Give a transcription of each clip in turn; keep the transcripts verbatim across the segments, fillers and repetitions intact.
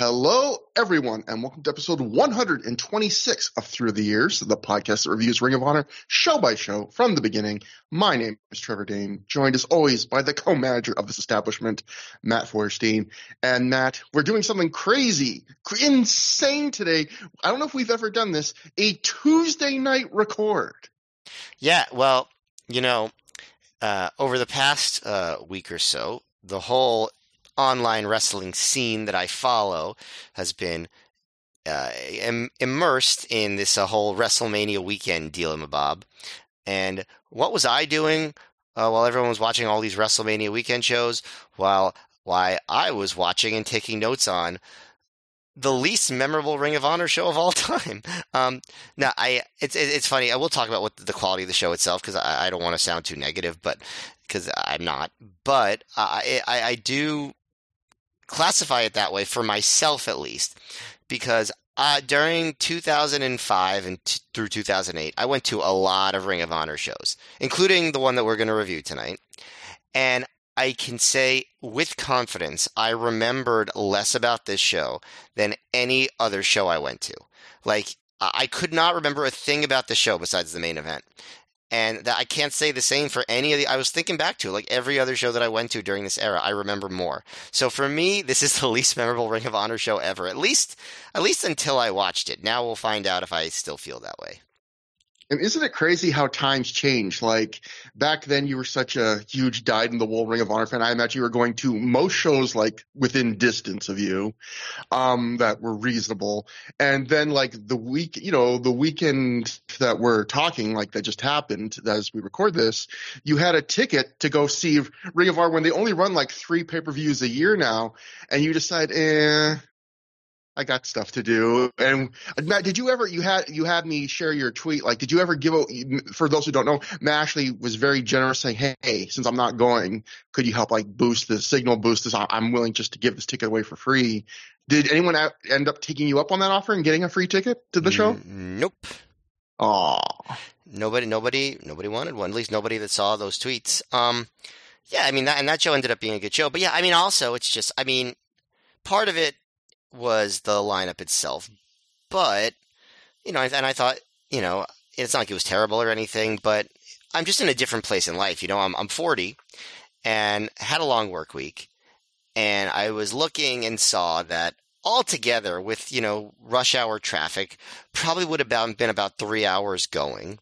Hello, everyone, and welcome to episode one hundred twenty-six of Through the Years, the podcast that reviews Ring of Honor show by show from the beginning. My name is Trevor Dane, joined as always by the co-manager of this establishment, Matt Feuerstein. And Matt, we're doing something crazy, insane today. I don't know if we've ever done this, a Tuesday night record. Yeah, well, you know, uh, over the past uh, week or so, the whole online wrestling scene that I follow has been uh, im- immersed in this uh, whole WrestleMania weekend deal-em-a-bob. And what was I doing uh, while everyone was watching all these WrestleMania weekend shows? While why I was watching and taking notes on the least memorable Ring of Honor show of all time. Um, now, I it's it's funny. I will talk about what the quality of the show itself because I, I don't want to sound too negative, but because I'm not. But I, I I do classify it that way for myself at least, because uh, during two thousand five and t- through two thousand eight, I went to a lot of Ring of Honor shows, including the one that we're going to review tonight. And I can say with confidence, I remembered less about this show than any other show I went to. Like, I could not remember a thing about the show besides the main event. And that I can't say the same for any of the, I was thinking back to, like, every other show that I went to during this era, I remember more. So for me, this is the least memorable Ring of Honor show ever, at least, at least until I watched it. Now we'll find out if I still feel that way. And isn't it crazy how times change? Like, back then you were such a huge dyed-in-the-wool Ring of Honor fan. I imagine you were going to most shows, like, within distance of you, um, that were reasonable. And then, like, the week, you know, the weekend that we're talking, like, that just happened as we record this, you had a ticket to go see Ring of Honor when they only run, like, three pay-per-views a year now. And you decide, eh, I got stuff to do. And Matt, did you ever, you had, you had me share your tweet. Like, did you ever give a, for those who don't know, Matt actually was very generous saying, hey, since I'm not going, could you help like boost this signal boost this? I'm willing just to give this ticket away for free. Did anyone end up taking you up on that offer and getting a free ticket to the show? Nope. Aw. Nobody, nobody, nobody wanted one. At least nobody that saw those tweets. Um, yeah, I mean, that, and that show ended up being a good show, but yeah, I mean, also it's just, I mean, part of it was the lineup itself, but, you know, and I thought, you know, it's not like it was terrible or anything, but I'm just in a different place in life. You know, I'm I'm forty and had a long work week, and I was looking and saw that altogether with, you know, rush hour traffic, probably would have been about three hours going.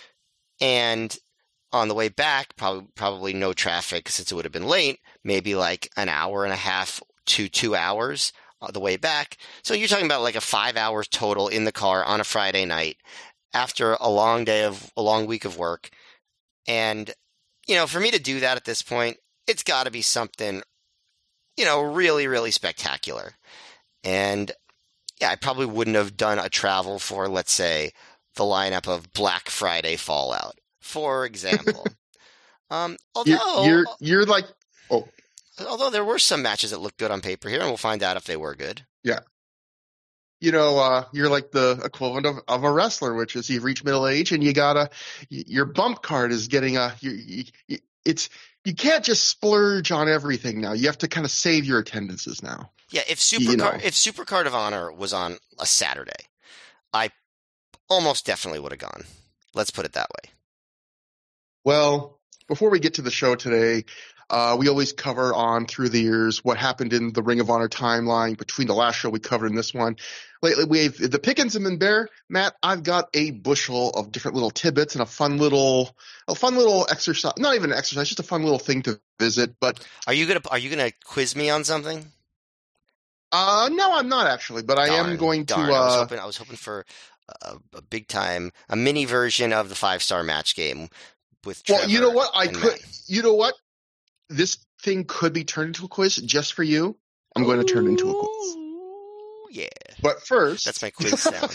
And on the way back, probably, probably no traffic since it would have been late, maybe like an hour and a half to two hours the way back. So you're talking about like a five hours total in the car on a Friday night after a long day of a long week of work. And, you know, for me to do that at this point, it's got to be something, you know, really, really spectacular. And yeah, I probably wouldn't have done a travel for, let's say, the lineup of Black Friday Fallout, for example. um, although You're, you're, you're like, oh, Although there were some matches that looked good on paper here, and we'll find out if they were good. Yeah. You know, uh, you're like the equivalent of, of a wrestler, which is you've reached middle age and you gotta, your bump card is getting a, you, you, it's, you can't just splurge on everything now. You have to kind of save your attendances now. Yeah, if Supercard, you know. if Supercard of Honor was on a Saturday, I almost definitely would have gone. Let's put it that way. Well, before we get to the show today, Uh, we always cover on Through the Years what happened in the Ring of Honor timeline between the last show we covered and this one. Lately, we've the pickings have been bare. Matt, I've got a bushel of different little tidbits and a fun little, a fun little exercise. Not even an exercise, just a fun little thing to visit. But are you gonna are you gonna quiz me on something? Uh, no, I'm not actually, but I darn, am going darn. to. Uh, I was hoping I was hoping for a, a big time, a mini version of the five star match game with. Trevor well, you know what? I could. Matt. You know what? This thing could be turned into a quiz just for you. I'm going to turn it into a quiz. Yeah. But first. That's my quiz sound.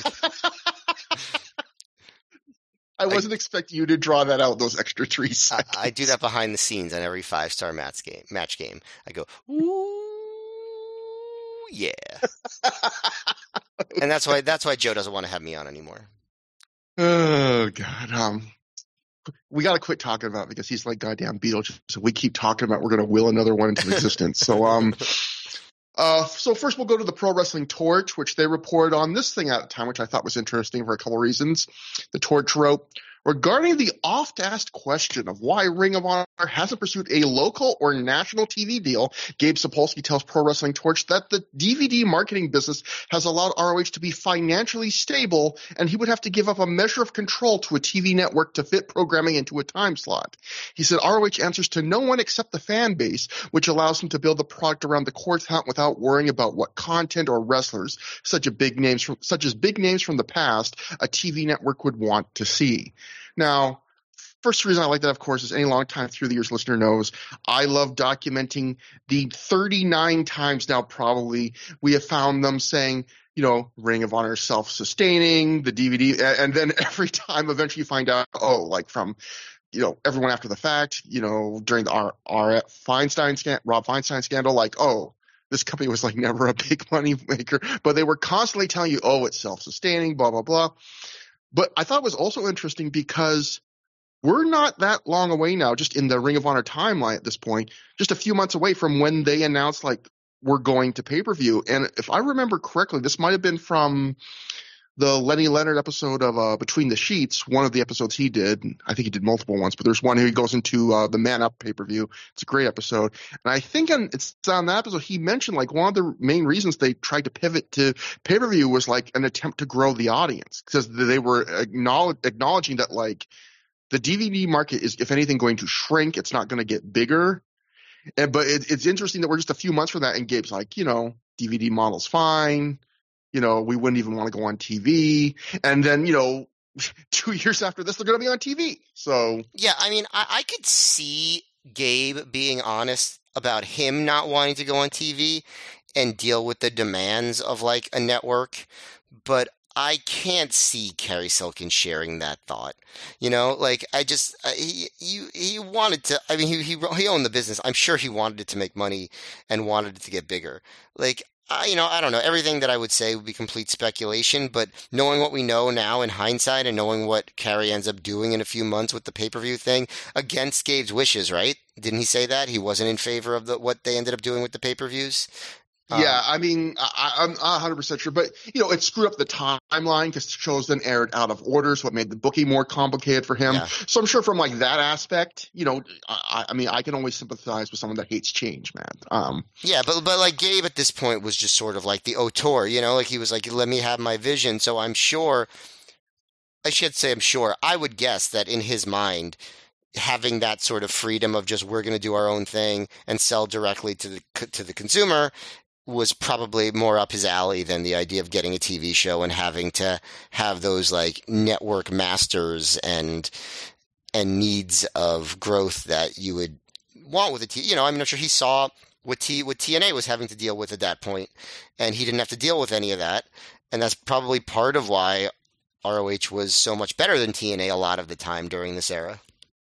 I wasn't I, expecting you to draw that out, those extra three seconds. I, I do that behind the scenes on every five-star match game. Match game. I go, ooh, yeah. And that's why that's why Joe doesn't want to have me on anymore. Oh, God. Um. We got to quit talking about it because he's like goddamn Beetlejuice. So we keep talking about we're going to will another one into existence. So, um, Uh, so first we'll go to the Pro Wrestling Torch, which they reported on this thing at the time, which I thought was interesting for a couple of reasons. The Torch wrote, regarding the oft-asked question of why Ring of Honor hasn't pursued a local or national T V deal, Gabe Sapolsky tells Pro Wrestling Torch that the D V D marketing business has allowed R O H to be financially stable, and he would have to give up a measure of control to a T V network to fit programming into a time slot. He said R O H answers to no one except the fan base, which allows him to build the product around the core talent without worrying about what content or wrestlers, such, a big names from, such as big names from the past, a T V network would want to see. Now, first reason I like that, of course, is any long time through the years listener knows I love documenting the thirty-nine times now probably we have found them saying, you know, Ring of Honor is self-sustaining, the D V D, and then every time eventually you find out, oh, like from, you know, everyone after the fact, you know, during the R. R. Feinstein scandal, Rob Feinstein scandal, like, oh, this company was like never a big money maker, but they were constantly telling you, oh, it's self-sustaining, blah, blah, blah. But I thought it was also interesting because we're not that long away now, just in the Ring of Honor timeline at this point, just a few months away from when they announced, like, we're going to pay-per-view. And if I remember correctly, this might have been from the Lenny Leonard episode of uh, Between the Sheets, one of the episodes he did. I think he did multiple ones, but there's one where he goes into uh, the Man Up pay-per-view. It's a great episode. And I think on, it's on that episode he mentioned, like, one of the main reasons they tried to pivot to pay-per-view was, like, an attempt to grow the audience, because they were acknowledge, acknowledging that, like, the D V D market is, if anything, going to shrink. It's not going to get bigger. And, but it, it's interesting that we're just a few months from that, and Gabe's like, you know, D V D model's fine. You know, we wouldn't even want to go on T V. And then, you know, two years after this, they're going to be on T V. So yeah, I mean, I, I could see Gabe being honest about him not wanting to go on T V and deal with the demands of, like, a network, but I can't see Kerry Silkin sharing that thought. You know, like, I just uh, he he he wanted to. I mean, he he he owned the business. I'm sure he wanted it to make money and wanted it to get bigger. Like, I, you know, I don't know. Everything that I would say would be complete speculation, but knowing what we know now in hindsight and knowing what Kerry ends up doing in a few months with the pay-per-view thing against Gabe's wishes, right? Didn't he say that? He wasn't in favor of the what they ended up doing with the pay-per-views? Yeah, I mean, I, I'm not one hundred percent sure, but, you know, it screwed up the timeline because shows then aired out of order, so it made the booking more complicated for him. Yeah. So I'm sure from, like, that aspect, you know, I, I mean, I can always sympathize with someone that hates change, man. Um, yeah, but, but, like, Gabe at this point was just sort of like the auteur, you know? Like, he was like, let me have my vision, so I'm sure, I should say I'm sure, I would guess that in his mind, having that sort of freedom of just we're going to do our own thing and sell directly to the to the consumer was probably more up his alley than the idea of getting a T V show and having to have those, like, network masters and and needs of growth that you would want with a T V. You know, I mean, I'm sure he saw what T what T N A was having to deal with at that point, and he didn't have to deal with any of that, and that's probably part of why R O H was so much better than T N A a lot of the time during this era.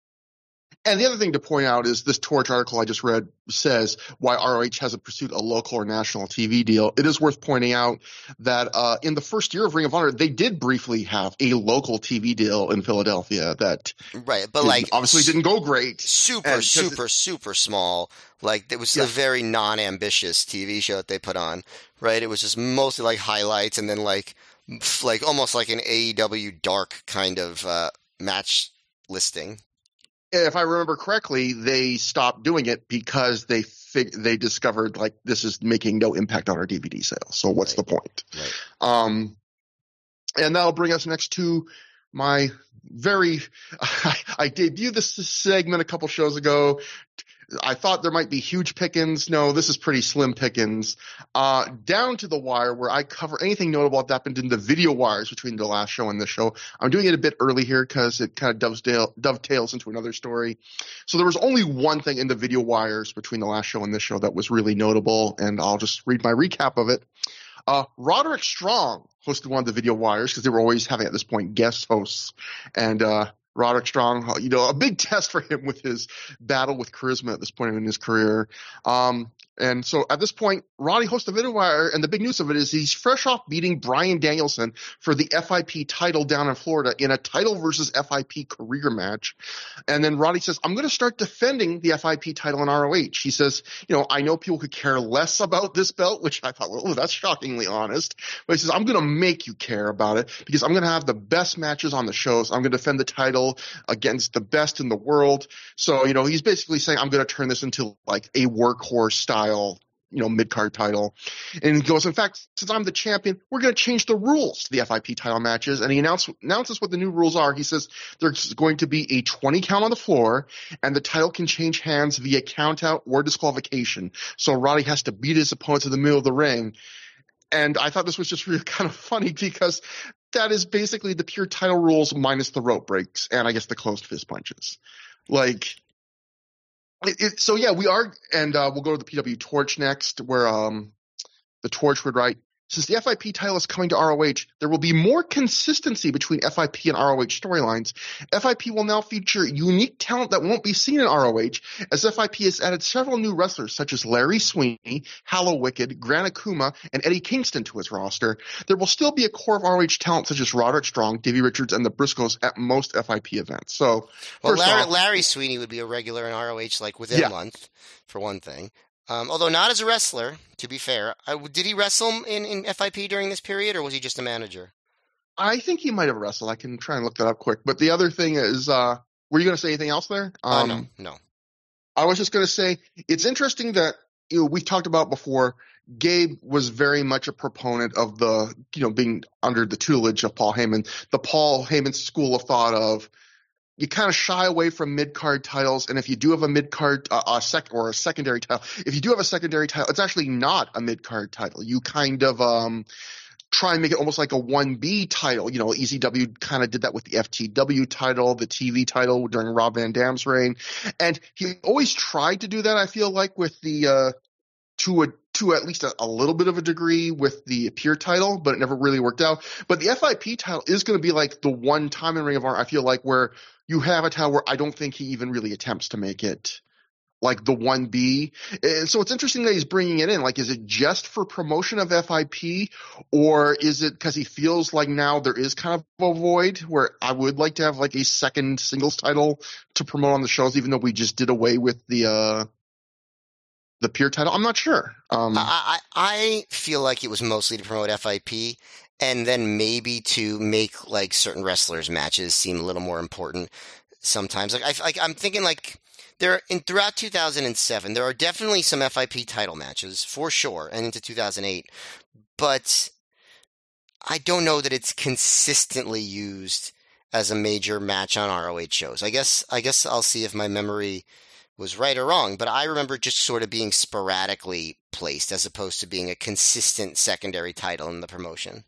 And the other thing to point out is this Torch article I just read says why R O H hasn't pursued a local or national T V deal. It is worth pointing out that uh, in the first year of Ring of Honor, they did briefly have a local T V deal in Philadelphia that right, but like obviously didn't go great. Super, super, it, super small. Like, it was yeah. a very non-ambitious T V show that they put on. Right, it was just mostly like highlights and then like like almost like an A E W Dark kind of uh, match listing. If I remember correctly, they stopped doing it because they fig- they discovered, like, this is making no impact on our D V D sales. So what's right. the point? Right. Um, and that'll bring us next to my very I, I debuted this segment a couple shows ago. I thought there might be huge pickings. No, this is pretty slim pickings. Uh, down to the wire, where I cover anything notable that happened in the video wires between the last show and this show. I'm doing it a bit early here because it kind of dovetail, dovetails into another story. So there was only one thing in the video wires between the last show and this show that was really notable, and I'll just read my recap of it. Uh, Roderick Strong hosted one of the video wires because they were always having, at this point, guest hosts. And uh, Roderick Strong, you know, a big test for him with his battle with charisma at this point in his career. Um, And so at this point, Roddy hosts the Video Wire, and the big news of it is he's fresh off beating Bryan Danielson for the F I P title down in Florida in a title versus F I P career match. And then Roddy says, I'm going to start defending the F I P title in R O H. He says, you know, I know people could care less about this belt, which I thought, well, that's shockingly honest. But he says, I'm going to make you care about it because I'm going to have the best matches on the shows. I'm going to defend the title against the best in the world. So, you know, he's basically saying, I'm going to turn this into like a workhorse style, you know, mid-card title. And he goes, in fact, since I'm the champion, we're going to change the rules to the F I P title matches. And he announce, announces what the new rules are. He says there's going to be a twenty count on the floor, and the title can change hands via count out or disqualification. So Roddy has to beat his opponent to the middle of the ring. And I thought this was just really kind of funny because that is basically the pure title rules minus the rope breaks and I guess the closed fist punches. Like, It, it, so yeah, we are, and uh, we'll go to the P W Torch next, where um, the Torch would write, since the F I P title is coming to R O H, there will be more consistency between F I P and R O H storylines. F I P will now feature unique talent that won't be seen in R O H, as F I P has added several new wrestlers such as Larry Sweeney, Hallow Wicked, Grant Akuma, and Eddie Kingston to its roster. There will still be a core of R O H talent such as Roderick Strong, Davey Richards, and the Briscoes at most F I P events. So, well, Larry, off, Larry Sweeney would be a regular in R O H like within yeah. a month, for one thing. Um, although not as a wrestler, to be fair. I, did he wrestle in, in F I P during this period, or was he just a manager? I think he might have wrestled. I can try and look that up quick. But the other thing is, uh, were you going to say anything else there? Um, uh, no, no. I was just going to say, it's interesting that, you know, we've talked about before, Gabe was very much a proponent of the, you know, being under the tutelage of Paul Heyman, the Paul Heyman school of thought of, you kind of shy away from mid-card titles, and if you do have a mid-card uh, a sec or a secondary title, if you do have a secondary title, it's actually not a mid-card title. You kind of um, try and make it almost like a one B title. You know, E C W kind of did that with the F T W title, the T V title during Rob Van Dam's reign, and he always tried to do that, I feel like, with the uh, to a to at least a, a little bit of a degree with the pure title, but it never really worked out. But the F I P title is going to be like the one time in Ring of Honor, I feel like, where you have a title where I don't think he even really attempts to make it like the one B. And so it's interesting that he's bringing it in. Like, is it just for promotion of F I P, or is it because he feels like now there is kind of a void where I would like to have like a second singles title to promote on the shows, even though we just did away with the, uh, the pure title? I'm not sure. Um, I, I I feel like it was mostly to promote F I P, and then maybe to make like certain wrestlers' matches seem a little more important. Sometimes, like I like I'm thinking like there in throughout two thousand seven, there are definitely some F I P title matches for sure, and into two thousand eight, but I don't know that it's consistently used as a major match on R O H shows. I guess I guess I'll see if my memory was right or wrong, but I remember just sort of being sporadically placed as opposed to being a consistent secondary title in the promotion.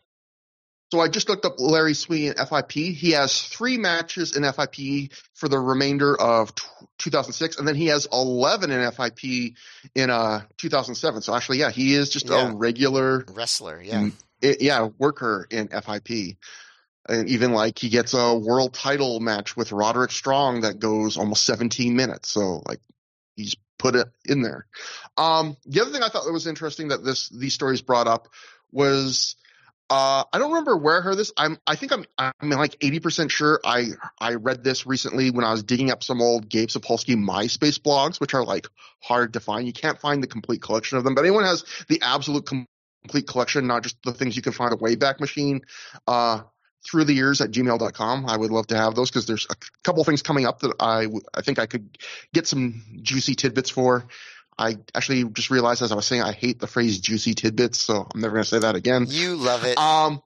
So I just looked up Larry Sweeney in F I P. He has three matches in F I P for the remainder of two thousand six, and then he has eleven in F I P in uh, two thousand seven. So actually, yeah, he is just yeah. a regular wrestler, yeah, it, yeah, worker in F I P. And even like he gets a world title match with Roderick Strong that goes almost seventeen minutes. So like he's put it in there. Um, the other thing I thought that was interesting that this these stories brought up was uh, I don't remember where I heard this. I'm I think I'm I'm like eighty percent sure I I read this recently when I was digging up some old Gabe Sapolsky MySpace blogs, which are like hard to find. You can't find the complete collection of them, but anyone has the absolute com- complete collection, not just the things you can find at Wayback Machine. Uh, through the years at gmail dot com. I would love to have those because there's a couple things coming up that I, I think I could get some juicy tidbits for. I actually just realized as I was saying, I hate the phrase juicy tidbits, so I'm never going to say that again. You love it. Um,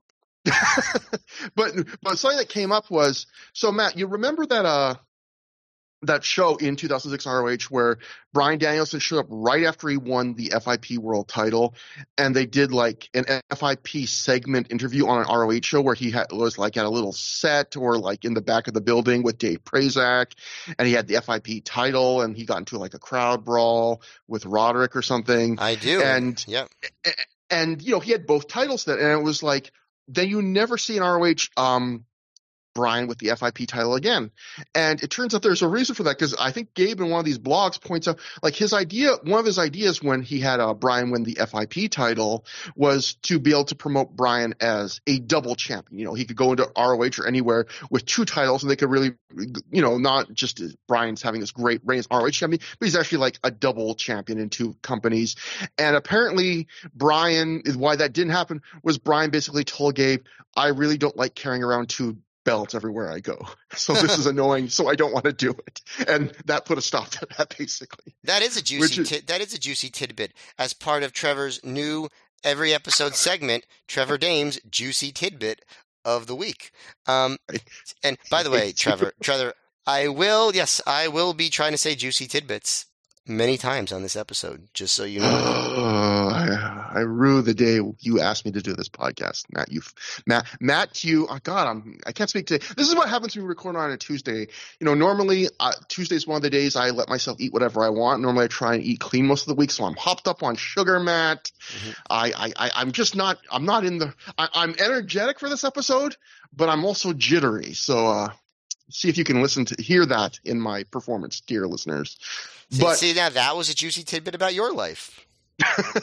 but, but something that came up was, so Matt, you remember that, uh, that show in two thousand six R O H where Bryan Danielson showed up right after he won the F I P world title, and they did like an F I P segment interview on an R O H show where he had, was like at a little set or like in the back of the building with Dave Prazak, and he had the F I P title, and he got into like a crowd brawl with Roderick or something. I do. And, yeah. And, you know, he had both titles then, and it was like, then you never see an R O H, um, Bryan with the F I P title again. And it turns out there's a reason for that, because I think Gabe in one of these blogs points out, like, his idea, one of his ideas when he had uh, Bryan win the F I P title was to be able to promote Bryan as a double champion. You know, he could go into R O H or anywhere with two titles, and they could really, you know, not just Bryan's having this great reign as R O H champion, but he's actually like a double champion in two companies. And apparently Bryan, why that didn't happen was Bryan basically told Gabe, I really don't like carrying around two belts everywhere I go. So this is annoying, so I don't want to do it. And that put a stop to that, basically. That is a juicy is, that is a juicy tidbit as part of Trevor's new every episode segment, Trevor Dame's Juicy Tidbit of the Week. Um, and by the way, Trevor, Trevor, I will, yes, I will be trying to say juicy tidbits many times on this episode, just so you know. Oh, I, I rue the day you asked me to do this podcast, Matt. You, Matt, Matt, you. Oh God, I'm. I can't speak today. This is what happens when we record on a Tuesday. You know, normally uh, Tuesday's one of the days I let myself eat whatever I want. Normally, I try and eat clean most of the week, so I'm hopped up on sugar, Matt. Mm-hmm. I, I, I, I'm just not. I'm not in the. I, I'm energetic for this episode, but I'm also jittery. So. uh See if you can listen to hear that in my performance, dear listeners. See, but see now that was a juicy tidbit about your life. uh,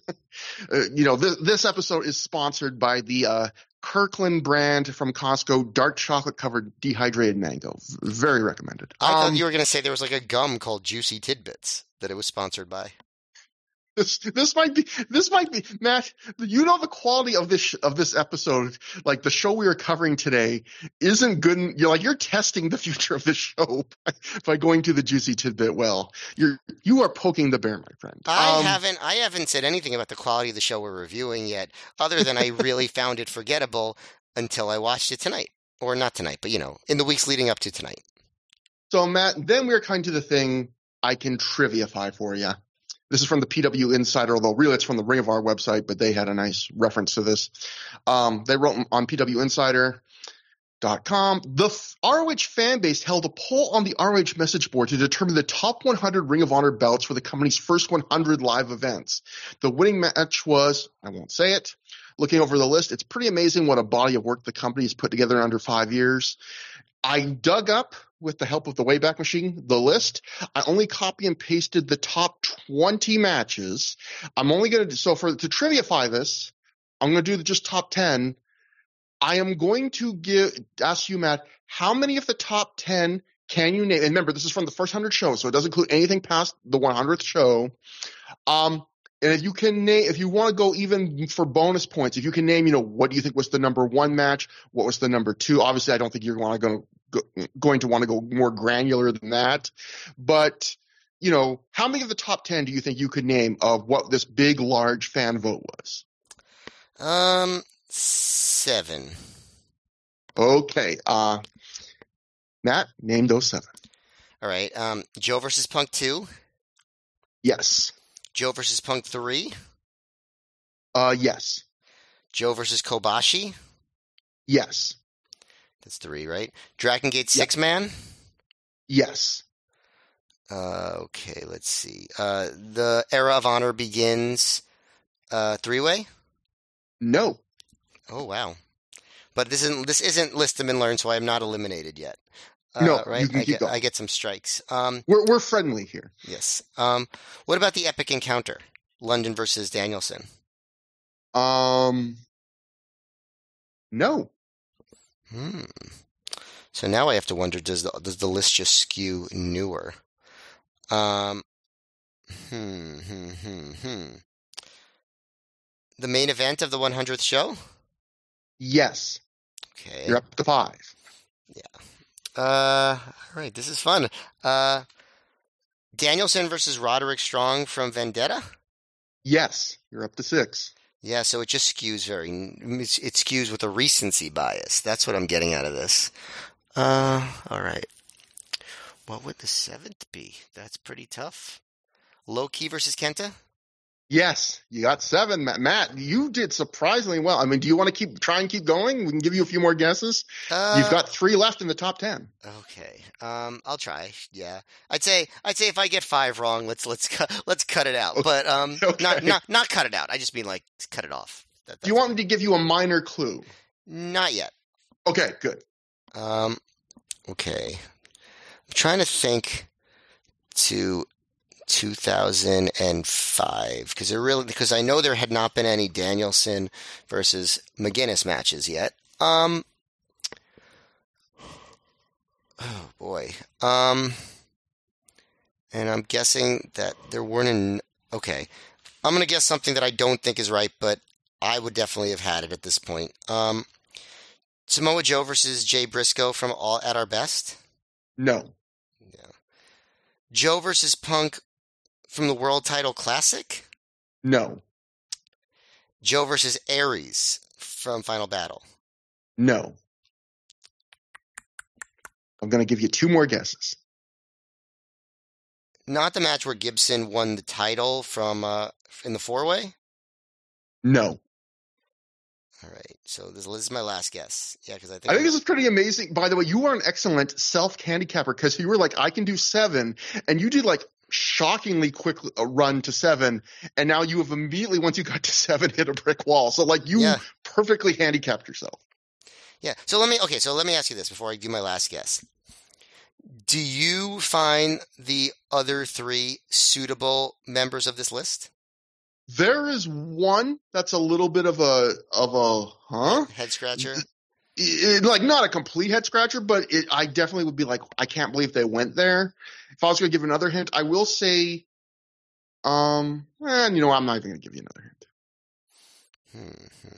you know, this, this episode is sponsored by the uh, Kirkland brand from Costco, dark chocolate covered dehydrated mango. Very recommended. I um, thought you were going to say there was like a gum called Juicy Tidbits that it was sponsored by. This this might be this might be Matt. You know the quality of this of this episode, like the show we are covering today, isn't good. You're like you're testing the future of this show by, by going to the juicy tidbit. Well, you're you are poking the bear, my friend. I um, haven't I haven't said anything about the quality of the show we're reviewing yet, other than I really found it forgettable until I watched it tonight, or not tonight, but you know, in the weeks leading up to tonight. So Matt, then we're coming to the thing I can triviafy for you. This is from the P W Insider, although really it's from the Ring of Honor website, but they had a nice reference to this. Um, they wrote on P W Insider dot com, the R O H fan base held a poll on the R O H message board to determine the top one hundred Ring of Honor belts for the company's first one hundred live events. The winning match was, I won't say it, looking over the list, it's pretty amazing what a body of work the company has put together in under five years. I dug up, with the help of the Wayback Machine, the list. I only copy and pasted the top twenty matches. I'm only going to, so for, to triviafy this, I'm going to do the just top ten. I am going to give, ask you, Matt, how many of the top ten can you name? And remember, this is from the first one hundred shows, so it doesn't include anything past the one hundredth show. Um, and if you can name, if you want to go even for bonus points, if you can name, you know, what do you think was the number one match? What was the number two? Obviously, I don't think you're going to go, go, going to want to go more granular than that. But, you know, how many of the top ten do you think you could name of what this big, large fan vote was? Um, seven. Okay. Uh, Matt, name those seven. All right. Um, Joe versus Punk two. Yes. Joe versus Punk three. Uh, yes. Joe versus Kobashi. Yes. That's three, right? Dragon Gate six man. Yes. Uh, okay, let's see. Uh, the Era of Honor begins. Uh, three way. No. Oh wow! But this isn't this isn't list them and learn, so I am not eliminated yet. Uh, no, right? you can I keep get, going. I get some strikes. Um, we're we're friendly here. Yes. Um, what about the Epic Encounter? London versus Danielson. Um. No. Hmm. So now I have to wonder: does the does the list just skew newer? Um. Hmm. Hmm. Hmm. Hmm. The main event of the one hundredth show. Yes. Okay. You're up to five. Yeah. Uh, all right, this is fun. Uh, Danielson versus Roderick Strong from Vendetta? Yes, you're up to six. Yeah, so it just skews very, it skews with a recency bias. That's what I'm getting out of this. Uh, all right. What would the seventh be? That's pretty tough. Low Key versus Kenta? Yes, you got seven, Matt. Matt, you did surprisingly well. I mean, do you want to keep try and keep going? We can give you a few more guesses. Uh, You've got three left in the top ten. Okay, um, I'll try. Yeah, I'd say I'd say if I get five wrong, let's let's cut let's cut it out. But um, okay. not not not cut it out. I just mean like cut it off. That, do you want me to give you a minor clue? Not yet. Okay, good. Um, okay. I'm trying to think to two thousand five because there really because I know there had not been any Danielson versus McGuinness matches yet. Um, oh boy. Um, and I'm guessing that there weren't an okay. I'm gonna guess something that I don't think is right, but I would definitely have had it at this point. Um, Samoa Joe versus Jay Briscoe from All at Our Best. No. Yeah. Joe versus Punk from the World Title Classic. No. Joe versus Aries from Final Battle. No. I'm going to give you two more guesses. Not the match where Gibson won the title from uh, in the four-way? No. All right. So this, this is my last guess. Yeah, because I think I think this is pretty amazing. By the way, you are an excellent self-handicapper because you were like, I can do seven, and you did like shockingly quick a run to seven, and now you have immediately, once you got to seven, hit a brick wall. So like you Yeah. perfectly handicapped yourself. Yeah. So let me okay, so let me ask you this before I do my last guess. Do you find the other three suitable members of this list? There is one that's a little bit of a of a huh? Head scratcher? It, like not a complete head scratcher, but it, I definitely would be like, I can't believe they went there. If I was going to give another hint, I will say, um, and you know, I'm not even going to give you another hint. Hmm.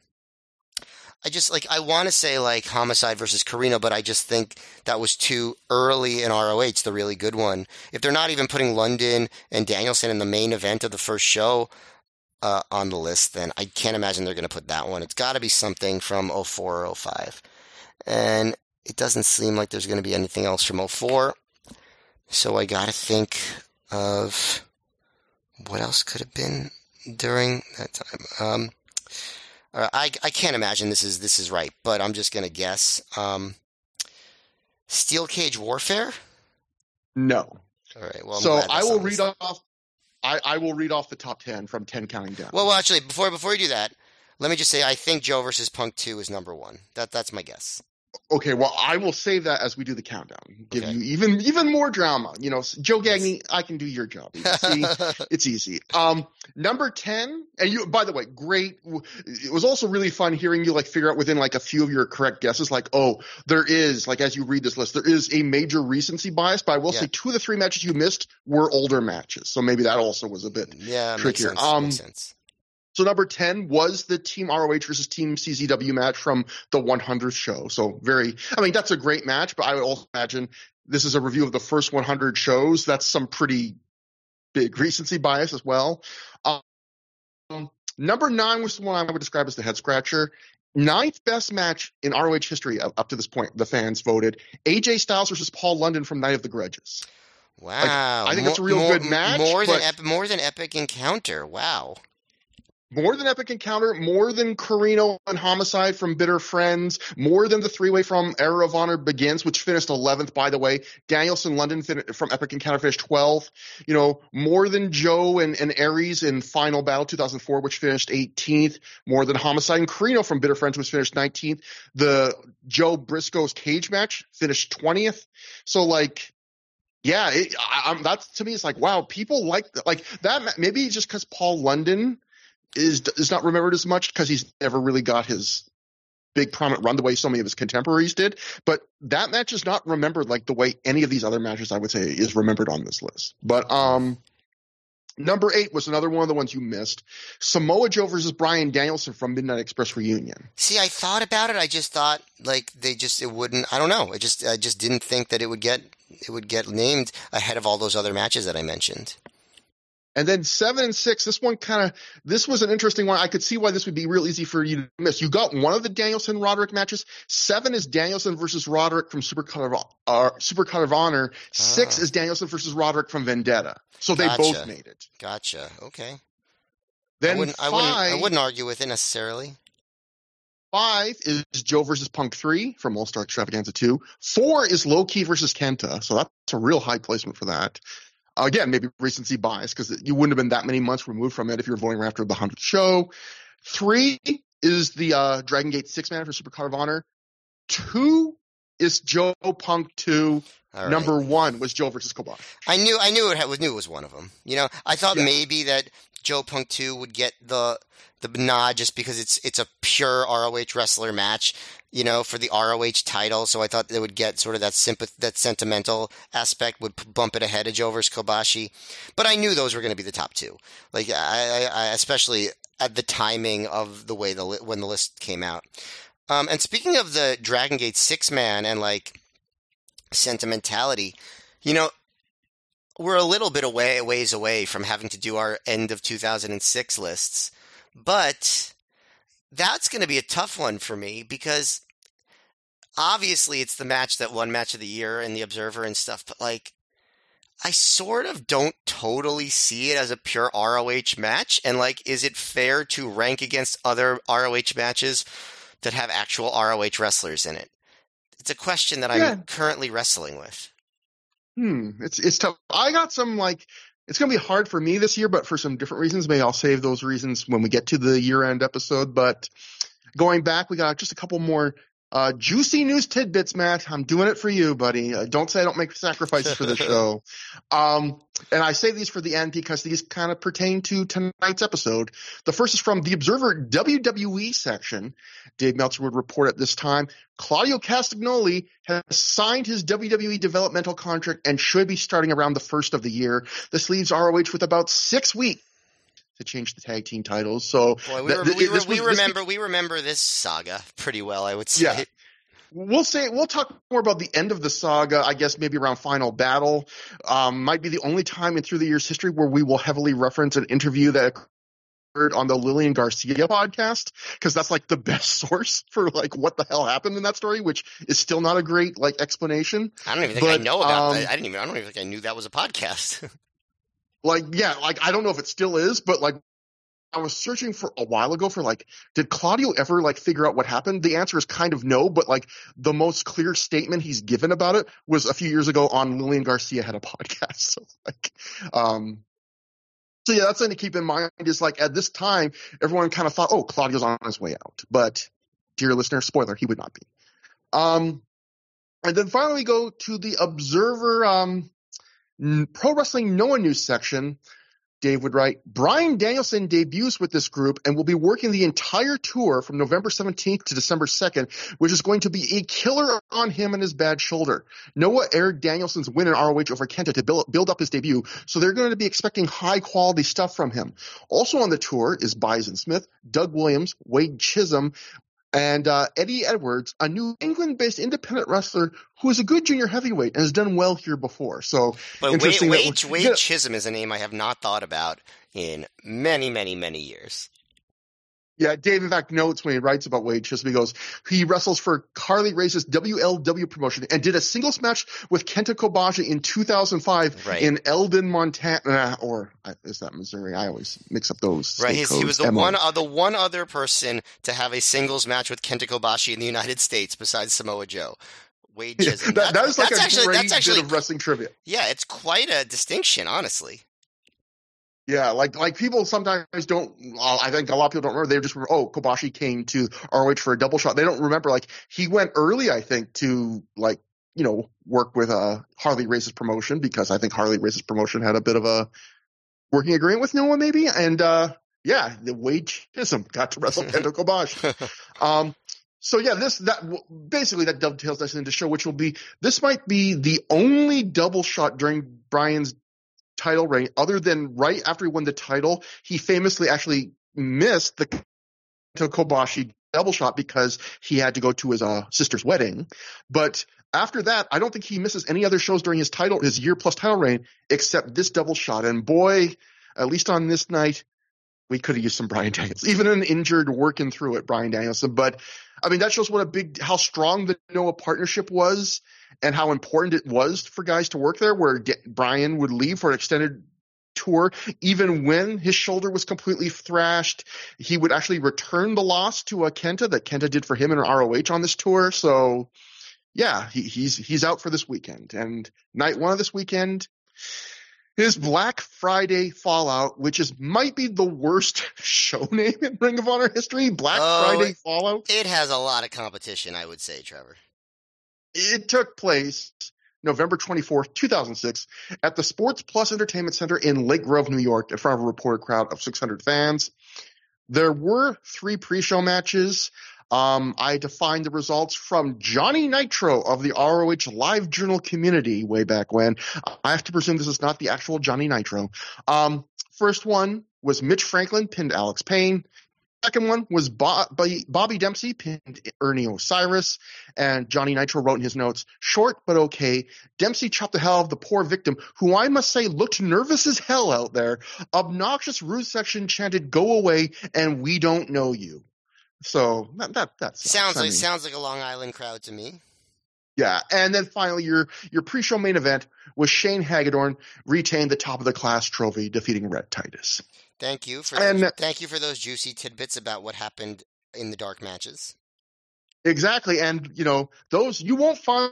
I just like I want to say like Homicide versus Carino, but I just think that was too early in R O H, the really good one. If they're not even putting London and Danielson in the main event of the first show uh, on the list, then I can't imagine they're going to put that one. It's got to be something from oh four or oh five. And it doesn't seem like there's going to be anything else from oh four. So I got to think of what else could have been during that time. Um, Uh, I I can't imagine this is this is right, but I'm just gonna guess. Um, Steel Cage Warfare. No. All right. Well, I'm so glad that's I will on read this. off. I, I will read off the top ten from ten counting down. Well, well, actually, before before you do that, let me just say I think Joe versus Punk two is number one. That that's my guess. Okay, well, I will save that as we do the countdown. Give Okay. you even even more drama. You know, Joe Gagney, I can do your job. See, it's easy. Um, number ten, and you. By the way, great. It was also really fun hearing you like figure out within like a few of your correct guesses. Like, oh, there is like as you read this list, there is a major recency bias. But I will Yeah. say two of the three matches you missed were older matches, so maybe that also was a bit Yeah, makes trickier. sense. Um, makes sense. So number ten was the Team R O H versus Team C Z W match from the one hundredth show. So very, I mean, that's a great match, but I would also imagine this is a review of the first one hundred shows. That's some pretty big recency bias as well. Um, number nine was the one I would describe as the head scratcher. Ninth best match in R O H history up to this point, the fans voted. A J Styles versus Paul London from Night of the Grudges. Wow. I think Mo- it's a real more, good match, More than but- ep- more than Epic Encounter. Wow. More than Epic Encounter, more than Carino and Homicide from Bitter Friends, more than the three-way from Era of Honor Begins, which finished eleventh, by the way. Danielson London fin- from Epic Encounter finished twelfth. You know, more than Joe and, and Aries in Final Battle two thousand four, which finished eighteenth. More than Homicide and Carino from Bitter Friends, which finished nineteenth. The Joe Briscoe's cage match finished twentieth. So, like, yeah, it, I, I'm, that's to me, it's like, wow, people like like that. ma- Maybe it's just because Paul London is is not remembered as much because he's never really got his big prominent run the way so many of his contemporaries did. But that match is not remembered like the way any of these other matches I would say is remembered on this list. But um, number eight was another one of the ones you missed. Samoa Joe versus Bryan Danielson from Midnight Express Reunion. See, I thought about it. I just thought like they just it wouldn't. I don't know. I just I just didn't think that it would get it would get named ahead of all those other matches that I mentioned. And then seven and six, this one kind of, this was an interesting one. I could see why this would be real easy for you to miss. You got one of the Danielson Roderick matches. Seven is Danielson versus Roderick from Supercut of, uh, Supercut of Honor. Six Ah. is Danielson versus Roderick from Vendetta. So they Gotcha. both made it. Gotcha. Okay. Then I wouldn't, five, I wouldn't. I wouldn't argue with it necessarily. five is Joe versus Punk three from All Star Extravaganza two. Four is Low Key versus Kenta. So that's a real high placement for that. Again, maybe recency bias because you wouldn't have been that many months removed from it if you were voting after the hundredth show. Three is the uh, Dragon Gate six man for Supercard of Honor. Two is Joe Punk two. All right. Number one was Joe versus Kobashi. I knew I knew it had, knew it was one of them. You know, I thought Yeah. maybe that Joe Punk two would get the the nod just because it's it's a pure R O H wrestler match, you know, for the R O H title. So I thought they would get sort of that sympath- that sentimental aspect would bump it ahead of Joe versus Kobashi. But I knew those were going to be the top two. Like I, I, I especially at the timing of the way the li- when the list came out. Um, and speaking of the Dragon Gate six man and like sentimentality, you know, we're a little bit away, ways away from having to do our end of two thousand six lists, but that's going to be a tough one for me because obviously it's the match that won Match of the Year and the Observer and stuff, but like, I sort of don't totally see it as a pure R O H match. And like, is it fair to rank against other R O H matches that have actual R O H wrestlers in it? It's a question that I'm Yeah. currently wrestling with. Hmm. It's it's tough. I got some like it's gonna be hard for me this year, but for some different reasons. Maybe I'll save those reasons when we get to the year end episode. But going back, we got just a couple more uh, juicy news tidbits, Matt. I'm doing it for you, buddy. Uh, don't say I don't make sacrifices for the show. Um, and I say these for the end because these kind of pertain to tonight's episode. The first is from the Observer W W E section. Dave Meltzer would report at this time, Claudio Castagnoli has signed his W W E developmental contract and should be starting around the first of the year. This leaves R O H with about six weeks to change the tag team titles. So Boy, we, th- re- th- we, this re- we was- this- remember we remember this saga pretty well, I would say. Yeah. We'll say we'll talk more about the end of the saga, I guess maybe around Final Battle. Um, might be the only time in Through the Years history where we will heavily reference an interview that occurred on the Lillian Garcia podcast, because that's like the best source for like what the hell happened in that story, which is still not a great like explanation. I don't even think But, I know about um, that. I didn't even I don't even think I knew that was a podcast. Like, yeah, like I don't know if it still is, but like I was searching for a while ago for like, did Claudio ever like figure out what happened? The answer is kind of no, but like the most clear statement he's given about it was a few years ago on Lillian Garcia had a podcast. So like, um, so yeah, that's something to keep in mind is like at this time, everyone kind of thought, oh, Claudio's on his way out, but dear listener, spoiler, he would not be. Um, and then finally we go to the Observer, um, Pro Wrestling Noah News section. Dave would write, Bryan Danielson debuts with this group and will be working the entire tour from November seventeenth to December second, which is going to be a killer on him and his bad shoulder. Noah aired Danielson's win in R O H over Kenta to build, build up his debut, so they're going to be expecting high-quality stuff from him. Also on the tour is Bison Smith, Doug Williams, Wade Chisholm, and uh, Eddie Edwards, a New England-based independent wrestler who is a good junior heavyweight and has done well here before. So But Wade, interesting that Wade, we- Wade yeah. Chisholm is a name I have not thought about in many, many, many years. Yeah, Dave, in fact, notes when he writes about Wade Chisholm, he goes, he wrestles for Harley Race's W L W promotion and did a singles match with Kenta Kobashi in two thousand five Right. in Eldon, Montana, or uh, is that Missouri? I always mix up those. Right, state he's, he codes. was the M O. one, uh, the one other person to have a singles match with Kenta Kobashi in the United States besides Samoa Joe. Wade Yeah, Chisholm. that, that is like that's a actually, great that's actually, bit of wrestling trivia. yeah, it's quite a distinction, honestly. Yeah, like like people sometimes don't. Uh, I think a lot of people don't remember. They just remember, oh, Kobashi came to R O H for a double shot. They don't remember like he went early. I think to like you know work with uh, Harley Race's promotion because I think Harley Race's promotion had a bit of a working agreement with Noah maybe. And uh, yeah, the Wade Chisholm got to wrestle Kenta Kobashi. Um, so yeah, this that basically that dovetails us into show, which will be this might be the only double shot during Bryan's title reign, other than right after he won the title, he famously actually missed the Kobashi double shot because he had to go to his uh, sister's wedding. But after that, I don't think he misses any other shows during his title, his year plus title reign, except this double shot. And boy, at least on this night, we could have used some Bryan Danielson, even an injured working through it, Bryan Danielson. But I mean, that shows what a big, how strong the Noah partnership was and how important it was for guys to work there, where D- Bryan would leave for an extended tour. Even when his shoulder was completely thrashed, he would actually return the loss to a Kenta that Kenta did for him in R O H on this tour. So yeah, he, he's, he's out for this weekend. And night one of this weekend is Black Friday Fallout, which is might be the worst show name in Ring of Honor history. Black Oh, Friday Fallout. It has a lot of competition, I would say, Trevor. It took place November twenty-fourth, two thousand six, at the Sports Plus Entertainment Center in Lake Grove, New York, in front of a reported crowd of six hundred fans. There were three pre-show matches. Um, I had to find the results from Johnny Nitro of the R O H Live Journal community way back when. I have to presume this is not the actual Johnny Nitro. Um, first one was Mitch Franklin pinned Alex Payne. Second one was Bobby, Bobby Dempsey pinned Ernie Osiris, and Johnny Nitro wrote in his notes, short but okay. Dempsey chopped the hell out of the poor victim, who I must say looked nervous as hell out there. Obnoxious Rude section chanted, go away, and we don't know you. So that that, that sounds I like mean, sounds like a Long Island crowd to me. Yeah, and then finally your your pre-show main event was Shane Hagedorn retained the top of the class trophy, defeating Rhett Titus. Thank you for and, those, thank you for those juicy tidbits about what happened in the dark matches. Exactly, and you know those you won't find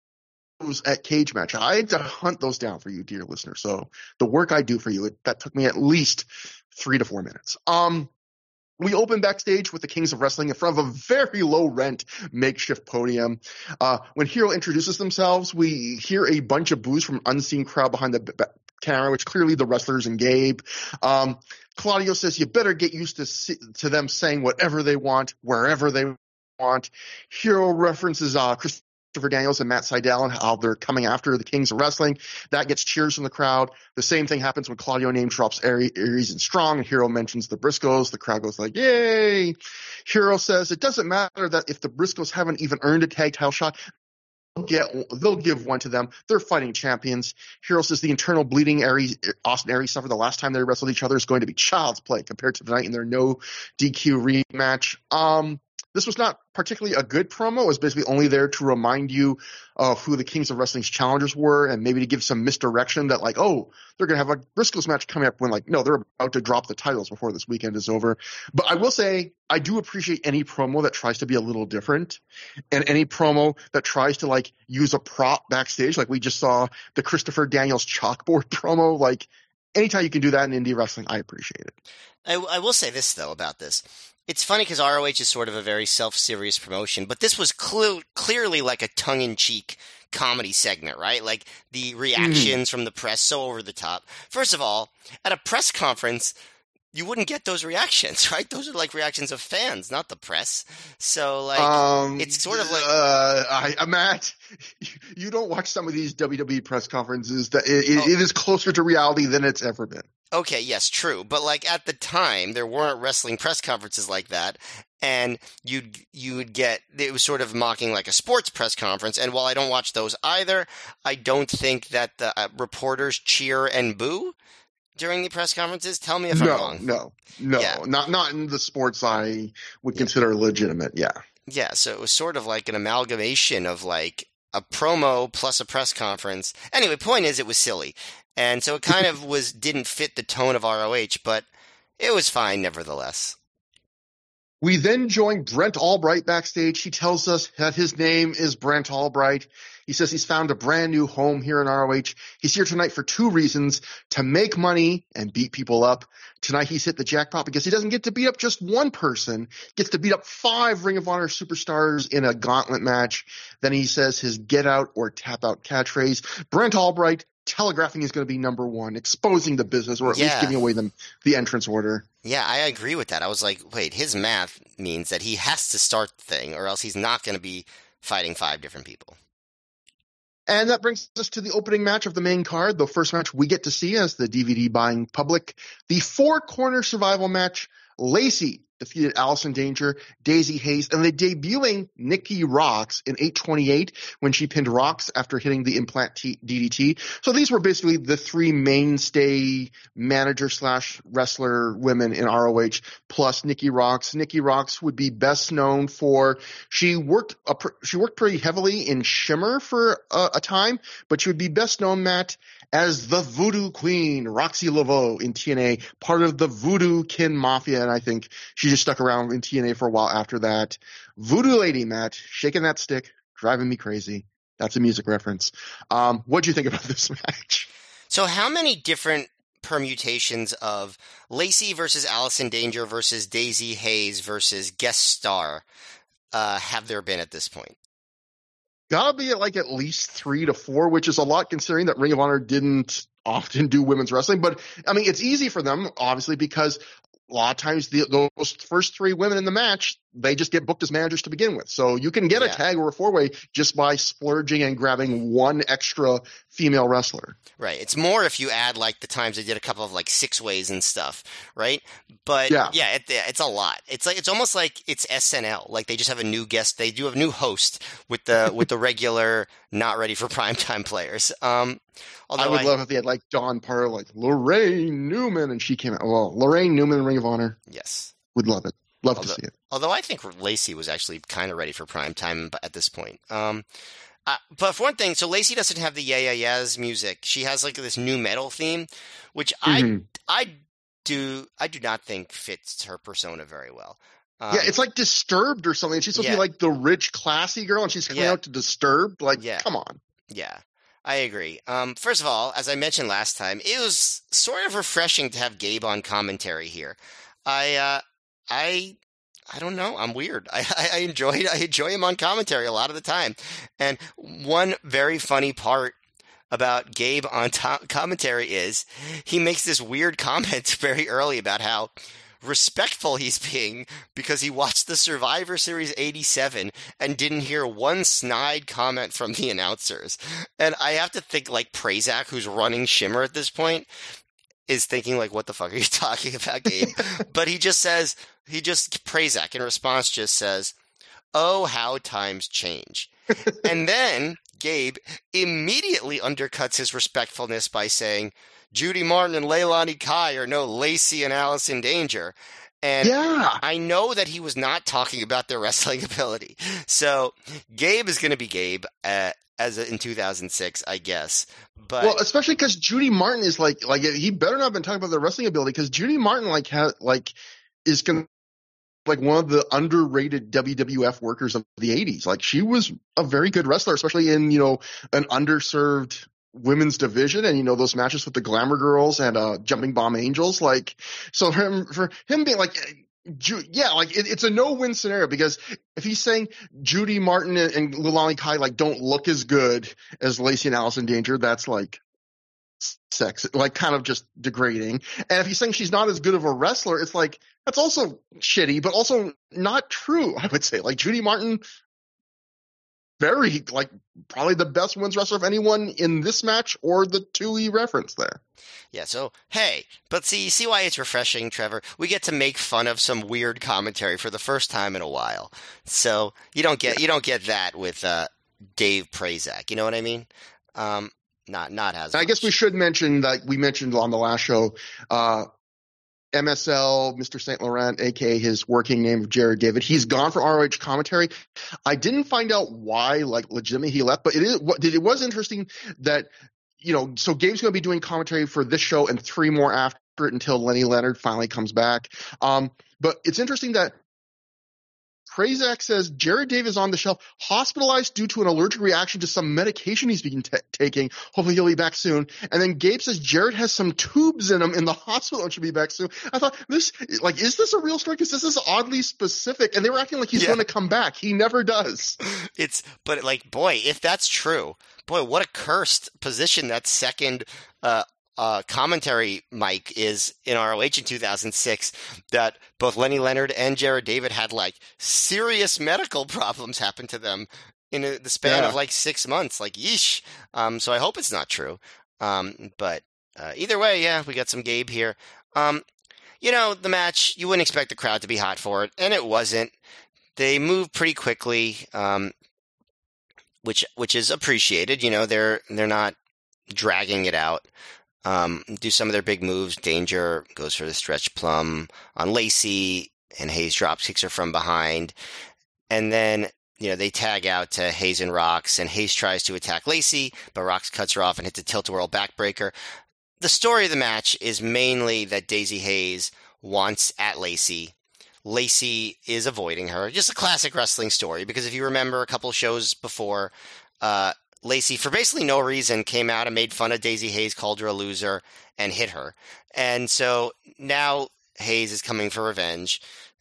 those at Cage Match. I had to hunt those down for you, dear listener. So the work I do for you, it, that took me at least three to four minutes. Um, we open backstage with the Kings of Wrestling in front of a very low rent makeshift podium. Uh, when Hero introduces themselves, we hear a bunch of boos from an unseen crowd behind the b- camera, which clearly the wrestlers and Gabe. Um, Claudio says you better get used to to them saying whatever they want, wherever they want. Hero references uh, Christopher Daniels and Matt Sydal and how they're coming after the Kings of Wrestling. That gets cheers from the crowd. The same thing happens when Claudio name drops Aries and Strong, and Hero mentions the Briscoes. The crowd goes like, yay! Hero says it doesn't matter that if the Briscoes haven't even earned a tag title shot, Get, they'll give one to them. They're fighting champions. Hero says the internal bleeding Aries, Austin Aries suffered the last time they wrestled each other is going to be child's play compared to tonight in their no D Q rematch. Um, this was not particularly a good promo. It was basically only there to remind you of who the Kings of Wrestling's challengers were and maybe to give some misdirection that like, oh, they're going to have a Briscoes match coming up when like, no, they're about to drop the titles before this weekend is over. But I will say I do appreciate any promo that tries to be a little different and any promo that tries to like use a prop backstage. Like we just saw the Christopher Daniels chalkboard promo. Like anytime you can do that in indie wrestling, I appreciate it. I, I will say this though about this. It's funny because R O H is sort of a very self-serious promotion, but this was cl- clearly like a tongue-in-cheek comedy segment, right? Like the reactions mm. from the press, so over the top. First of all, at a press conference, you wouldn't get those reactions, right? Those are like reactions of fans, not the press. So, like, um, it's sort of like uh, I, Matt, you don't watch some of these W W E press conferences. That it, oh. it is closer to reality than it's ever been. Okay, yes, true. But like at the time, there weren't wrestling press conferences like that, and you'd you would get it was sort of mocking like a sports press conference. And while I don't watch those either, I don't think that the uh, reporters cheer and boo during the press conferences. Tell me if no, I'm wrong. No, no, yeah. not not in the sports I would consider yeah. legitimate. Yeah, yeah. So it was sort of like an amalgamation of like a promo plus a press conference. Anyway, point is, it was silly. And so it kind of was didn't fit the tone of R O H, but it was fine nevertheless. We then join Brent Albright backstage. He tells us that his name is Brent Albright. He says he's found a brand new home here in R O H. He's here tonight for two reasons: to make money and beat people up. Tonight he's hit the jackpot because he doesn't get to beat up just one person. He gets to beat up five Ring of Honor superstars in a gauntlet match. Then he says his get out or tap out catchphrase. Brent Albright telegraphing is going to be number one, exposing the business or at yeah. least giving away them the entrance order. Yeah, I agree with that. I was like, wait, his math means that he has to start the thing or else he's not going to be fighting five different people. And that brings us to the opening match of the main card, the first match we get to see as the D V D buying public, the four-corner survival match. Lacey defeated Allison Danger, Daisy Hayes, and the debuting Nikki Rocks in eight twenty-eight when she pinned Rocks after hitting the implant T- D D T. So these were basically the three mainstay manager slash wrestler women in R O H plus Nikki Rocks. Nikki Rocks would be best known for she worked a, she worked pretty heavily in Shimmer for a, a time, but she would be best known, Matt, as the Voodoo Queen, Roxy Laveau in T N A, part of the Voodoo Kin Mafia, and I think she just stuck around in T N A for a while after that. Voodoo Lady, Matt, shaking that stick, driving me crazy. That's a music reference. Um, what'd you think about this match? So how many different permutations of Lacey versus Allison Danger versus Daisy Hayes versus guest star uh, have there been at this point? Gotta be at like at least three to four, which is a lot considering that Ring of Honor didn't often do women's wrestling. But I mean, it's easy for them, obviously, because a lot of times the, those first three women in the match, they just get booked as managers to begin with. So you can get Yeah. a tag or a four-way just by splurging and grabbing one extra female wrestler. Right. It's more if you add like the times they did a couple of like six ways and stuff, right? But yeah, Yeah. it, it's a lot. It's like it's almost like it's S N L. Like they just have a new guest. They do have a new host with the with the regular not ready for primetime players. Um, although I would love if they had like Dawn Parr, like Lorraine Newman, and she came out. Well, Lorraine Newman in Ring of Honor. yes. Would love it. Love Although, to see it. although I think Lacey was actually kind of ready for prime time at this point. Um, uh, but for one thing, so Lacey doesn't have the Yeah Yeah Yeahs music. She has like this new metal theme, which Mhm. I I do I do not think fits her persona very well. Um, Yeah, it's like Disturbed or something. She's supposed yeah. to be like the rich, classy girl, and she's coming Yeah. out to Disturbed. Like, Yeah. come on. Yeah, I agree. Um, first of all, as I mentioned last time, it was sort of refreshing to have Gabe on commentary here. I, uh, I, I don't know. I'm weird. I, I, I enjoy, I enjoy him on commentary a lot of the time. And one very funny part about Gabe on to- commentary is he makes this weird comment very early about how respectful he's being because he watched the Survivor Series eighty-seven and didn't hear one snide comment from the announcers. And I have to think like Prazak, who's running Shimmer at this point, is thinking like, what the fuck are you talking about, Gabe? But he just says, he just, Prazak in response just says, oh, how times change. And then Gabe immediately undercuts his respectfulness by saying, Judy Martin and Leilani Kai are no Lacey and Alice in Danger. And Yeah. I know that he was not talking about their wrestling ability. So Gabe is going to be Gabe uh, as a, in two thousand six, I guess. But Well, especially because Judy Martin is like, like he better not have been talking about their wrestling ability because Judy Martin like has like is con- like one of the underrated W W F workers of the eighties. Like she was a very good wrestler, especially in, you know, an underserved women's division and, you know, those matches with the Glamour Girls and uh Jumping Bomb Angels. Like, so for him, for him being like, Ju- yeah, like it, it's a no-win scenario because if he's saying Judy Martin and, and Leilani Kai like don't look as good as Lacey and Alice in Danger, that's like sex, like kind of just degrading. And if he's saying she's not as good of a wrestler, it's like that's also shitty, but also not true. I would say like Judy Martin, very like probably the best women's wrestler of anyone in this match or the two he referenced there. yeah, so hey, but see, see why it's refreshing, Trevor? We get to make fun of some weird commentary for the first time in a while. So you don't get you don't get that with uh, Dave Prazak. You know what I mean? Um, not not as. And I guess we much. should mention that we mentioned on the last show, uh, M S L, Mister Saint Laurent, aka his working name of Jared David. He's gone from R O H commentary. I didn't find out why, like legitimately he left, but it is what it was interesting that, you know, so Gabe's going to be doing commentary for this show and three more after it until Lenny Leonard finally comes back. Um, but it's interesting that Prazak says Jared David is on the shelf, hospitalized due to an allergic reaction to some medication he's been t- taking. Hopefully he'll be back soon. And then Gabe says Jared has some tubes in him in the hospital and should be back soon. I thought this, like, is this a real story? Because this is oddly specific. And they were acting like he's Yeah. going to come back. He never does. It's but like boy, if that's true, boy, what a cursed position that second uh, uh, commentary mic is in R O H in two thousand six. That both Lenny Leonard and Jared David had like serious medical problems happen to them in a, the span Yeah. of like six months. Like yeesh. Um, so I hope it's not true. Um, but uh, either way, yeah, we got some Gabe here. Um, you know, the match you wouldn't expect the crowd to be hot for it, and it wasn't. They moved pretty quickly. Um, which which is appreciated. You know, they're they're not dragging it out. Um, do some of their big moves. Danger goes for the stretch plum on Lacey, and Hayes drop kicks her from behind. And then, you know, they tag out to Hayes and Rox, and Hayes tries to attack Lacey, but Rox cuts her off and hits a tilt-a-whirl backbreaker. The story of the match is mainly that Daisy Hayes wants at Lacey. Lacey is avoiding her. Just a classic wrestling story, because if you remember a couple shows before, uh, Lacey, for basically no reason, came out and made fun of Daisy Hayes, called her a loser, and hit her. And so now Hayes is coming for revenge.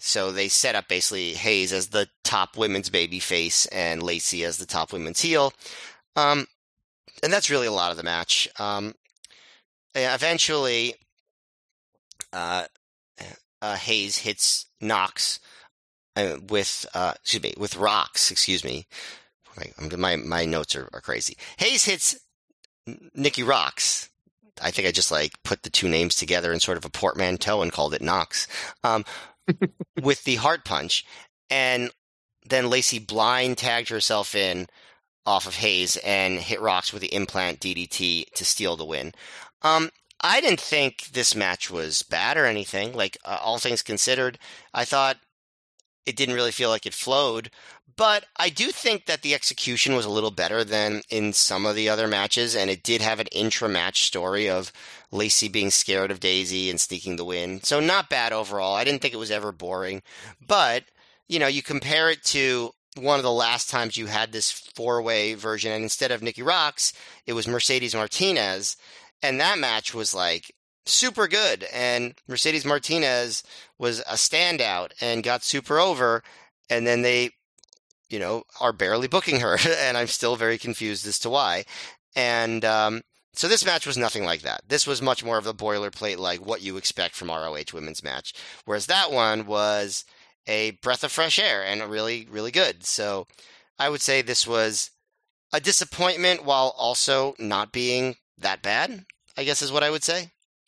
So they set up basically Hayes as the top women's baby face and Lacey as the top women's heel. Um, and that's really a lot of the match. Um, eventually, uh, uh, Hayes hits Nox uh, with, uh, excuse me, with rocks, excuse me. My, my, my notes are, are crazy. Hayes hits Nikki Rocks. I think I just like put the two names together in sort of a portmanteau and called it Nox. Um, with the heart punch, and then Lacey blind tagged herself in off of Hayes and hit Rocks with the implant D D T to steal the win. Um, I didn't think this match was bad or anything. Like, uh, all things considered, I thought it didn't really feel like it flowed, but I do think that the execution was a little better than in some of the other matches, and it did have an intra-match story of Lacey being scared of Daisy and sneaking the win. So not bad overall. I didn't think it was ever boring. But, you know, you compare it to one of the last times you had this four-way version, and instead of Nikki Rocks, it was Mercedes Martinez, and that match was like super good, and Mercedes Martinez was a standout and got super over, and then they, you know, are barely booking her, and I'm still very confused as to why. And um, so this match was nothing like that. This was much more of the boilerplate, like what you expect from R O H women's match, whereas that one was a breath of fresh air and really, really good. So I would say this was a disappointment while also not being that bad, I guess is what I would say.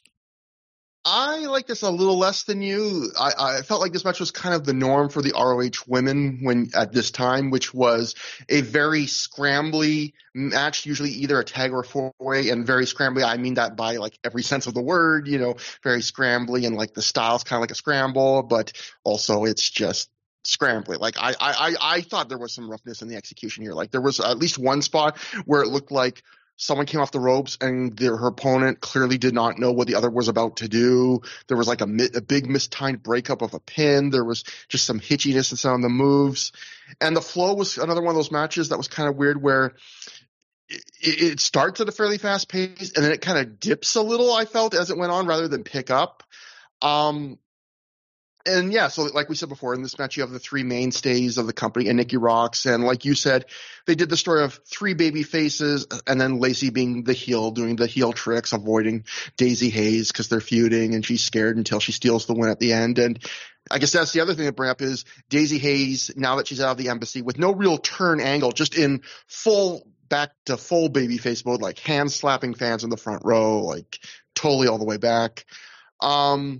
I like this a little less than you. I, I felt like this match was kind of the norm for the R O H women when at this time, which was a very scrambly match, usually either a tag or a four-way, and very scrambly. I mean that by like every sense of the word, you know, very scrambly, and like the style's kind of like a scramble, but also it's just scrambly. Like I, I, I thought there was some roughness in the execution here. Like there was at least one spot where it looked like someone came off the ropes and their, her opponent clearly did not know what the other was about to do. There was like a, a big mistimed breakup of a pin. There was just some hitchiness in some of the moves. And the flow was another one of those matches that was kind of weird where it, it starts at a fairly fast pace and then it kind of dips a little, I felt, as it went on rather than pick up. Um, And yeah, so like we said before, in this match, you have the three mainstays of the company and Nikki Rocks. And like you said, they did the story of three baby faces and then Lacey being the heel, doing the heel tricks, avoiding Daisy Hayes because they're feuding and she's scared until she steals the win at the end. And I guess that's the other thing to bring up is Daisy Hayes, now that she's out of the embassy, with no real turn angle, just in full back to full baby face mode, like hand slapping fans in the front row, like totally all the way back. Um,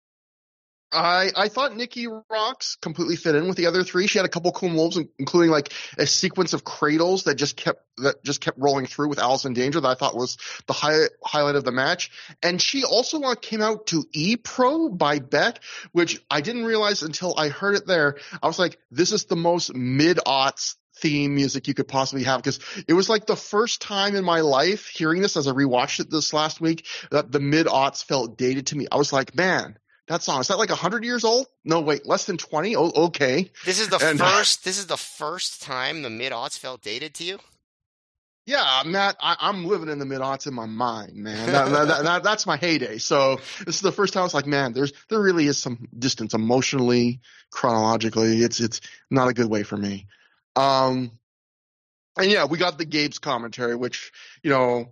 I, I thought Nikki Rocks completely fit in with the other three. She had a couple cool moves, including like a sequence of cradles that just kept that just kept rolling through with Allison Danger that I thought was the high, highlight of the match. And she also uh, came out to E-Pro by Beck, which I didn't realize until I heard it there. I was like, this is the most mid-aughts theme music you could possibly have, because it was like the first time in my life hearing this as I rewatched it this last week that the mid-aughts felt dated to me. I was like, man, that song, is that like one hundred years old? No, wait, less than twenty? Oh, okay. This is the and, first This is the first time the mid-aughts felt dated to you? Yeah, Matt, I, I'm living in the mid-aughts in my mind, man. That, that, that, that's my heyday. So this is the first time I was like, man, there's there really is some distance emotionally, chronologically. It's it's not a good way for me. Um, and yeah, we got the Gabe's commentary, which, you know,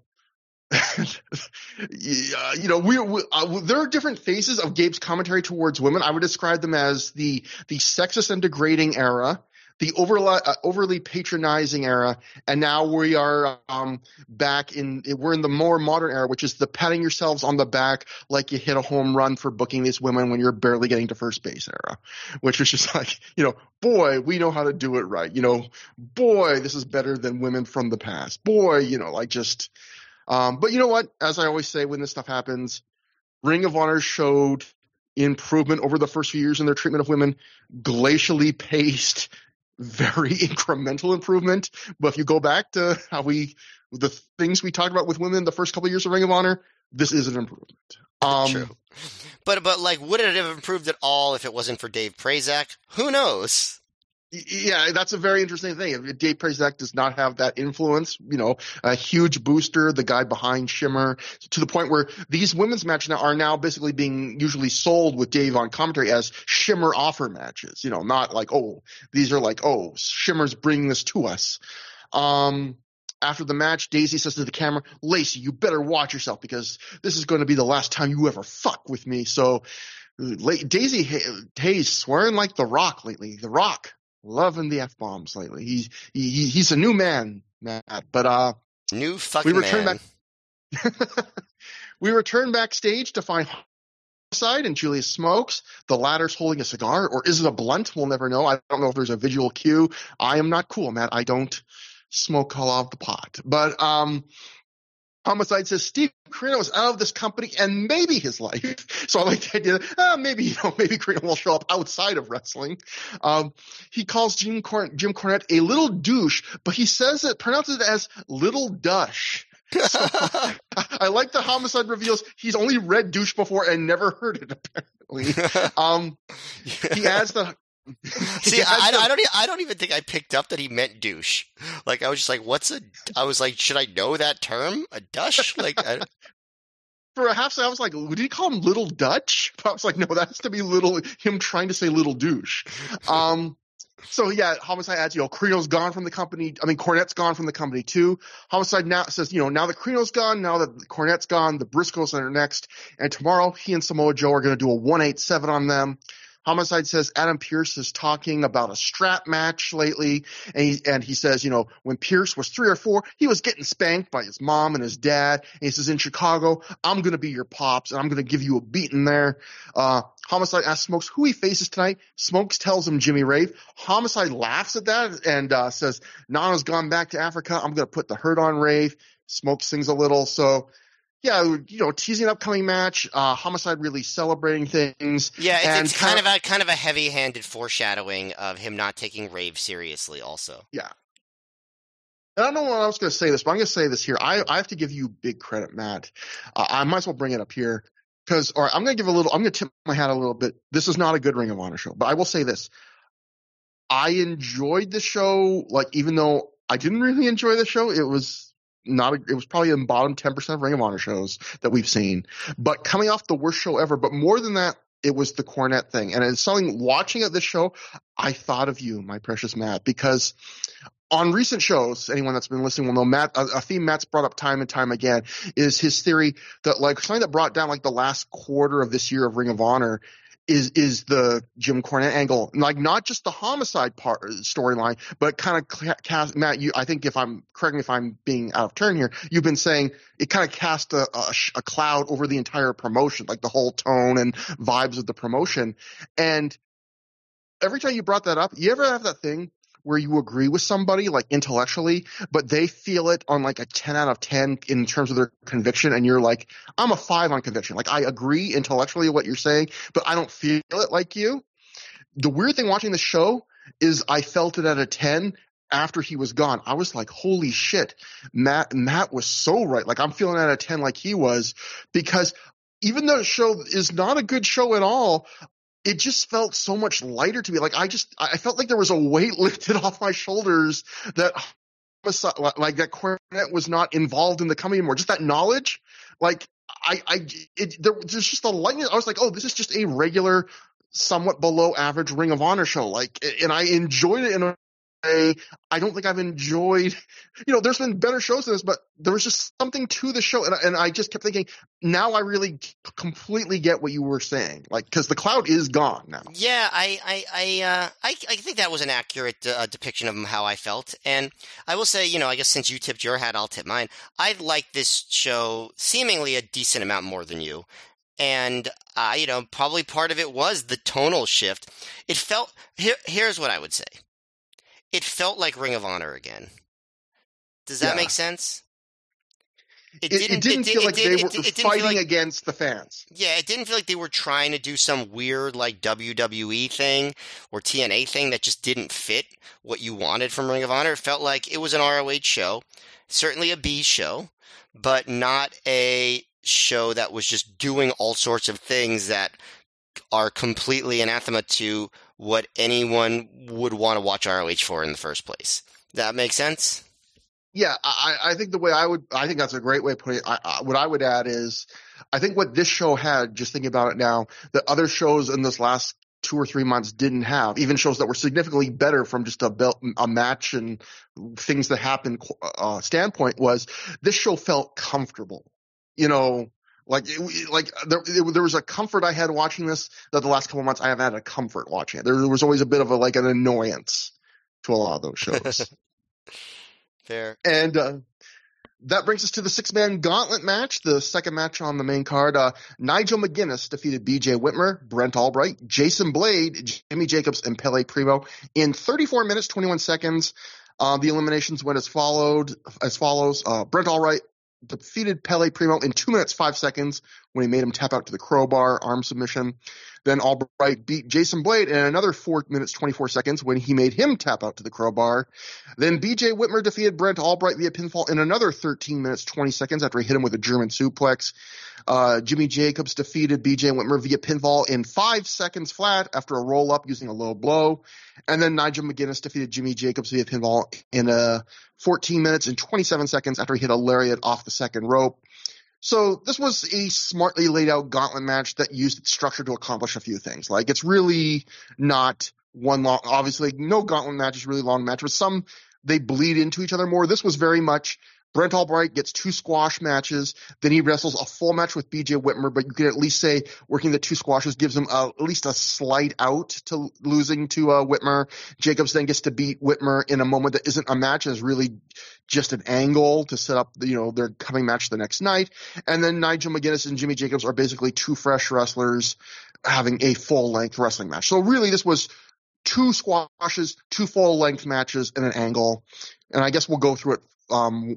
you know, we, we uh, there are different phases of Gabe's commentary towards women. I would describe them as the the sexist and degrading era, the overly uh, overly patronizing era, and now we are um, back in we're in the more modern era, which is the patting yourselves on the back like you hit a home run for booking these women when you're barely getting to first base era, which is just like, you know, boy, we know how to do it right. You know, boy, this is better than women from the past. Boy, you know, like just. Um, but you know what? As I always say when this stuff happens, Ring of Honor showed improvement over the first few years in their treatment of women, glacially paced, very incremental improvement. But if you go back to how we, the things we talked about with women the first couple of years of Ring of Honor, this is an improvement. Um, True. But, but like, would it have improved at all if it wasn't for Dave Prazak? Who knows? Yeah, that's a very interesting thing. Dave Prazak does not have that influence, you know, a huge booster, the guy behind Shimmer, to the point where these women's matches now are now basically being usually sold with Dave on commentary as Shimmer offer matches, you know, not like, oh, these are like, oh, Shimmer's bringing this to us. Um, After the match, Daisy says to the camera, Lacey, you better watch yourself because this is going to be the last time you ever fuck with me. So Daisy Hayes swearing like The Rock lately. The Rock. Loving the F-bombs lately. He, he he's a new man, Matt. But uh, new fucking we return man. Back, we return backstage to find Homicide and Julius Smokes. The latter's holding a cigar, or is it a blunt? We'll never know. I don't know if there's a visual cue. I am not cool, Matt. I don't smoke all off the pot. But um, Homicide says Steve Corino is out of this company and maybe his life. So I like the idea that uh, maybe, you know, maybe Corino will show up outside of wrestling. Um, he calls Jim, Corn- Jim Cornette a little douche, but he says it, pronounces it as little dush. So I, I like the Homicide reveals he's only read douche before and never heard it, apparently. Um, he adds that See, I, I don't. I don't even think I picked up that he meant douche. Like I was just like, "What's a?" I was like, "Should I know that term? A dush?" Like I, for a half second, I was like, "Did he call him Little Dutch?" But I was like, "No, that has to be little him trying to say little douche." Um, so yeah, Homicide adds, you know, Corino's gone from the company. I mean, Cornette's gone from the company too. Homicide now says, you know, now that Corino's gone, now that Cornette's gone, the Briscoes are next, and tomorrow he and Samoa Joe are going to do a one eight seven on them. Homicide says Adam Pearce is talking about a strap match lately, and he, and he says, you know, when Pearce was three or four, he was getting spanked by his mom and his dad. And he says, in Chicago, I'm going to be your pops, and I'm going to give you a beating there. Uh, Homicide asks Smokes who he faces tonight. Smokes tells him Jimmy Rave. Homicide laughs at that and uh, says, Nana's gone back to Africa. I'm going to put the hurt on Rave. Smokes sings a little, so... Yeah, you know, teasing an upcoming match, uh, Homicide really celebrating things. Yeah, it's, and it's kind of a kind of a heavy-handed foreshadowing of him not taking Rave seriously also. Yeah. And I don't know what I was going to say this, but I'm going to say this here. I, I have to give you big credit, Matt. Uh, I might as well bring it up here because, all right, I'm going to give a little, I'm going to tip my hat a little bit. This is not a good Ring of Honor show, but I will say this. I enjoyed the show, like, even though I didn't really enjoy the show, it was not a, it was probably in the bottom ten percent of Ring of Honor shows that we've seen, but coming off the worst show ever. But more than that, it was the Cornette thing. And it's something watching at this show, I thought of you, my precious Matt, because on recent shows, anyone that's been listening will know Matt, a, a theme Matt's brought up time and time again is his theory that like something that brought down like the last quarter of this year of Ring of Honor is is the Jim Cornette angle, like not just the Homicide part storyline, but kind of cast Matt. You, I think if I'm correct me if I'm being out of turn here, you've been saying it kind of cast a, a, a cloud over the entire promotion, like the whole tone and vibes of the promotion. And every time you brought that up, you ever have that thing where you agree with somebody like intellectually, but they feel it on like a ten out of ten in terms of their conviction. And you're like, I'm a five on conviction. Like I agree intellectually what you're saying, but I don't feel it like you. The weird thing watching the show is I felt it at a ten after he was gone. I was like, holy shit, Matt, Matt was so right. Like I'm feeling at a ten like he was, because even though the show is not a good show at all, it just felt so much lighter to me. Like I just, I felt like there was a weight lifted off my shoulders that, like that Cornette was not involved in the company anymore. Just that knowledge, like I, I, it, there, there's just a lightness. I was like, oh, this is just a regular, somewhat below average Ring of Honor show. Like, and I enjoyed it in a way I don't think I've enjoyed. You know, there's been better shows than this, but there was just something to the show, and, and I just kept thinking, now I really completely get what you were saying, like because the cloud is gone now. Yeah, I, I, I, uh, I, I think that was an accurate uh, depiction of how I felt, and I will say, you know, I guess since you tipped your hat, I'll tip mine. I like this show seemingly a decent amount more than you. And, uh, you know, probably part of it was the tonal shift. It felt, here, here's what I would say. It felt like Ring of Honor again. Does that yeah. make sense? It, it didn't, it didn't it, feel it, like it, they were it, fighting like, against the fans. Yeah, it didn't feel like they were trying to do some weird like W W E thing or T N A thing that just didn't fit what you wanted from Ring of Honor. It felt like it was an R O H show, certainly a B show, but not a show that was just doing all sorts of things that are completely anathema to what anyone would want to watch R O H for in the first place. That makes sense? Yeah, I, I think the way I would, I think that's a great way of putting it. I, I, what I would add is, I think what this show had, just thinking about it now, that other shows in this last two or three months didn't have, even shows that were significantly better from just a belt, a match and things that happened uh, standpoint, was this show felt comfortable. You know, like it, like there, it, there was a comfort I had watching this that the last couple of months I haven't had a comfort watching it. There, there was always a bit of a like an annoyance to a lot of those shows. Fair. And uh, that brings us to the six-man gauntlet match, the second match on the main card. Uh, Nigel McGuinness defeated B J Whitmer, Brent Albright, Jason Blade, Jimmy Jacobs, and Pele Primo in thirty-four minutes, twenty-one seconds. Uh, the eliminations went as followed as follows. Uh, Brent Albright defeated Pele Primo in two minutes, five seconds when he made him tap out to the crowbar, arm submission. Then Albright beat Jason Blade in another four minutes, twenty-four seconds when he made him tap out to the crowbar. Then B J Whitmer defeated Brent Albright via pinfall in another thirteen minutes, twenty seconds after he hit him with a German suplex. Uh, Jimmy Jacobs defeated B J Whitmer via pinfall in five seconds flat after a roll-up using a low blow. And then Nigel McGuinness defeated Jimmy Jacobs via pinfall in uh, fourteen minutes and twenty-seven seconds after he hit a lariat off the second rope. So this was a smartly laid out gauntlet match that used its structure to accomplish a few things. Like, it's really not one long, obviously no gauntlet match is really long match, but some, they bleed into each other more. This was very much Brent Albright gets two squash matches, then he wrestles a full match with B J Whitmer, but you can at least say working the two squashes gives him a, at least a slight out to losing to uh, Whitmer. Jacobs then gets to beat Whitmer in a moment that isn't a match, is really just an angle to set up, you know, their coming match the next night. And then Nigel McGuinness and Jimmy Jacobs are basically two fresh wrestlers having a full-length wrestling match. So really this was two squashes, two full-length matches, and an angle. And I guess we'll go through it um,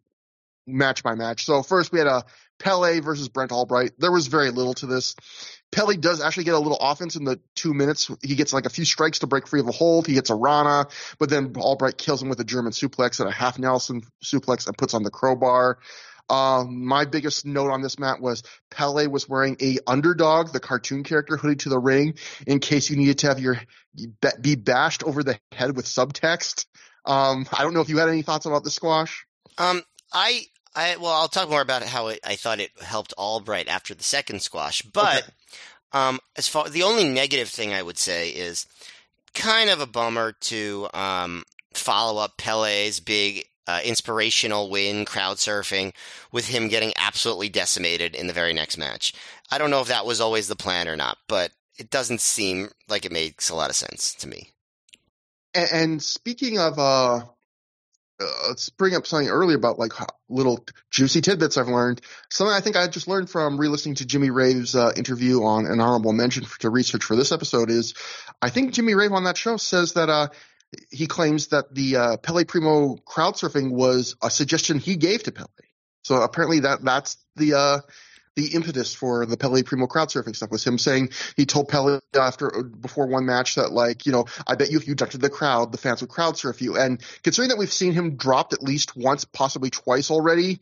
match by match. So first we had a Pele versus Brent Albright. There was very little to this. Pele does actually get a little offense in the two minutes. He gets like a few strikes to break free of a hold. He gets a Rana, but then Albright kills him with a German suplex and a half Nelson suplex and puts on the crowbar. Uh, my biggest note on this match was Pele was wearing a Underdog, the cartoon character, hoodie to the ring in case you needed to have your be bashed over the head with subtext. Um, I don't know if you had any thoughts about the squash. Um, I, I, well, I'll talk more about how it, I thought it helped Albright after the second squash, but, okay. um, as far, the only negative thing I would say is kind of a bummer to, um, follow up Pele's big, uh, inspirational win, crowd surfing, with him getting absolutely decimated in the very next match. I don't know if that was always the plan or not, but it doesn't seem like it makes a lot of sense to me. And, and speaking of, uh, uh, let's bring up something earlier about like little juicy tidbits I've learned. Something I think I just learned from re-listening to Jimmy Rave's uh, interview on an honorable mention for, to research for this episode is I think Jimmy Rave on that show says that uh, he claims that the uh, Pele Primo crowd surfing was a suggestion he gave to Pele. So apparently that that's the uh, the impetus for the Pele Primo crowd surfing stuff was him saying he told Pele after before one match that like, you know, I bet you if you ducked to the crowd, the fans would crowd surf you. And considering that we've seen him dropped at least once, possibly twice already,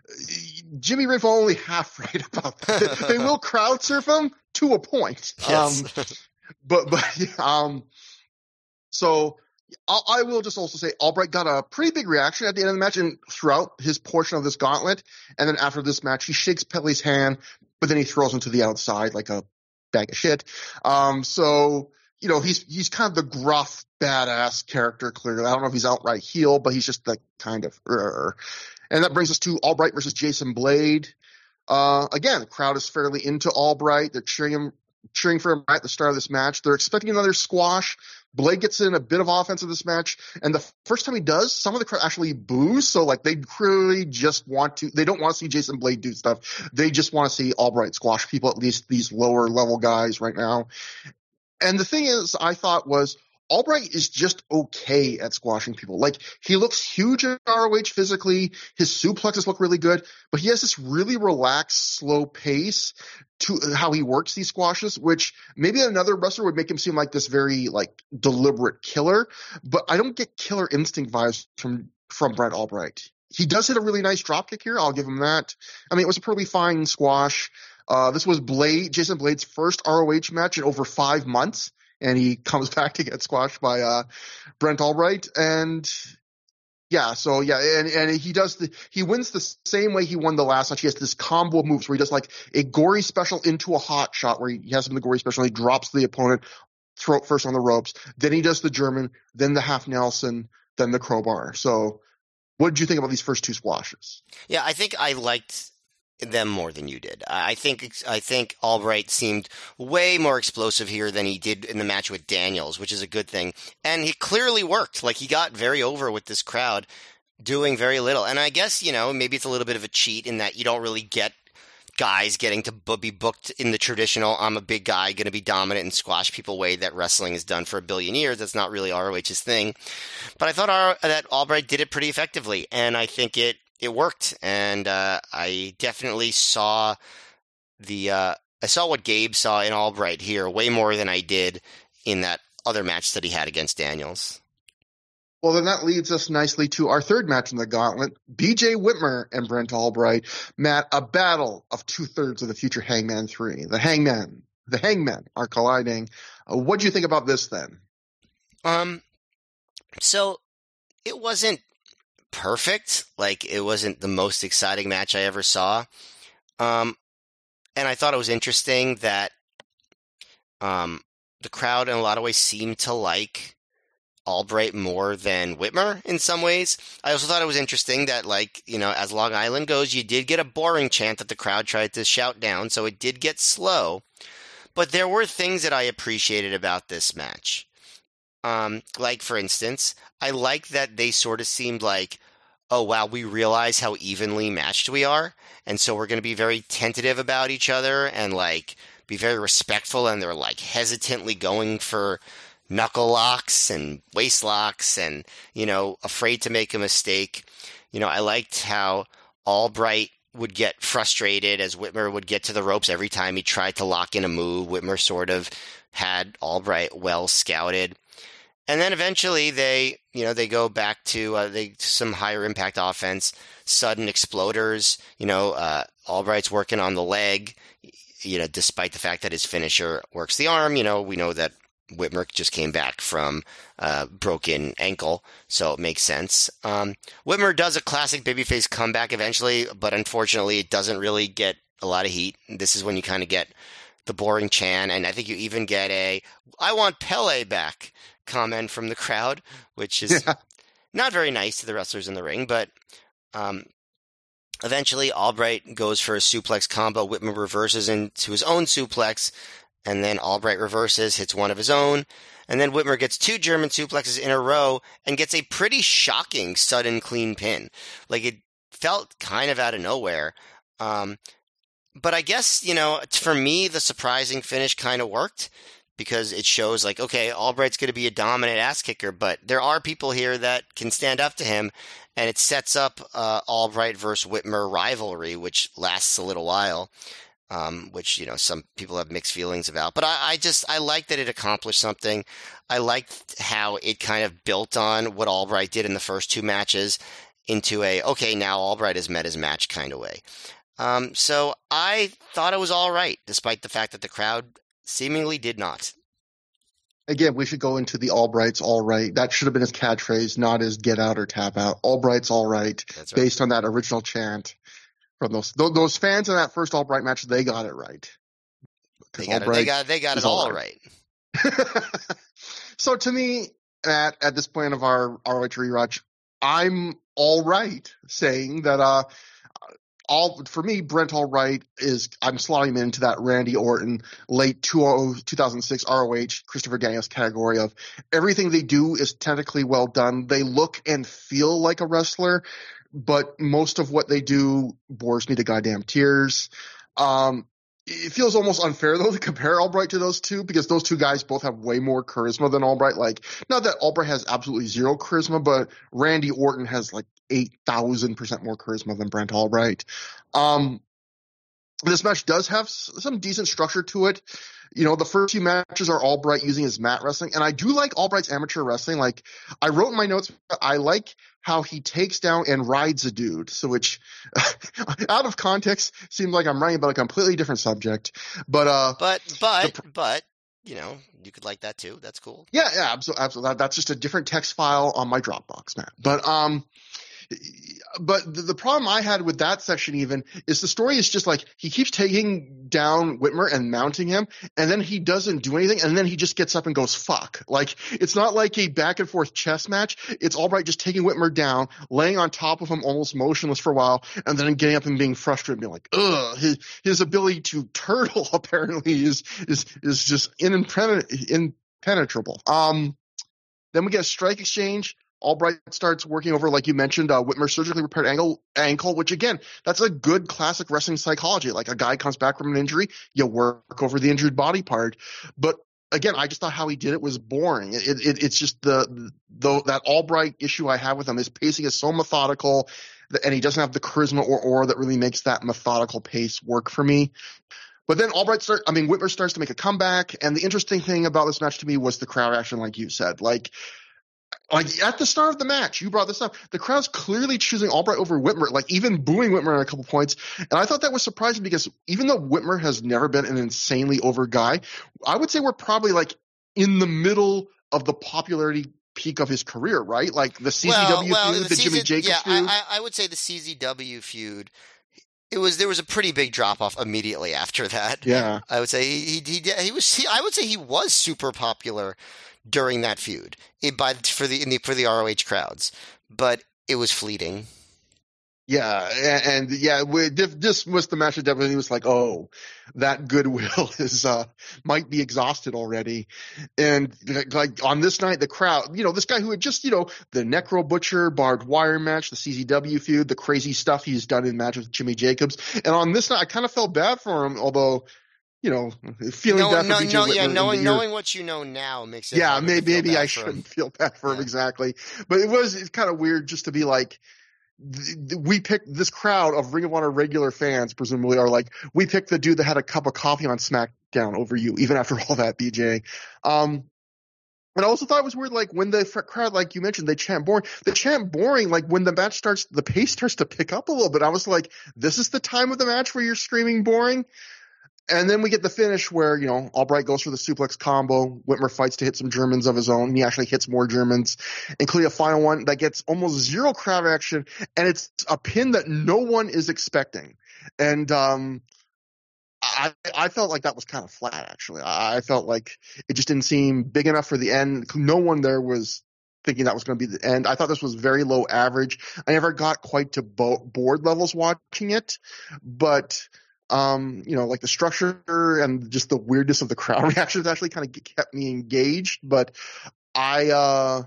Jimmy Rave only half right about that. They will crowd surf him to a point. Yes. Um, but but um, so. I'll, I will just also say Albright got a pretty big reaction at the end of the match and throughout his portion of this gauntlet. And then after this match, he shakes Pele's hand, but then he throws him to the outside like a bag of shit. Um, so, you know, he's, he's kind of the gruff, badass character, clearly. I don't know if he's outright heel, but he's just like kind of, uh, and that brings us to Albright versus Jason Blade. Uh, again, the crowd is fairly into Albright. They're cheering him, cheering for him right at the start of this match. They're expecting another squash. Blade gets in a bit of offense in this match, and the first time he does, some of the crowd actually boos. So, like, they clearly just want to – they don't want to see Jason Blade do stuff. They just want to see Albright squash people, at least these lower-level guys right now. And the thing is, I thought was Albright is just okay at squashing people. Like, he looks huge at R O H physically. His suplexes look really good, but he has this really relaxed, slow pace to how he works these squashes, which maybe another wrestler would make him seem like this very like deliberate killer, but I don't get killer instinct vibes from, from Brent Albright. He does hit a really nice dropkick here. I'll give him that. I mean, it was a pretty fine squash. Uh, this was Blade, Jason Blade's first R O H match in over five months. and he comes back to get squashed by uh, Brent Albright. And yeah, so yeah, and, and he does the he wins the same way he won the last match. He has this combo of moves where he does like a gory special into a hot shot where he has him in the gory special and he drops the opponent throat first on the ropes. Then he does the German, then the half Nelson, then the crowbar. So what did you think about these first two squashes? Yeah, I think I liked them more than you did. I think I think Albright seemed way more explosive here than he did in the match with Daniels, which is a good thing. And he clearly worked. Like, he got very over with this crowd, doing very little. And I guess, you know, maybe it's a little bit of a cheat in that you don't really get guys getting to be booked in the traditional, I'm a big guy, going to be dominant and squash people way that wrestling has done for a billion years. That's not really R O H's thing. But I thought our, that Albright did it pretty effectively, and I think it It worked, and uh, I definitely saw the uh, I saw what Gabe saw in Albright here way more than I did in that other match that he had against Daniels. Well, then that leads us nicely to our third match in the gauntlet, B J Whitmer and Brent Albright. Matt, a battle of two-thirds of the future Hangman three. The Hangman, the Hangmen are colliding. Uh, what do you think about this then? Um, so it wasn't perfect. Like, it wasn't the most exciting match I ever saw. Um, and I thought it was interesting that um, the crowd in a lot of ways seemed to like Albright more than Whitmer in some ways. I also thought it was interesting that, like, you know, as Long Island goes, you did get a boring chant that the crowd tried to shout down, so it did get slow. But there were things that I appreciated about this match. Um, like, for instance, I like that they sort of seemed like, oh, wow, we realize how evenly matched we are, and so we're going to be very tentative about each other and, like, be very respectful, and they're, like, hesitantly going for knuckle locks and waist locks and, you know, afraid to make a mistake. You know, I liked how Albright would get frustrated as Whitmer would get to the ropes every time he tried to lock in a move. Whitmer sort of had Albright well scouted. And then eventually they, you know, they go back to uh, they some higher impact offense, sudden exploders. You know, uh, Albright's working on the leg, you know, despite the fact that his finisher works the arm. You know, we know that Whitmer just came back from uh, broken ankle, so it makes sense. Um, Whitmer does a classic babyface comeback eventually, but unfortunately it doesn't really get a lot of heat. This is when you kind of get the boring Chan, and I think you even get a "I want Pele back" comment from the crowd, which is yeah. not very nice to the wrestlers in the ring, but um, eventually Albright goes for a suplex combo. Whitmer reverses into his own suplex, and then Albright reverses, hits one of his own, and then Whitmer gets two German suplexes in a row and gets a pretty shocking sudden clean pin. Like, it felt kind of out of nowhere. Um, but I guess, you know, for me, the surprising finish kind of worked because it shows, like, okay, Albright's going to be a dominant ass kicker, but there are people here that can stand up to him, and it sets up uh, Albright versus Whitmer rivalry, which lasts a little while. Um, which, you know, some people have mixed feelings about. But I, I just, I like that it accomplished something. I liked how it kind of built on what Albright did in the first two matches into a, okay, now Albright has met his match kind of way. Um, so I thought it was all right, despite the fact that the crowd seemingly did not. Again, we should go into the Albright's all right. That should have been his catchphrase, not his get out or tap out. Albright's all right, That's right. Based on that original chant. From those those fans in that first Albright match, they got it right. They got, it, they got they got it all right. right. So to me, at at this point of our R O H rewatch, I'm all right saying that uh all for me, Brent Albright is I'm slotting him into that Randy Orton late two thousand six R O H Christopher Daniels category of everything they do is technically well done. They look and feel like a wrestler, but most of what they do bores me to goddamn tears. Um, it feels almost unfair, though, to compare Albright to those two because those two guys both have way more charisma than Albright. Like, not that Albright has absolutely zero charisma, but Randy Orton has like eight thousand percent more charisma than Brent Albright. Um, this match does have some decent structure to it. You know, the first few matches are Albright using his mat wrestling, and I do like Albright's amateur wrestling. Like, I wrote in my notes, I like how he takes down and rides a dude, so which, out of context, seems like I'm writing about a completely different subject. But, uh, but, but, the, but, you know, you could like that too. That's cool. Yeah, yeah, absolutely, absolutely. That's just a different text file on my Dropbox, man. But um, but the, the problem I had with that section even is the story is just like he keeps taking down Whitmer and mounting him, and then he doesn't do anything, and then he just gets up and goes fuck. Like it's not like a back and forth chess match. It's Albright just taking Whitmer down, laying on top of him almost motionless for a while, and then getting up and being frustrated and being like, ugh. His his ability to turtle apparently is is is just impenetrable. Um, then we get a strike exchange. Albright starts working over, like you mentioned, uh, Whitmer's surgically repaired ankle, ankle, which again, that's a good classic wrestling psychology. Like a guy comes back from an injury, you work over the injured body part. But again, I just thought how he did it was boring. It, it, it's just the, the that Albright issue I have with him. His pacing is so methodical, and he doesn't have the charisma or aura that really makes that methodical pace work for me. But then Albright start, I mean, Whitmer starts to make a comeback, and the interesting thing about this match to me was the crowd action, like you said. Like, Like at the start of the match, you brought this up. The crowd's clearly choosing Albright over Whitmer, like even booing Whitmer on a couple points. And I thought that was surprising because even though Whitmer has never been an insanely over guy, I would say we're probably like in the middle of the popularity peak of his career, right? Like the C Z W well, well, feud, the, the C Z, Jimmy Jacobs yeah, feud. I, I would say the C Z W feud. It was there was a pretty big drop off immediately after that. Yeah, I would say he he he, he was he, I would say he was super popular during that feud it, by for the, in the for the R O H crowds, but it was fleeting. Yeah, and, and yeah, we, this was the match that definitely was like, oh, that goodwill is uh might be exhausted already. And like on this night, the crowd, you know, this guy who had just, you know, the Necro Butcher barbed wire match, the C Z W feud, the crazy stuff he's done in match with Jimmy Jacobs, and on this night, I kind of felt bad for him, although. You know, feeling no, bad no, for B J no, Whitmer yeah, knowing year, knowing what you know now makes it. Yeah, harder maybe to feel maybe bad I for shouldn't him. feel bad for Yeah. him exactly, but it was it's kind of weird just to be like. We picked this crowd of Ring of Honor regular fans, presumably, are like, we picked the dude that had a cup of coffee on SmackDown over you, even after all that, B J. Um, and I also thought it was weird, like, when the crowd, like you mentioned, they chant boring. They chant boring, like, when the match starts, the pace starts to pick up a little bit. I was like, this is the time of the match where you're screaming boring? And then we get the finish where, you know, Albright goes for the suplex combo. Whitmer fights to hit some Germans of his own. He actually hits more Germans, including a final one that gets almost zero crowd action. And it's a pin that no one is expecting. And um, I, I felt like that was kind of flat, actually. I felt like it just didn't seem big enough for the end. No one there was thinking that was going to be the end. I thought this was very low average. I never got quite to bo- board levels watching it, but – Um, you know, like the structure and just the weirdness of the crowd reactions actually kind of kept me engaged. But I, uh,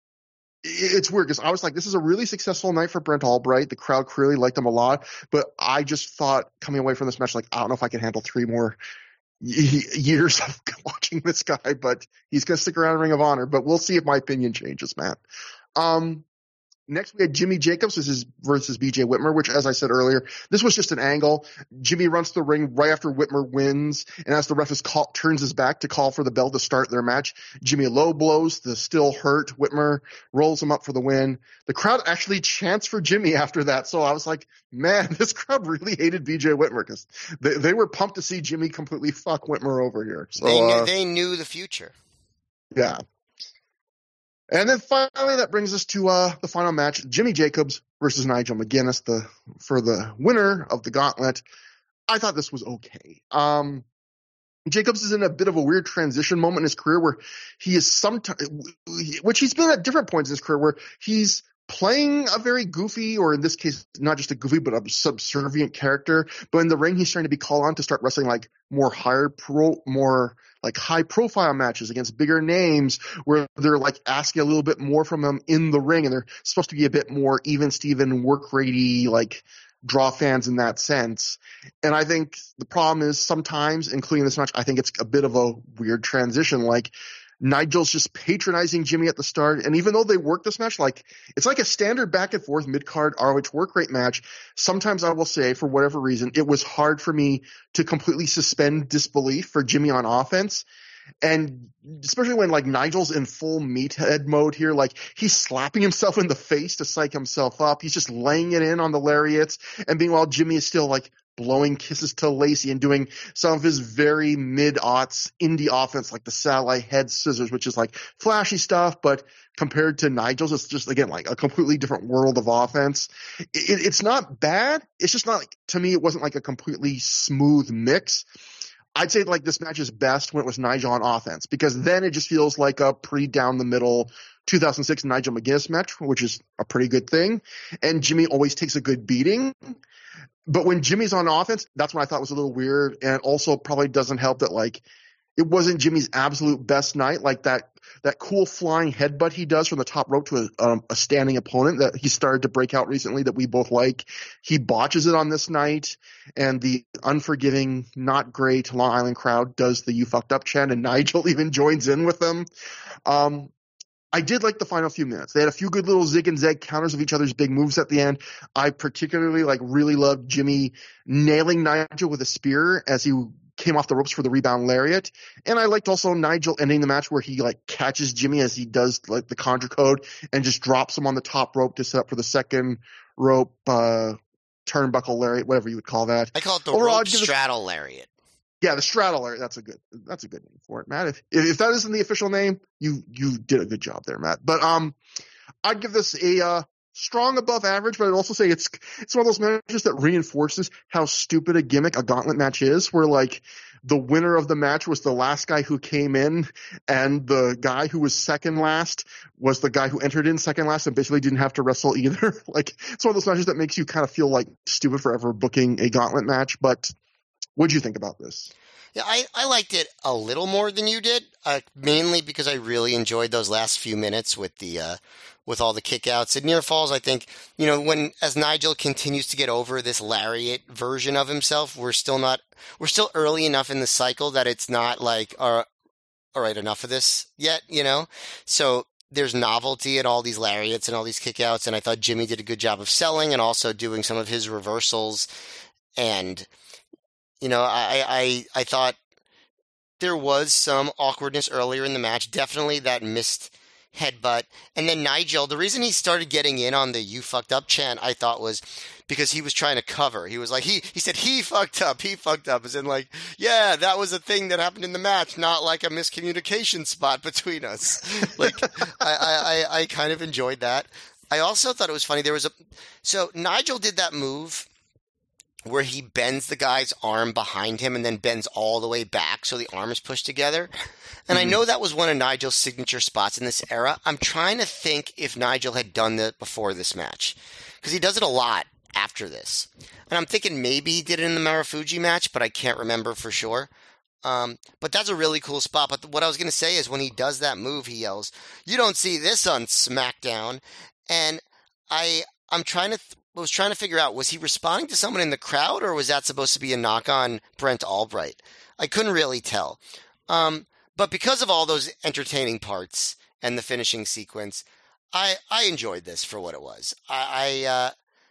it's weird because I was like, this is a really successful night for Brent Albright. The crowd clearly liked him a lot. But I just thought coming away from this match, like, I don't know if I can handle three more years of watching this guy, but he's going to stick around in Ring of Honor. But we'll see if my opinion changes, Matt. Um, Next, we had Jimmy Jacobs versus, versus B J Whitmer, which, as I said earlier, this was just an angle. Jimmy runs to the ring right after Whitmer wins, and as the ref is call, turns his back to call for the bell to start their match, Jimmy low blows the still hurt Whitmer, rolls him up for the win. The crowd actually chants for Jimmy after that, so I was like, man, this crowd really hated B J Whitmer because they, they were pumped to see Jimmy completely fuck Whitmer over here. So, they knew uh, they knew the future. Yeah. And then finally, that brings us to uh, the final match: Jimmy Jacobs versus Nigel McGuinness, the for the winner of the Gauntlet. I thought this was okay. Um, Jacobs is in a bit of a weird transition moment in his career where he is sometimes, which he's been at different points in his career, where he's playing a very goofy, or in this case, not just a goofy, but a subservient character. But in the ring, he's trying to be called on to start wrestling like more higher pro, more like high profile matches against bigger names where they're like asking a little bit more from him in the ring. And they're supposed to be a bit more even Steven work ratey, like draw fans in that sense. And I think the problem is sometimes, including this match, I think it's a bit of a weird transition. Like, Nigel's just patronizing Jimmy at the start. And even though they work this match, like it's like a standard back and forth mid-card R O H work rate match, sometimes I will say, for whatever reason, it was hard for me to completely suspend disbelief for Jimmy on offense. And especially when like Nigel's in full meathead mode here, like he's slapping himself in the face to psych himself up. He's just laying it in on the lariats and being while Jimmy is still like blowing kisses to Lacey and doing some of his very mid-aughts indie offense, like the satellite head scissors, which is like flashy stuff, but compared to Nigel's, it's just, again, like a completely different world of offense. It, it's not bad. It's just not, like, to me, it wasn't like a completely smooth mix. I'd say like this match is best when it was Nigel on offense, because then it just feels like a pretty down the middle two thousand six Nigel McGuinness match, which is a pretty good thing. And Jimmy always takes a good beating. But when Jimmy's on offense, that's what I thought was a little weird. And also probably doesn't help that like it wasn't Jimmy's absolute best night. Like that that cool flying headbutt he does from the top rope to a, um, a standing opponent that he started to break out recently that we both like. He botches it on this night, and the unforgiving, not great Long Island crowd does the "you fucked up" chant, and Nigel even joins in with them. Um, I did like the final few minutes. They had a few good little zig and zag counters of each other's big moves at the end. I particularly like really loved Jimmy nailing Nigel with a spear as he came off the ropes for the rebound lariat. And I liked also Nigel ending the match where he like catches Jimmy as he does like the conjure code and just drops him on the top rope to set up for the second rope, uh, turnbuckle lariat, whatever you would call that. I call it the Overall, rope straddle lariat. Yeah, the straddle lariat. That's a good, that's a good name for it, Matt. If, if that isn't the official name, you, you did a good job there, Matt. But, um, I'd give this a, uh, strong above average, but I'd also say it's it's one of those matches that reinforces how stupid a gimmick a gauntlet match is, where like the winner of the match was the last guy who came in, and the guy who was second last was the guy who entered in second last and basically didn't have to wrestle either. Like it's one of those matches that makes you kind of feel like stupid for ever booking a gauntlet match. But what'd you think about this? Yeah, I, I liked it a little more than you did, uh, mainly because I really enjoyed those last few minutes with the uh, with all the kickouts and near falls. I think, you know, when as Nigel continues to get over this lariat version of himself, we're still not we're still early enough in the cycle that it's not like uh, all right, enough of this yet, you know. So there's novelty in all these lariats and all these kickouts, and I thought Jimmy did a good job of selling and also doing some of his reversals. And you know, I, I I thought there was some awkwardness earlier in the match. Definitely that missed headbutt. And then Nigel, the reason he started getting in on the "you fucked up" chant, I thought was because he was trying to cover. He was like, he he said, he fucked up, he fucked up. As in like, yeah, that was a thing that happened in the match, not like a miscommunication spot between us. Like, I, I, I kind of enjoyed that. I also thought it was funny. There was a, so Nigel did that move where he bends the guy's arm behind him and then bends all the way back so the arm is pushed together. And mm-hmm. I know that was one of Nigel's signature spots in this era. I'm trying to think if Nigel had done that before this match, because he does it a lot after this. And I'm thinking maybe he did it in the Marufuji match, but I can't remember for sure. Um, but that's a really cool spot. But what I was going to say is when he does that move, he yells, "You don't see this on SmackDown." And I, I'm trying to... Th- I was trying to figure out, was he responding to someone in the crowd, or was that supposed to be a knock on Brent Albright? I couldn't really tell. Um, but because of all those entertaining parts and the finishing sequence, I I enjoyed this for what it was. I I uh,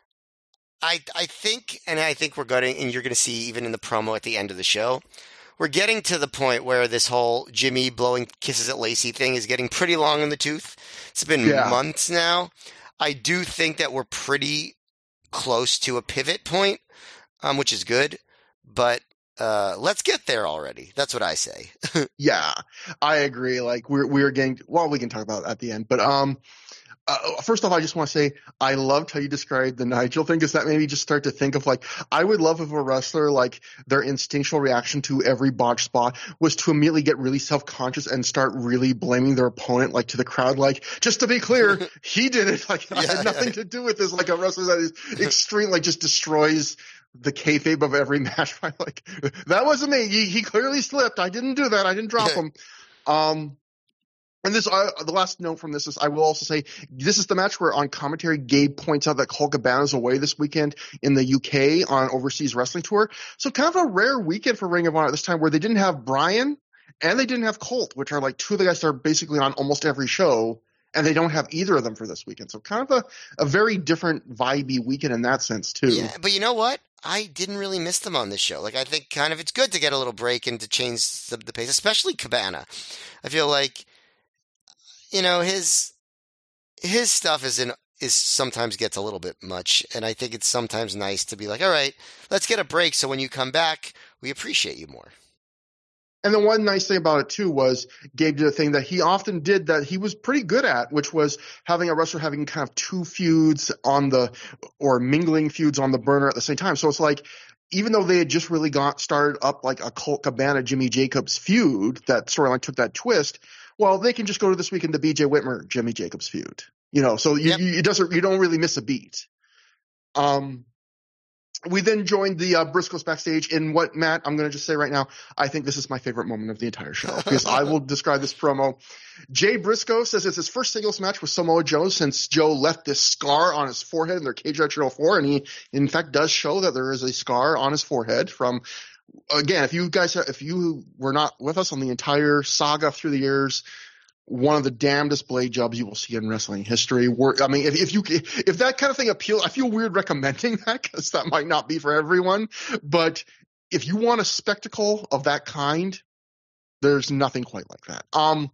I, I think, and I think we're going, and you're going to see even in the promo at the end of the show, we're getting to the point where this whole Jimmy blowing kisses at Lacey thing is getting pretty long in the tooth. It's been yeah. months now. I do think that we're pretty close to a pivot point, um, which is good, but uh, let's get there already. That's what I say. Yeah, I agree. Like we're we're getting. Well, we can talk about it at the end, but um, uh, first off, I just want to say I loved how you described the Nigel thing, because that made me just start to think of like I would love if a wrestler like their instinctual reaction to every botch spot was to immediately get really self conscious and start really blaming their opponent, like to the crowd, like just to be clear, he did it. Like I yeah, had nothing yeah. to do with this. Like a wrestler that is extreme, like just destroys the kayfabe of every match by like that wasn't me. He, he clearly slipped. I didn't do that. I didn't drop him. Um. And this, uh, the last note from this is, I will also say, this is the match where on commentary, Gabe points out that Colt Cabana's away this weekend in the U K on Overseas Wrestling Tour. So kind of a rare weekend for Ring of Honor at this time, where they didn't have Brian and they didn't have Colt, which are like two of the guys that are basically on almost every show, and they don't have either of them for this weekend. So kind of a, a very different vibey weekend in that sense too. Yeah, but you know what? I didn't really miss them on this show. Like, I think kind of it's good to get a little break and to change the, the pace, especially Cabana. I feel like, you know, his his stuff is in is sometimes gets a little bit much. And I think it's sometimes nice to be like, all right, let's get a break. So when you come back, we appreciate you more. And the one nice thing about it too was Gabe did a thing that he often did that he was pretty good at, which was having a wrestler having kind of two feuds on the, or mingling feuds on the burner at the same time. So it's like, even though they had just really got started up like a Colt Cabana Jimmy Jacobs feud, that storyline took that twist. Well, they can just go to this weekend the B J Whitmer Jimmy Jacobs feud, you know. So you, Yep. you it doesn't you don't really miss a beat. Um. We then joined the uh, Briscoes backstage in what, Matt, I'm going to just say right now, I think this is my favorite moment of the entire show because I will describe this promo. Jay Briscoe says it's his first singles match with Samoa Joe since Joe left this scar on his forehead in their Cage Match oh four, and he, in fact, does show that there is a scar on his forehead from, again, if you guys, if you were not with us on the entire saga through the years, one of the damnedest blade jobs you will see in wrestling history. We're, I mean, if, if you if that kind of thing appeals, I feel weird recommending that because that might not be for everyone. But if you want a spectacle of that kind, there's nothing quite like that. Um,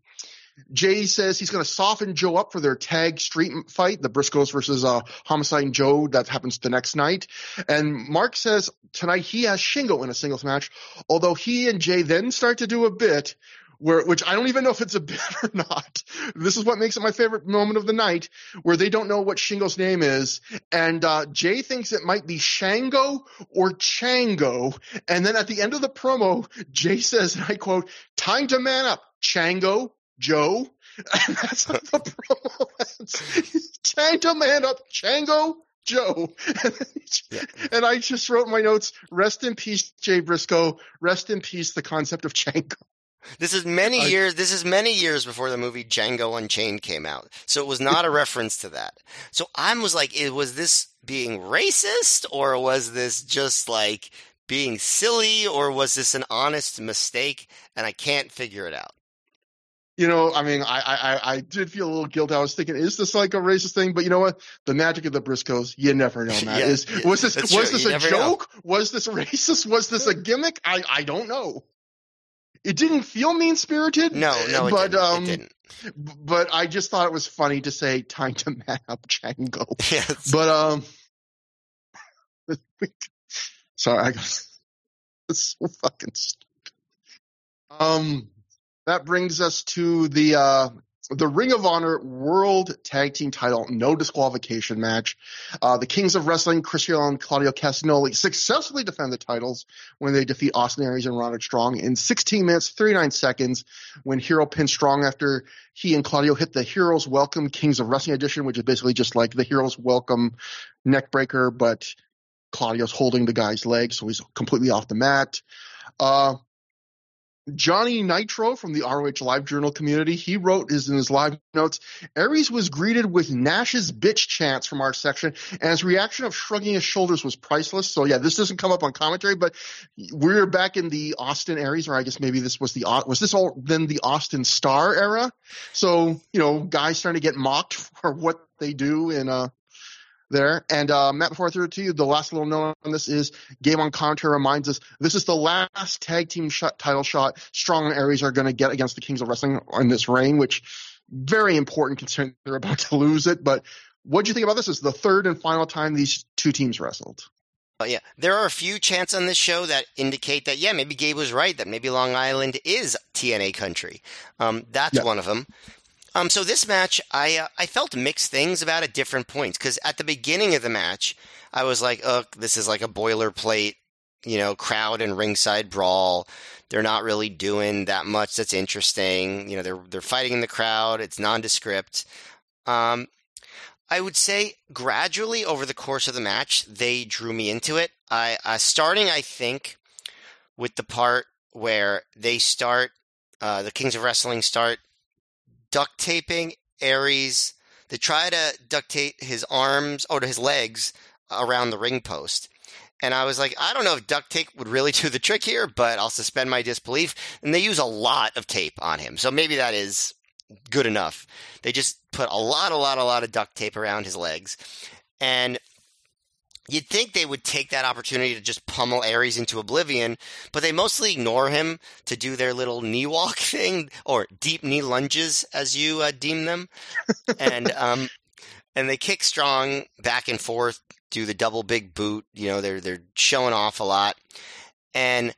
Jay says he's going to soften Joe up for their tag street fight, the Briscoes versus uh, Homicide and Joe. That happens the next night. And Mark says tonight he has Shingo in a singles match, although he and Jay then start to do a bit where, which I don't even know if it's a bit or not. This is what makes it my favorite moment of the night, where they don't know what Shingo's name is, and uh, Jay thinks it might be Shango or Chango, and then at the end of the promo, Jay says, and I quote, "Time to man up, Chango, Joe." And that's how the promo ends. Time to man up, Chango, Joe. Yeah. And I just wrote in my notes, rest in peace, Jay Briscoe. Rest in peace, the concept of Chango. This is many I- years. This is many years before the movie Django Unchained came out, so it was not a reference to that. So I was like, it, was this being racist, or was this just like being silly, or was this an honest mistake? And I can't figure it out. You know, I mean, I, I, I did feel a little guilty. I was thinking, is this like a racist thing? But you know what? The magic of the Briscoes, you never know, Matt. Yeah, is yeah, was this that's was true. this You a never know. joke? Was this racist? Was this a gimmick? I, I don't know. It didn't feel mean spirited. No, no, it but didn't. um, it didn't. but I just thought it was funny to say time to man up, Django. Yes. But um, sorry, I got it's so fucking stupid. Um, that brings us to the uh the Ring of Honor World Tag Team Title no disqualification match. Uh, the Kings of Wrestling, Chris Hero and Claudio Castagnoli, successfully defend the titles when they defeat Austin Aries and Roderick Strong in sixteen minutes, thirty-nine seconds, when Hero pinned Strong after he and Claudio hit the Heroes Welcome Kings of Wrestling edition, which is basically just like the Heroes Welcome neck breaker, but Claudio's holding the guy's leg, so he's completely off the mat. Uh, Johnny Nitro from the R O H Live Journal community, he wrote his, in his live notes, Aries was greeted with Nash's bitch chants from our section, and his reaction of shrugging his shoulders was priceless. So yeah, this doesn't come up on commentary, but we're back in the Austin Aries, or I guess maybe this was the, was this all then the Austin Star era? So, you know, guys starting to get mocked for what they do in, uh, there. And uh, Matt, before I throw it to you, the last little note on this is Game on Commentary reminds us this is the last tag team shot, title shot Strong and Aries are going to get against the Kings of Wrestling in this reign, which very important considering they're about to lose it. But what do you think about this? This is the third and final time these two teams wrestled. Oh, yeah, there are a few chants on this show that indicate that, yeah, maybe Gabe was right, that maybe Long Island is T N A country. Um, that's Yeah. one of them. Um, so this match, I uh, I felt mixed things about at different points, because at the beginning of the match, I was like, oh, this is like a boilerplate, you know, crowd and ringside brawl. They're not really doing that much that's interesting. You know, they're they're fighting in the crowd. It's nondescript. Um, I would say gradually over the course of the match, they drew me into it. I uh, starting, I think, with the part where they start, uh, the Kings of Wrestling start duct taping Aries. They try to duct tape his arms or his legs around the ring post. And I was like, I don't know if duct tape would really do the trick here, but I'll suspend my disbelief. And they use a lot of tape on him. So maybe that is good enough. They just put a lot, a lot, a lot of duct tape around his legs. And you'd think they would take that opportunity to just pummel Aries into oblivion, but they mostly ignore him to do their little knee walk thing, or deep knee lunges, as you uh, deem them. and um, and they kick Strong back and forth, do the double big boot. You know, they're they're showing off a lot. And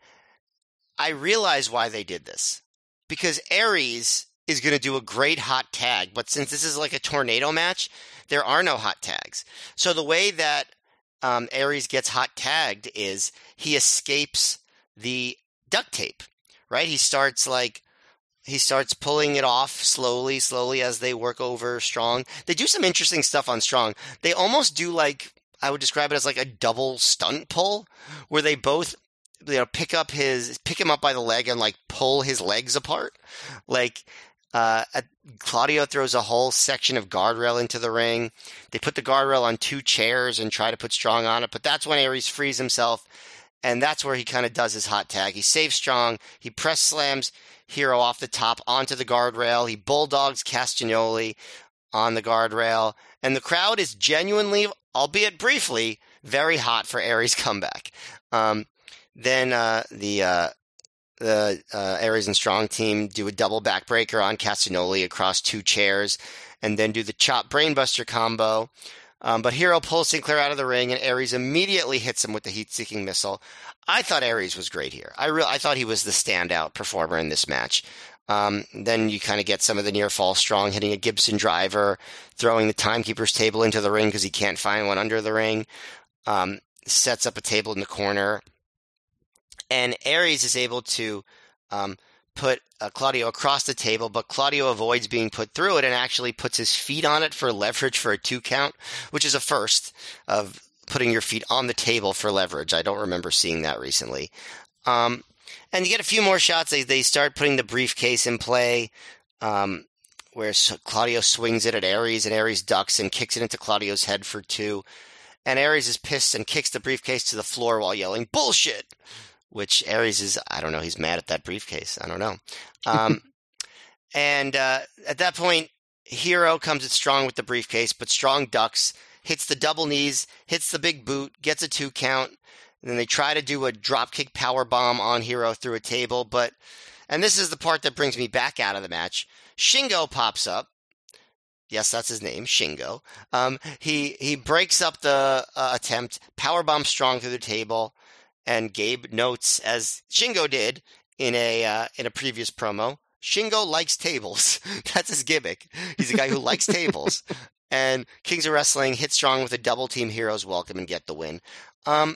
I realize why they did this. Because Aries is going to do a great hot tag, but since this is like a tornado match, there are no hot tags. So the way that um, Aries gets hot tagged is he escapes the duct tape, right? He starts like he starts pulling it off slowly, slowly as they work over Strong. They do some interesting stuff on Strong. They almost do like, I would describe it as like a double stunt pull, where they both, you know, pick up his, pick him up by the leg and like pull his legs apart. Like, uh, Claudio throws a whole section of guardrail into the ring. They put the guardrail on two chairs and try to put Strong on it, but that's when Aries frees himself. And that's where he kind of does his hot tag. He saves Strong. He press slams Hero off the top onto the guardrail. He bulldogs Castagnoli on the guardrail. And the crowd is genuinely, albeit briefly, very hot for Aries' comeback. Um, then uh, the uh, the uh, Aries and Strong team do a double backbreaker on Castagnoli across two chairs, and then do the chop brainbuster combo. Um, but Hero pulls Sinclair out of the ring, and Aries immediately hits him with the heat-seeking missile. I thought Aries was great here. I re- I thought he was the standout performer in this match. Um, then you kind of get some of the near-fall Strong hitting a Gibson driver, throwing the timekeeper's table into the ring because he can't find one under the ring, um, sets up a table in the corner. And Aries is able to um, put uh, Claudio across the table, but Claudio avoids being put through it and actually puts his feet on it for leverage for a two count, which is a first of putting your feet on the table for leverage. I don't remember seeing that recently. Um, and you get a few more shots. They they start putting the briefcase in play, um, where Claudio swings it at Aries, and Aries ducks and kicks it into Claudio's head for two. And Aries is pissed and kicks the briefcase to the floor while yelling, "Bullshit!" Which Aries is, I don't know, he's mad at that briefcase. I don't know. Um, and uh, at that point, Hero comes at Strong with the briefcase, but Strong ducks, hits the double knees, hits the big boot, gets a two count, and then they try to do a dropkick power bomb on Hero through a table. But, and this is the part that brings me back out of the match, Shingo pops up. Yes, that's his name, Shingo. Um, he, he breaks up the uh, attempt, power bomb Strong through the table. And Gabe notes, as Shingo did in a uh, in a previous promo, Shingo likes tables. That's his gimmick. He's a guy who likes tables. And Kings of Wrestling hit Strong with a double team Heroes welcome and get the win. Um,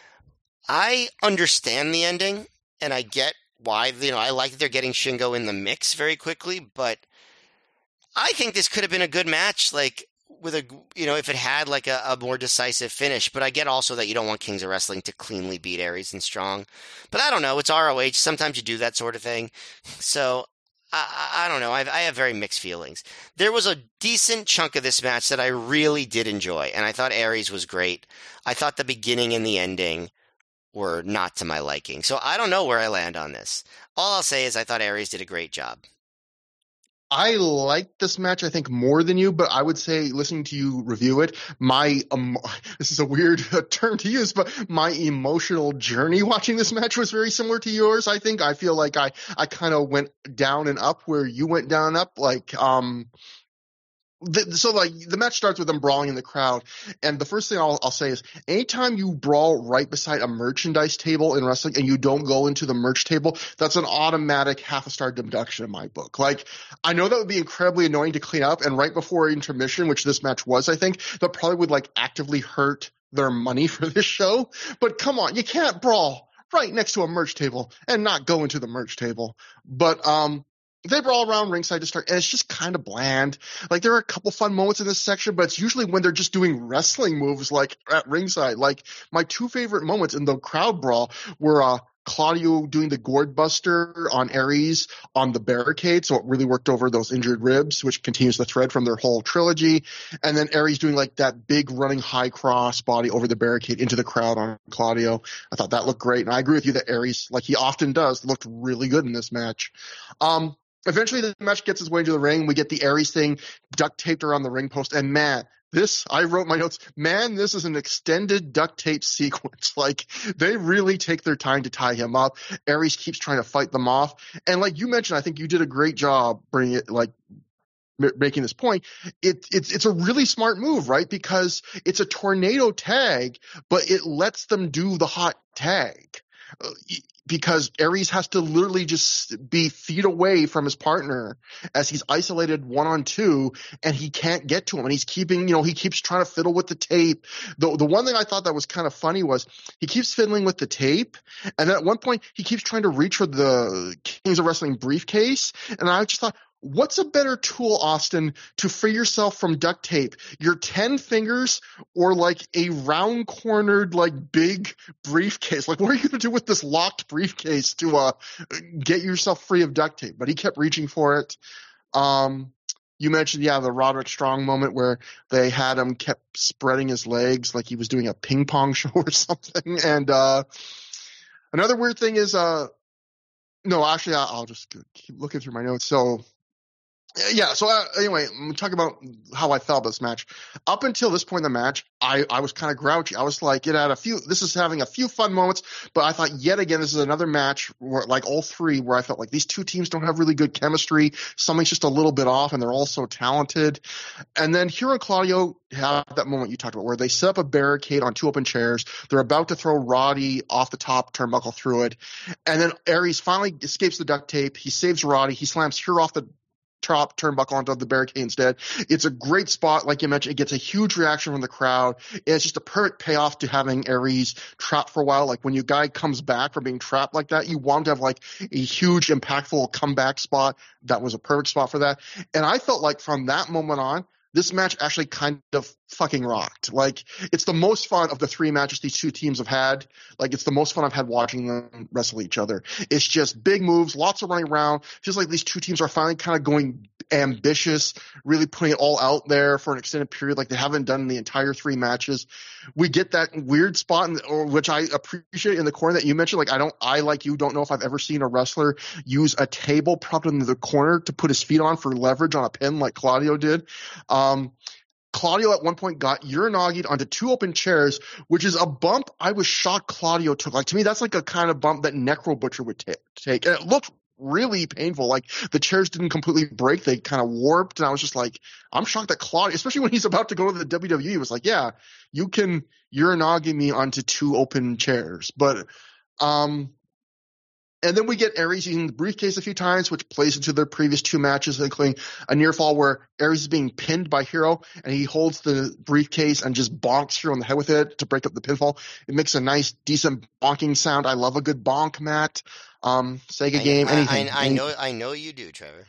I understand the ending, and I get why. You know, I like that they're getting Shingo in the mix very quickly, but I think this could have been a good match. Like, with a, you know, if it had like a, a more decisive finish, but I get also that you don't want Kings of Wrestling to cleanly beat Aries and Strong, but I don't know. It's R O H. Sometimes you do that sort of thing. So I, I don't know. I've, I have very mixed feelings. There was a decent chunk of this match that I really did enjoy. And I thought Aries was great. I thought the beginning and the ending were not to my liking. So I don't know where I land on this. All I'll say is I thought Aries did a great job. I liked this match, I think, more than you, but I would say, listening to you review it, my, um, this is a weird term to use, but my emotional journey watching this match was very similar to yours, I think. I feel like I, I kind of went down and up where you went down and up. Like, um, the, so like the match starts with them brawling in the crowd, and the first thing I'll, I'll say is, anytime you brawl right beside a merchandise table in wrestling and you don't go into the merch table, that's an automatic half a star deduction in my book. Like, I know that would be incredibly annoying to clean up, and right before intermission, which this match was, I think, that probably would like actively hurt their money for this show. But come on, you can't brawl right next to a merch table and not go into the merch table. But um they brawl around ringside to start, and it's just kind of bland. Like, there are a couple fun moments in this section, but it's usually when they're just doing wrestling moves, like at ringside. Like, my two favorite moments in the crowd brawl were uh, Claudio doing the gourd buster on Aries on the barricade, so it really worked over those injured ribs, which continues the thread from their whole trilogy. And then Aries doing like that big running high cross body over the barricade into the crowd on Claudio. I thought that looked great, and I agree with you that Aries, like he often does, looked really good in this match. Um, Eventually, the match gets its way into the ring. We get the Aries thing duct taped around the ring post. And man, this, I wrote my notes, man, this is an extended duct tape sequence. Like, they really take their time to tie him up. Aries keeps trying to fight them off. And like you mentioned, I think you did a great job bringing it, like, making this point, it, it's it's a really smart move, right? Because it's a tornado tag, but it lets them do the hot tag. Uh, because Aries has to literally just be feet away from his partner as he's isolated one on two, and he can't get to him. And he's keeping, you know, he keeps trying to fiddle with the tape. The, the one thing I thought that was kind of funny was he keeps fiddling with the tape, and then at one point he keeps trying to reach for the Kings of Wrestling briefcase, and I just thought, what's a better tool, Austin, to free yourself from duct tape? Your ten fingers or like a round cornered, like big briefcase? Like, what are you going to do with this locked briefcase to uh, get yourself free of duct tape? But he kept reaching for it. Um, you mentioned, yeah, the Roderick Strong moment where they had him kept spreading his legs like he was doing a ping pong show or something. And uh, another weird thing is, uh, no, actually, I'll just keep looking through my notes. So, yeah, so uh, anyway, I'm talking about how I felt about this match. Up until this point in the match, I, I was kind of grouchy. I was like, it had a few – this is having a few fun moments, but I thought yet again this is another match where, like all three, where I felt like these two teams don't have really good chemistry. Something's just a little bit off, and they're all so talented. And then Hero and Claudio have that moment you talked about where they set up a barricade on two open chairs. They're about to throw Roddy off the top turnbuckle through it. And then Aries finally escapes the duct tape. He saves Roddy. He slams Hero off the top turnbuckle onto the barricade instead. It's a great spot, like you mentioned. It gets a huge reaction from the crowd. It's just a perfect payoff to having Aries trapped for a while. Like when your guy comes back from being trapped like that, you want to have like a huge, impactful comeback spot. That was a perfect spot for that. And I felt like from that moment on, this match actually kind of fucking rocked. Like, it's the most fun of the three matches these two teams have had. Like, it's the most fun I've had watching them wrestle each other. It's just big moves, lots of running around. Feels like these two teams are finally kind of going ambitious, really putting it all out there for an extended period like they haven't done in the entire three matches. We get that weird spot, in, or which I appreciate in the corner that you mentioned. Like, I don't, I like you don't know if I've ever seen a wrestler use a table propped into the corner to put his feet on for leverage on a pin like Claudio did. Um, Claudio at one point got Uranagi'd onto two open chairs, which is a bump I was shocked Claudio took. Like, to me, that's like a kind of bump that Necro Butcher would t- take. And it looked really painful. Like, the chairs didn't completely break. They kind of warped. And I was just like, I'm shocked that Claudio, especially when he's about to go to the W W E, was like, yeah, you can Uranagi me onto two open chairs. But, um, and then we get Aries using the briefcase a few times, which plays into their previous two matches, including a near fall where Aries is being pinned by Hero, and he holds the briefcase and just bonks Hero on the head with it to break up the pinfall. It makes a nice, decent bonking sound. I love a good bonk, Matt. Um, Sega I, game, I, anything. I, I know, I know you do, Trevor.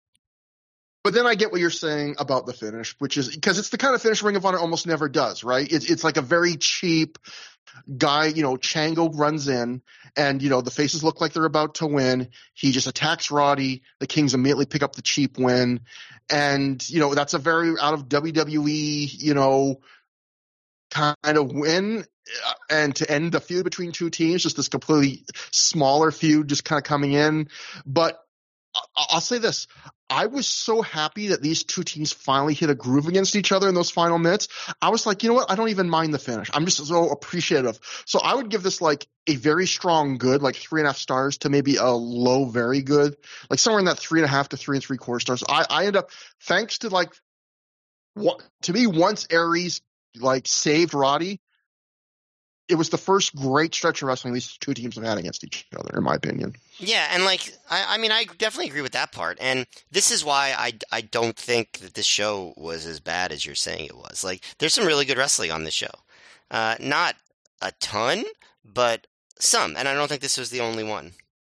But then I get what you're saying about the finish, which is because it's the kind of finish Ring of Honor almost never does, right? It's it's like a very cheap guy, you know, Chango runs in and, you know, the faces look like they're about to win. He just attacks Roddy. The Kings immediately pick up the cheap win. And, you know, that's a very out of W W E, you know, kind of win. And to end the feud between two teams, just this completely smaller feud just kind of coming in. But I'll say this. I was so happy that these two teams finally hit a groove against each other in those final minutes. I was like, you know what? I don't even mind the finish. I'm just so appreciative. So I would give this like a very strong good, like three and a half stars to maybe a low, very good, like somewhere in that three and a half to three and three quarter stars. I, I end up, thanks to like, what, to me, once Aries like saved Roddy, it was the first great stretch of wrestling these two teams have had against each other, in my opinion. Yeah, and like, I, I mean, I definitely agree with that part. And this is why I, I don't think that this show was as bad as you're saying it was. Like, there's some really good wrestling on this show. Uh, not a ton, but some. And I don't think this was the only one.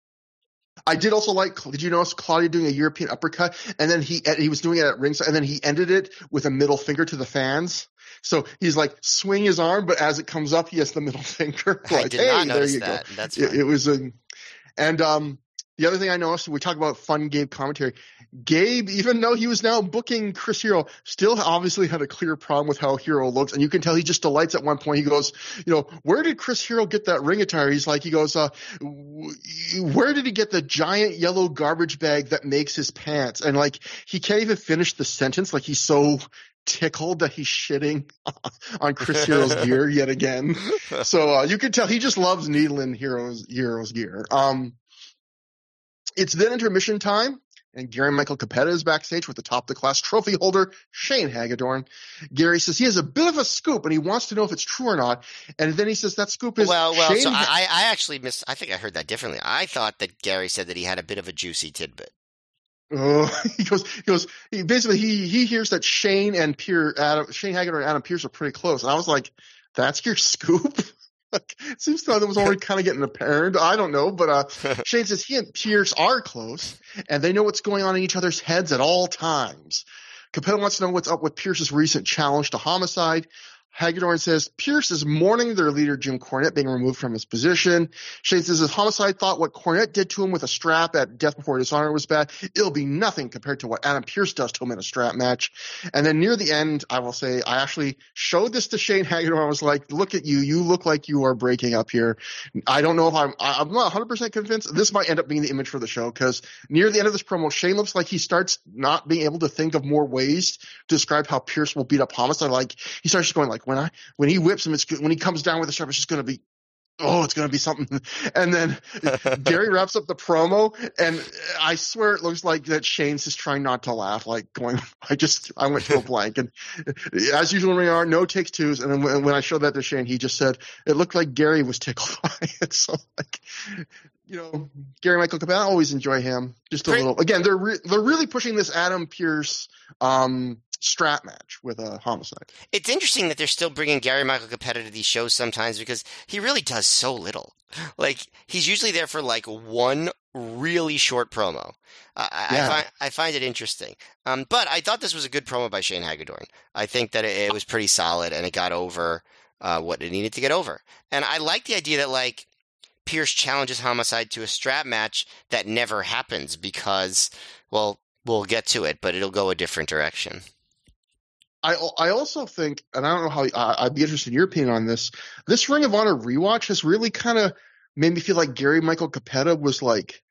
I did also like, did you notice Claudio doing a European uppercut? And then he he was doing it at ringside, and then he ended it with a middle finger to the fans. So he's like swing his arm, but as it comes up, he has the middle finger. I like, did hey, not there notice you that. go. That's it, it was a, and um, the other thing I noticed, we talk about fun Gabe commentary. Gabe, even though he was now booking Chris Hero, still obviously had a clear problem with how Hero looks, and you can tell he just delights at one point. He goes, you know, where did Chris Hero get that ring attire? He's like, he goes, uh, where did he get the giant yellow garbage bag that makes his pants? And like, he can't even finish the sentence. Like, he's so tickled that he's shitting on Chris Hero's gear yet again. So uh, you can tell he just loves needling Hero's Hero's gear. Um, it's then intermission time, And Gary Michael Capetta is backstage with the top-of-the-class trophy holder, Shane Hagedorn. Gary says he has a bit of a scoop, and he wants to know if it's true or not. And then he says that scoop is well, well. Shane So ha- I, I actually missed. I think I heard that differently. I thought that Gary said that he had a bit of a juicy tidbit. Uh, he goes, he goes, he basically, he, he hears that Shane and Pierce, Adam, Shane Hagedorn and Adam Pearce are pretty close. And I was like, that's your scoop? Like, it seems to me that was already kind of getting apparent. I don't know, but uh, Shane says he and Pierce are close, and they know what's going on in each other's heads at all times. Capetta wants to know what's up with Pierce's recent challenge to Homicide. Hagedorn says Pierce is mourning their leader Jim Cornette being removed from his position. Shane says if Homicide thought what Cornette did to him with a strap at Death Before Dishonor was bad, it'll be nothing compared to what Adam Pearce does to him in a strap match. And then near the end, I will say I actually showed this to Shane Hagedorn. I was like, look at you. You look like you are breaking up here. I don't know if I'm – I'm not one hundred percent convinced. This might end up being the image for the show because near the end of this promo, Shane looks like he starts not being able to think of more ways to describe how Pearce will beat up Homicide. Like he starts just going like, when I when he whips him, it's good. When he comes down with the strap, it's just going to be, oh, it's going to be something. And then Gary wraps up the promo, and I swear it looks like that Shane's just trying not to laugh, like going, I just, I went to a blank. And as usual, we are no takes twos. And then when, when I showed that to Shane, he just said, it looked like Gary was tickled by it. So like, you know, Gary Michael Capetta, I always enjoy him. Just a Great. little, again, they're, re- they're really pushing this Adam Pearce, um, strap match with a Homicide. It's interesting that they're still bringing Gary Michael Capetta to these shows sometimes because he really does so little. Like, he's usually there for like one really short promo. Uh, I, Yeah. I, find, I find it interesting. Um, but I thought this was a good promo by Shane Hagedorn. I think that it, it was pretty solid and it got over uh, what it needed to get over. And I like the idea that like Pearce challenges Homicide to a strap match that never happens because, well, we'll get to it, but it'll go a different direction. I I also think, and I don't know how uh, I'd be interested in your opinion on this. This Ring of Honor rewatch has really kind of made me feel like Gary Michael Capetta was like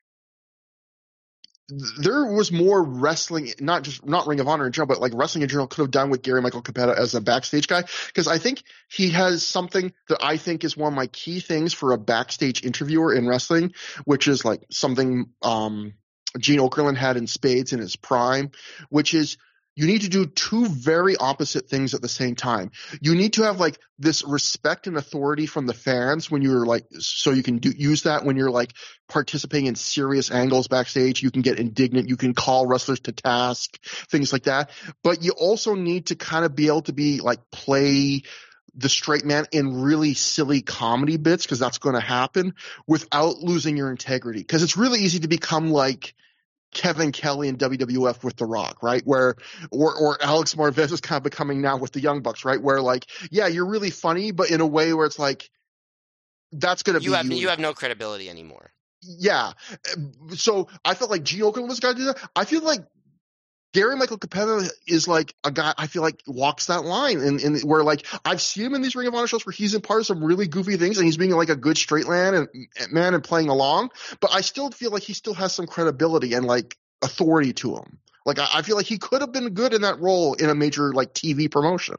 there was more wrestling, not just not Ring of Honor in general, but like wrestling in general could have done with Gary Michael Capetta as a backstage guy because I think he has something that I think is one of my key things for a backstage interviewer in wrestling, which is like something um, Gene Okerlund had in spades in his prime, which is you need to do two very opposite things at the same time. You need to have like this respect and authority from the fans when you're like, so you can do, use that when you're like participating in serious angles backstage. You can get indignant. You can call wrestlers to task, things like that. But you also need to kind of be able to be like play the straight man in really silly comedy bits because that's going to happen without losing your integrity. Because it's really easy to become like Kevin Kelly in W W F with The Rock, right? Where, or, or Alex Marvez is kind of becoming now with the Young Bucks, right? Where like, yeah, you're really funny, but in a way where it's like, that's going to be You have you. you have no credibility anymore. Yeah. So I felt like Gene Okerlund was going to do that. I feel like Gary Michael Capetta is like a guy I feel like walks that line and, and where like I've seen him in these Ring of Honor shows where he's in part of some really goofy things and he's being like a good straight man and man and playing along, but I still feel like he still has some credibility and like authority to him. Like I, I feel like he could have been good in that role in a major like T V promotion.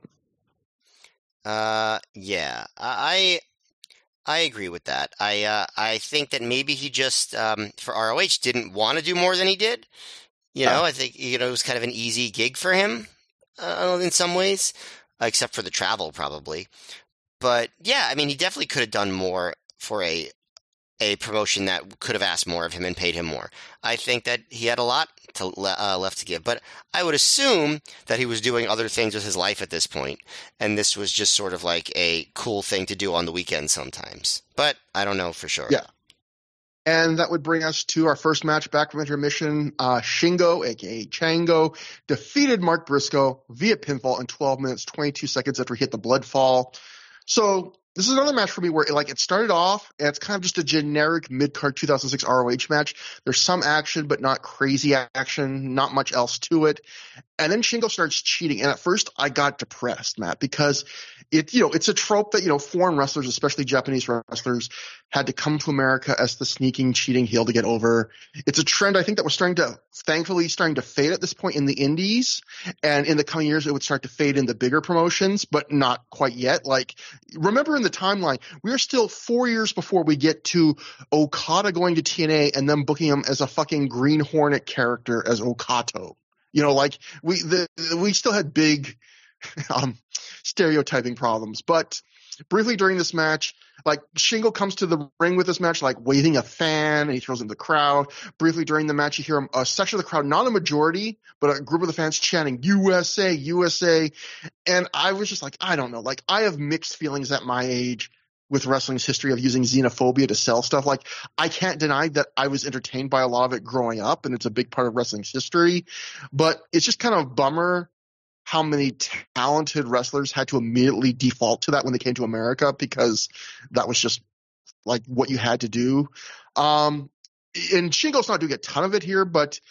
Uh, yeah, I I agree with that. I uh, I think that maybe he just um, for R O H didn't want to do more than he did. You know, Uh, I think, you know, it was kind of an easy gig for him uh, in some ways, except for the travel probably. But yeah, I mean, he definitely could have done more for a a promotion that could have asked more of him and paid him more. I think that he had a lot to uh, left to give, but I would assume that he was doing other things with his life at this point, and this was just sort of like a cool thing to do on the weekend sometimes. But I don't know for sure. Yeah. And that would bring us to our first match back from intermission. Uh, Shingo, aka Chango, defeated Mark Briscoe via pinfall in twelve minutes, twenty-two seconds after he hit the blood fall. So this is another match for me where it, like it started off and it's kind of just a generic mid-card two thousand six R O H match. There's some action, but not crazy action, not much else to it. And then Shingo starts cheating. And at first I got depressed, Matt, because it, you know, it's a trope that, you know, foreign wrestlers, especially Japanese wrestlers, had to come to America as the sneaking, cheating heel to get over. It's a trend I think that was starting to, thankfully, starting to fade at this point in the indies. And in the coming years, it would start to fade in the bigger promotions, but not quite yet. Like, remember in the timeline, we are still four years before we get to Okada going to T N A and them booking him as a fucking Green Hornet character as Okato. You know, like we the, we still had big um, stereotyping problems. But briefly during this match, like Shingo comes to the ring with this match, like waving a fan, and he throws it in the crowd. Briefly during the match, you hear a section of the crowd, not a majority, but a group of the fans chanting U S A, U S A. And I was just like, I don't know. Like, I have mixed feelings at my age with wrestling's history of using xenophobia to sell stuff. Like, I can't deny that I was entertained by a lot of it growing up, and it's a big part of wrestling's history. But it's just kind of a bummer how many talented wrestlers had to immediately default to that when they came to America, because that was just like what you had to do. Um, and Shingo's not doing a ton of it here, but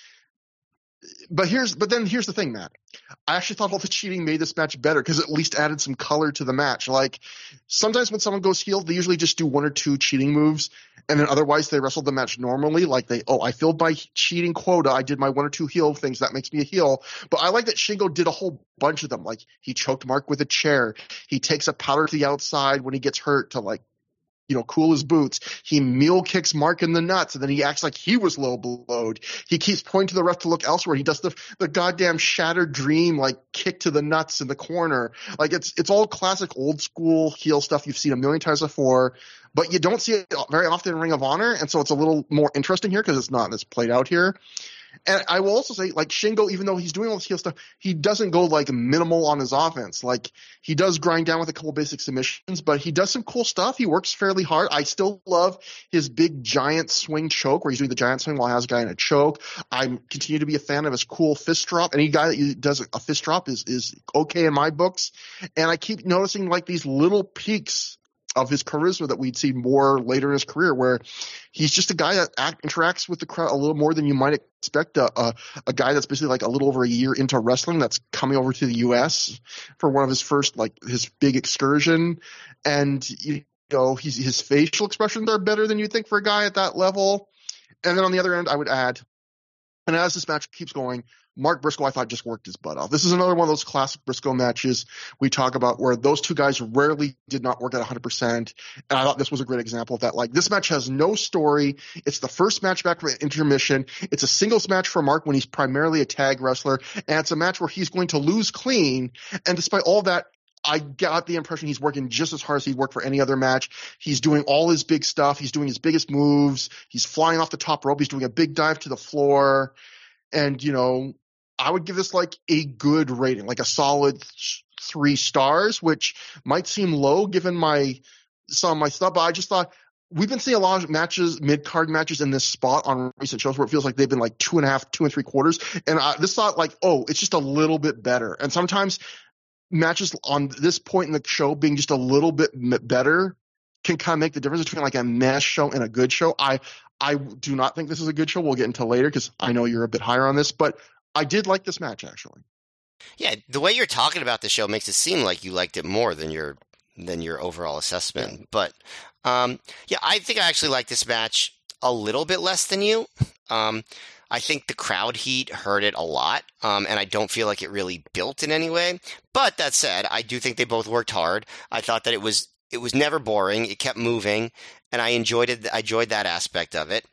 But here's, but then here's the thing, Matt. I actually thought all the cheating made this match better because it at least added some color to the match. Like, sometimes when someone goes heel, they usually just do one or two cheating moves, and then otherwise they wrestle the match normally. Like, they, oh, I filled my cheating quota. I did my one or two heel things. That makes me a heel. But I like that Shingo did a whole bunch of them. Like, he choked Mark with a chair. He takes a powder to the outside when he gets hurt to, like, you know, cool his boots. He mule kicks Mark in the nuts, and then he acts like he was low blowed. He keeps pointing to the ref to look elsewhere. He does the the goddamn shattered dream, like, kick to the nuts in the corner. Like, it's it's all classic old school heel stuff you've seen a million times before, but you don't see it very often in Ring of Honor, and so it's a little more interesting here because it's not as played out here. And I will also say, like, Shingo, even though he's doing all this heel stuff, he doesn't go, like, minimal on his offense. Like, he does grind down with a couple basic submissions, but he does some cool stuff. He works fairly hard. I still love his big giant swing choke where he's doing the giant swing while he has a guy in a choke. I continue to be a fan of his cool fist drop. Any guy that does a fist drop is, is okay in my books. And I keep noticing, like, these little peaks of his charisma that we'd see more later in his career, where he's just a guy that act, interacts with the crowd a little more than you might expect. A, a, a guy that's basically like a little over a year into wrestling that's coming over to the U S for one of his first, like, his big excursion. And, you know, he's, his facial expressions are better than you'd think for a guy at that level. And then on the other end, I would add, and as this match keeps going, Mark Briscoe, I thought, just worked his butt off. This is another one of those classic Briscoe matches we talk about where those two guys rarely did not work at one hundred percent. And I thought this was a great example of that. Like, this match has no story. It's the first match back from intermission. It's a singles match for Mark when he's primarily a tag wrestler. And it's a match where he's going to lose clean. And despite all that, I got the impression he's working just as hard as he'd work for any other match. He's doing all his big stuff. He's doing his biggest moves. He's flying off the top rope. He's doing a big dive to the floor. And, you know, I would give this like a good rating, like a solid three stars, which might seem low given my some of my stuff. But I just thought we've been seeing a lot of matches, mid card matches in this spot on recent shows where it feels like they've been like two and a half, two and three quarters. And I, this thought like, oh, it's just a little bit better. And sometimes matches on this point in the show being just a little bit better can kind of make the difference between like a mess show and a good show. I I do not think this is a good show. We'll get into later because I know you're a bit higher on this, but I did like this match, actually. Yeah, the way you're talking about the show makes it seem like you liked it more than your than your overall assessment. But um, yeah, I think I actually like this match a little bit less than you. Um, I think the crowd heat hurt it a lot, um, and I don't feel like it really built in any way. But that said, I do think they both worked hard. I thought that it was it was never boring. It kept moving, and I enjoyed it. I enjoyed that aspect of it.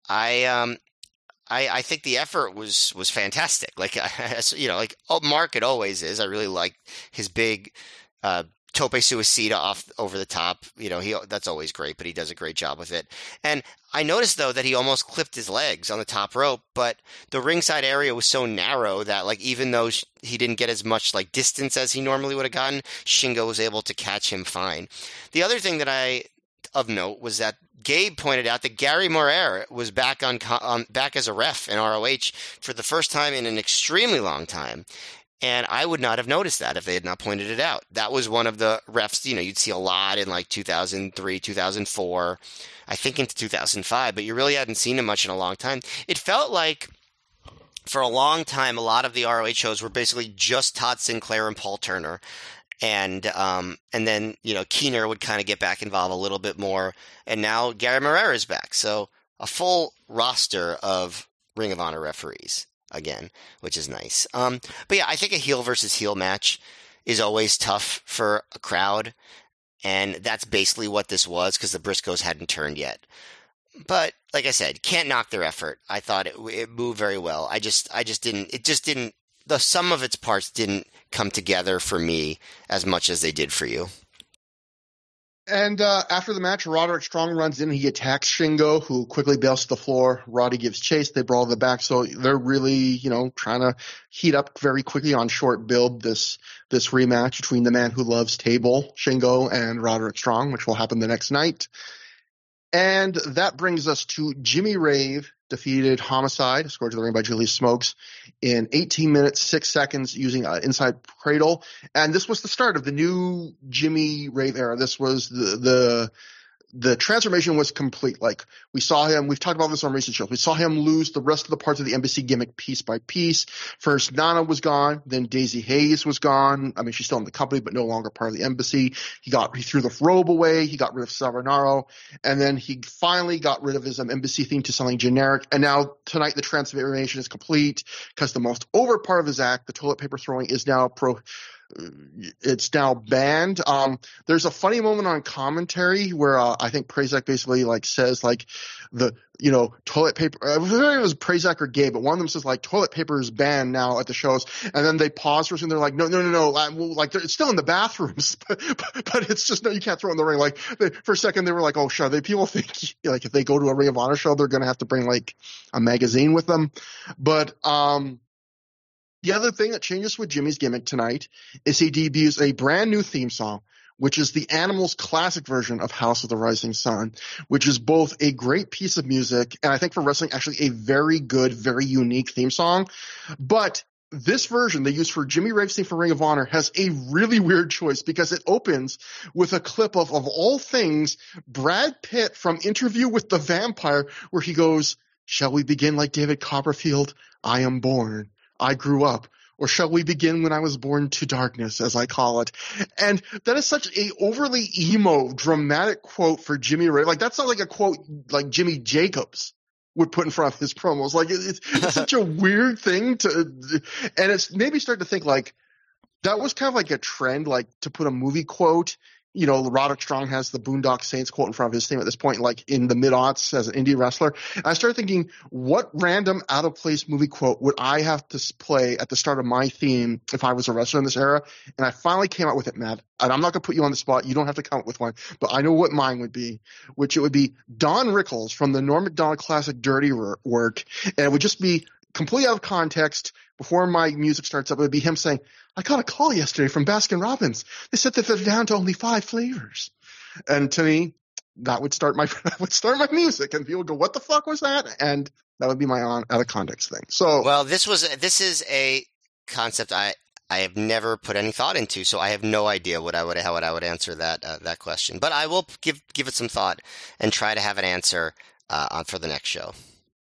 I um. I, I think the effort was, was fantastic. Like, you know, like oh, Mark, it always is. I really like his big uh, tope suicida off over the top. You know, he that's always great, but he does a great job with it. And I noticed, though, that he almost clipped his legs on the top rope, but the ringside area was so narrow that, like, even though he didn't get as much, like, distance as he normally would have gotten, Shingo was able to catch him fine. The other thing that I of note was that Gabe pointed out that Gary Morer was back on, on back as a ref in R O H for the first time in an extremely long time. And I would not have noticed that if they had not pointed it out. That was one of the refs, you know, you'd see a lot in like two thousand three, two thousand four, I think into two thousand five, but you really hadn't seen him much in a long time. It felt like for a long time, a lot of the R O H shows were basically just Todd Sinclair and Paul Turner. And um, and then, you know, Keener would kind of get back involved a little bit more. And now Gary Moreira is back. So a full roster of Ring of Honor referees again, which is nice. Um, but yeah, I think a heel versus heel match is always tough for a crowd. And that's basically what this was because the Briscoes hadn't turned yet. But like I said, can't knock their effort. I thought it, it moved very well. I just, I just didn't, it just didn't, the sum of its parts didn't come together for me as much as they did for you. And uh, after the match, Roderick Strong runs in. He attacks Shingo, who quickly bails to the floor. Roddy gives chase. They brawl to the back. So they're really, you know, trying to heat up very quickly on short build this this rematch between the man who loves table, Shingo, and Roderick Strong, which will happen the next night. And that brings us to Jimmy Rave defeated Homicide, scored to the ring by Julius Smokes, in eighteen minutes, six seconds using an inside cradle. And this was the start of the new Jimmy Rave era. This was the, the, the transformation was complete. Like we saw him, we've talked about this on recent shows. We saw him lose the rest of the parts of the embassy gimmick piece by piece. First, Nana was gone. Then Daisy Hayes was gone. I mean, she's still in the company, but no longer part of the embassy. He got, he threw the robe away. He got rid of Savanaro. And then he finally got rid of his um, embassy theme to something generic. And now tonight, the transformation is complete because the most over part of his act, the toilet paper throwing, is now pro, it's now banned. Um, there's a funny moment on commentary where uh, I think Prazak basically like says like the, you know, toilet paper, I don't know if it was Prazak or Gabe, but one of them says like toilet paper is banned now at the shows. And then they pause for a second. They're like, no, no, no, no. I, well, like it's still in the bathrooms, but, but, but it's just, no, you can't throw it in the ring. Like they, for a second they were like, oh, sure. They, people think like if they go to a Ring of Honor show, they're going to have to bring like a magazine with them. But, um, the other thing that changes with Jimmy's gimmick tonight is he debuts a brand new theme song, which is the Animals classic version of House of the Rising Sun, which is both a great piece of music and I think for wrestling actually a very good, very unique theme song. But this version they use for Jimmy Rave's theme for Ring of Honor has a really weird choice because it opens with a clip of, of all things, Brad Pitt from Interview with the Vampire, where he goes, "Shall we begin like David Copperfield? I am born. I grew up. Or shall we begin when I was born to darkness, as I call it?" And that is such a overly emo, dramatic quote for Jimmy Rave. Like that's not like a quote like Jimmy Jacobs would put in front of his promos. Like it's, it's such a weird thing to, and it's made me start to think like that was kind of like a trend, like to put a movie quote. You know, Roderick Strong has the Boondock Saints quote in front of his theme at this point, like in the mid-aughts as an indie wrestler. And I started thinking, what random out-of-place movie quote would I have to play at the start of my theme if I was a wrestler in this era? And I finally came out with it, Matt. And I'm not going to put you on the spot. You don't have to come up with one. But I know what mine would be, which it would be Don Rickles from the Norm Macdonald classic Dirty Work. And it would just be completely out of context. Before my music starts up, it would be him saying, "I got a call yesterday from Baskin Robbins. They said that they're down to only five flavors." And to me, that would start my that would start my music, and people would go, "What the fuck was that?" And that would be my on out of context thing. So, well, this was this is a concept I I have never put any thought into, so I have no idea what I would how I would answer that uh, that question. But I will give give it some thought and try to have an answer uh, on for the next show.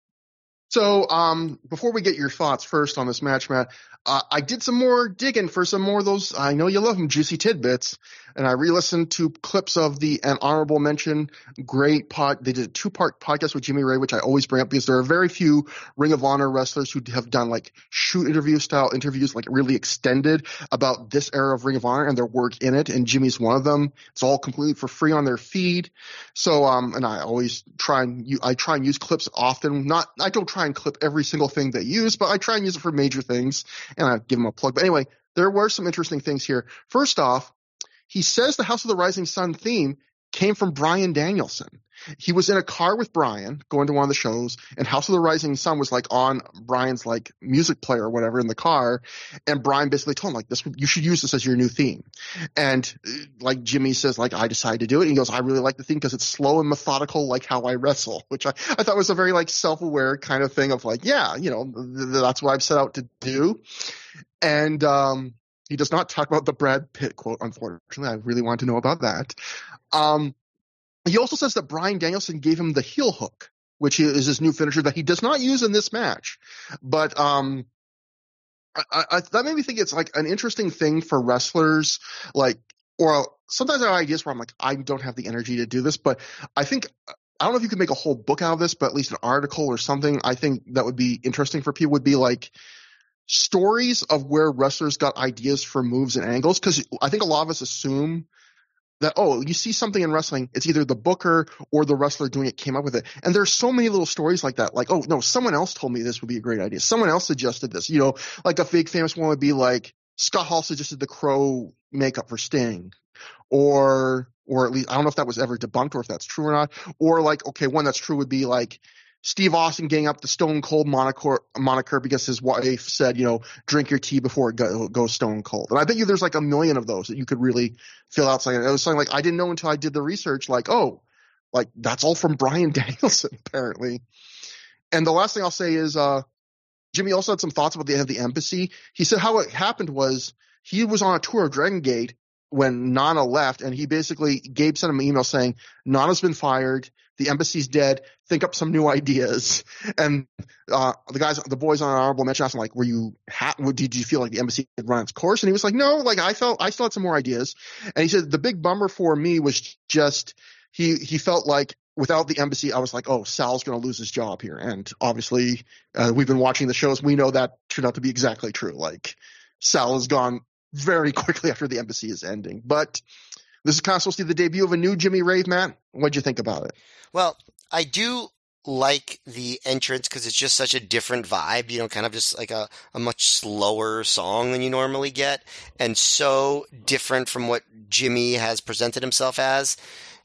So, um, before we get your thoughts first on this match, Matt, uh, I did some more digging for some more of those, I know you love them, juicy tidbits, and I re-listened to clips of the An Honorable Mention great pod. They did a two-part podcast with Jimmy Ray, which I always bring up because there are very few Ring of Honor wrestlers who have done like shoot interview style interviews, like really extended about this era of Ring of Honor and their work in it. And Jimmy's one of them. It's all completely for free on their feed. So, um, and I always try and I try and use clips often. Not, I don't try and clip every single thing they use, but I try and use it for major things, and I give them a plug. But anyway, there were some interesting things here. First off, he says the House of the Rising Sun theme came from Bryan Danielson. He was in a car with Bryan going to one of the shows, and House of the Rising Sun was like on Bryan's like music player or whatever in the car. And Bryan basically told him like, this, you should use this as your new theme. And like Jimmy says, like, I decided to do it. And he goes, I really like the theme because it's slow and methodical, like how I wrestle, which I, I thought was a very like self-aware kind of thing of like, yeah, you know, th- that's what I've set out to do. And, um, he does not talk about the Brad Pitt quote, unfortunately. I really want to know about that. Um, he also says that Bryan Danielson gave him the heel hook, which is his new finisher that he does not use in this match. But um, I, I, that made me think it's like an interesting thing for wrestlers, like, or sometimes I have ideas where I'm like, I don't have the energy to do this, but I think, I don't know if you could make a whole book out of this, but at least an article or something I think that would be interesting for people would be like stories of where wrestlers got ideas for moves and angles. Cause I think a lot of us assume that, oh, you see something in wrestling, it's either the booker or the wrestler doing it came up with it. And there's so many little stories like that. Like, oh, no, someone else told me this would be a great idea. Someone else suggested this. You know, like a big famous one would be like Scott Hall suggested the Crow makeup for Sting. Or, or at least, I don't know if that was ever debunked or if that's true or not. Or like, okay, one that's true would be like Steve Austin getting up the Stone Cold moniker, moniker because his wife said, you know, drink your tea before it go, goes stone cold. And I bet you there's like a million of those that you could really fill out. Something. It was something like I didn't know until I did the research. Like, oh, like that's all from Bryan Danielson apparently. And the last thing I'll say is, uh, Jimmy also had some thoughts about the end of the embassy. He said how it happened was he was on a tour of Dragon Gate when Nana left, and he basically, Gabe sent him an email saying, Nana's been fired, the embassy's dead, think up some new ideas. And uh, the guys, the boys on Honorable Mention asked him, like, were you, ha- did you feel like the embassy had run its course? And he was like, no, like I felt, I still had some more ideas. And he said, the big bummer for me was just, he, he felt like without the embassy, I was like, oh, Sal's going to lose his job here. And obviously, uh, we've been watching the shows. We know that turned out to be exactly true. Like, Sal has gone very quickly after the embassy is ending. But this is kind of supposed to be the debut of a new Jimmy Rave, Matt. What'd you think about it? Well, I do like the entrance because it's just such a different vibe, you know, kind of just like a, a much slower song than you normally get, and so different from what Jimmy has presented himself as.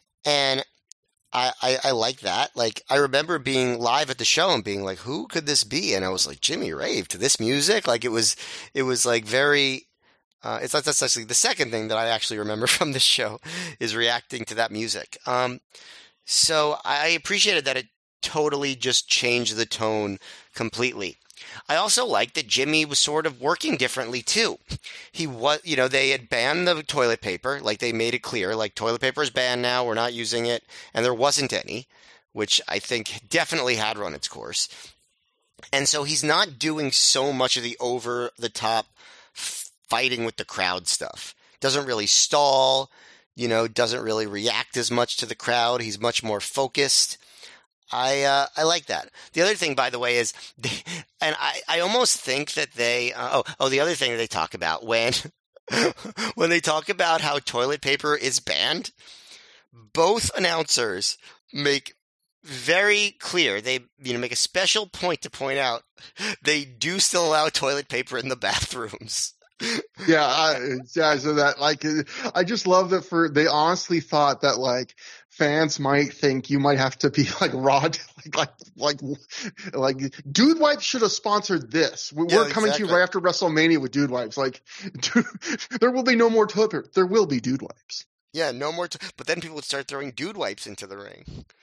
And I, I, I like that. Like, I remember being live at the show and being like, who could this be? And I was like, Jimmy Rave to this music? Like, it was, it was like very, uh, it's that's actually the second thing that I actually remember from the show is reacting to that music. Um, so I appreciated that it totally just changed the tone completely. I also like that Jimmy was sort of working differently too. He was, you know, they had banned the toilet paper, like they made it clear, like toilet paper is banned now, we're not using it, and there wasn't any, which I think definitely had run its course. And so he's not doing so much of the over-the-top fighting with the crowd stuff. Doesn't really stall, you know, doesn't really react as much to the crowd. He's much more focused. I uh, I like that. The other thing, by the way, is, they, and I, I almost think that they, uh, oh, oh, the other thing that they talk about when, when they talk about how toilet paper is banned, both announcers make very clear, they, you know, make a special point to point out they do still allow toilet paper in the bathrooms. Yeah, I, yeah. So that, like, I just love that for they honestly thought that like fans might think you might have to be like raw, like like like like Dude Wipes should have sponsored this. We're Yeah, coming exactly. to you right after WrestleMania with Dude Wipes. Like, dude, there will be no more toilet paper. There will be Dude Wipes. Yeah, no more. T- but then people would start throwing dude wipes into the ring.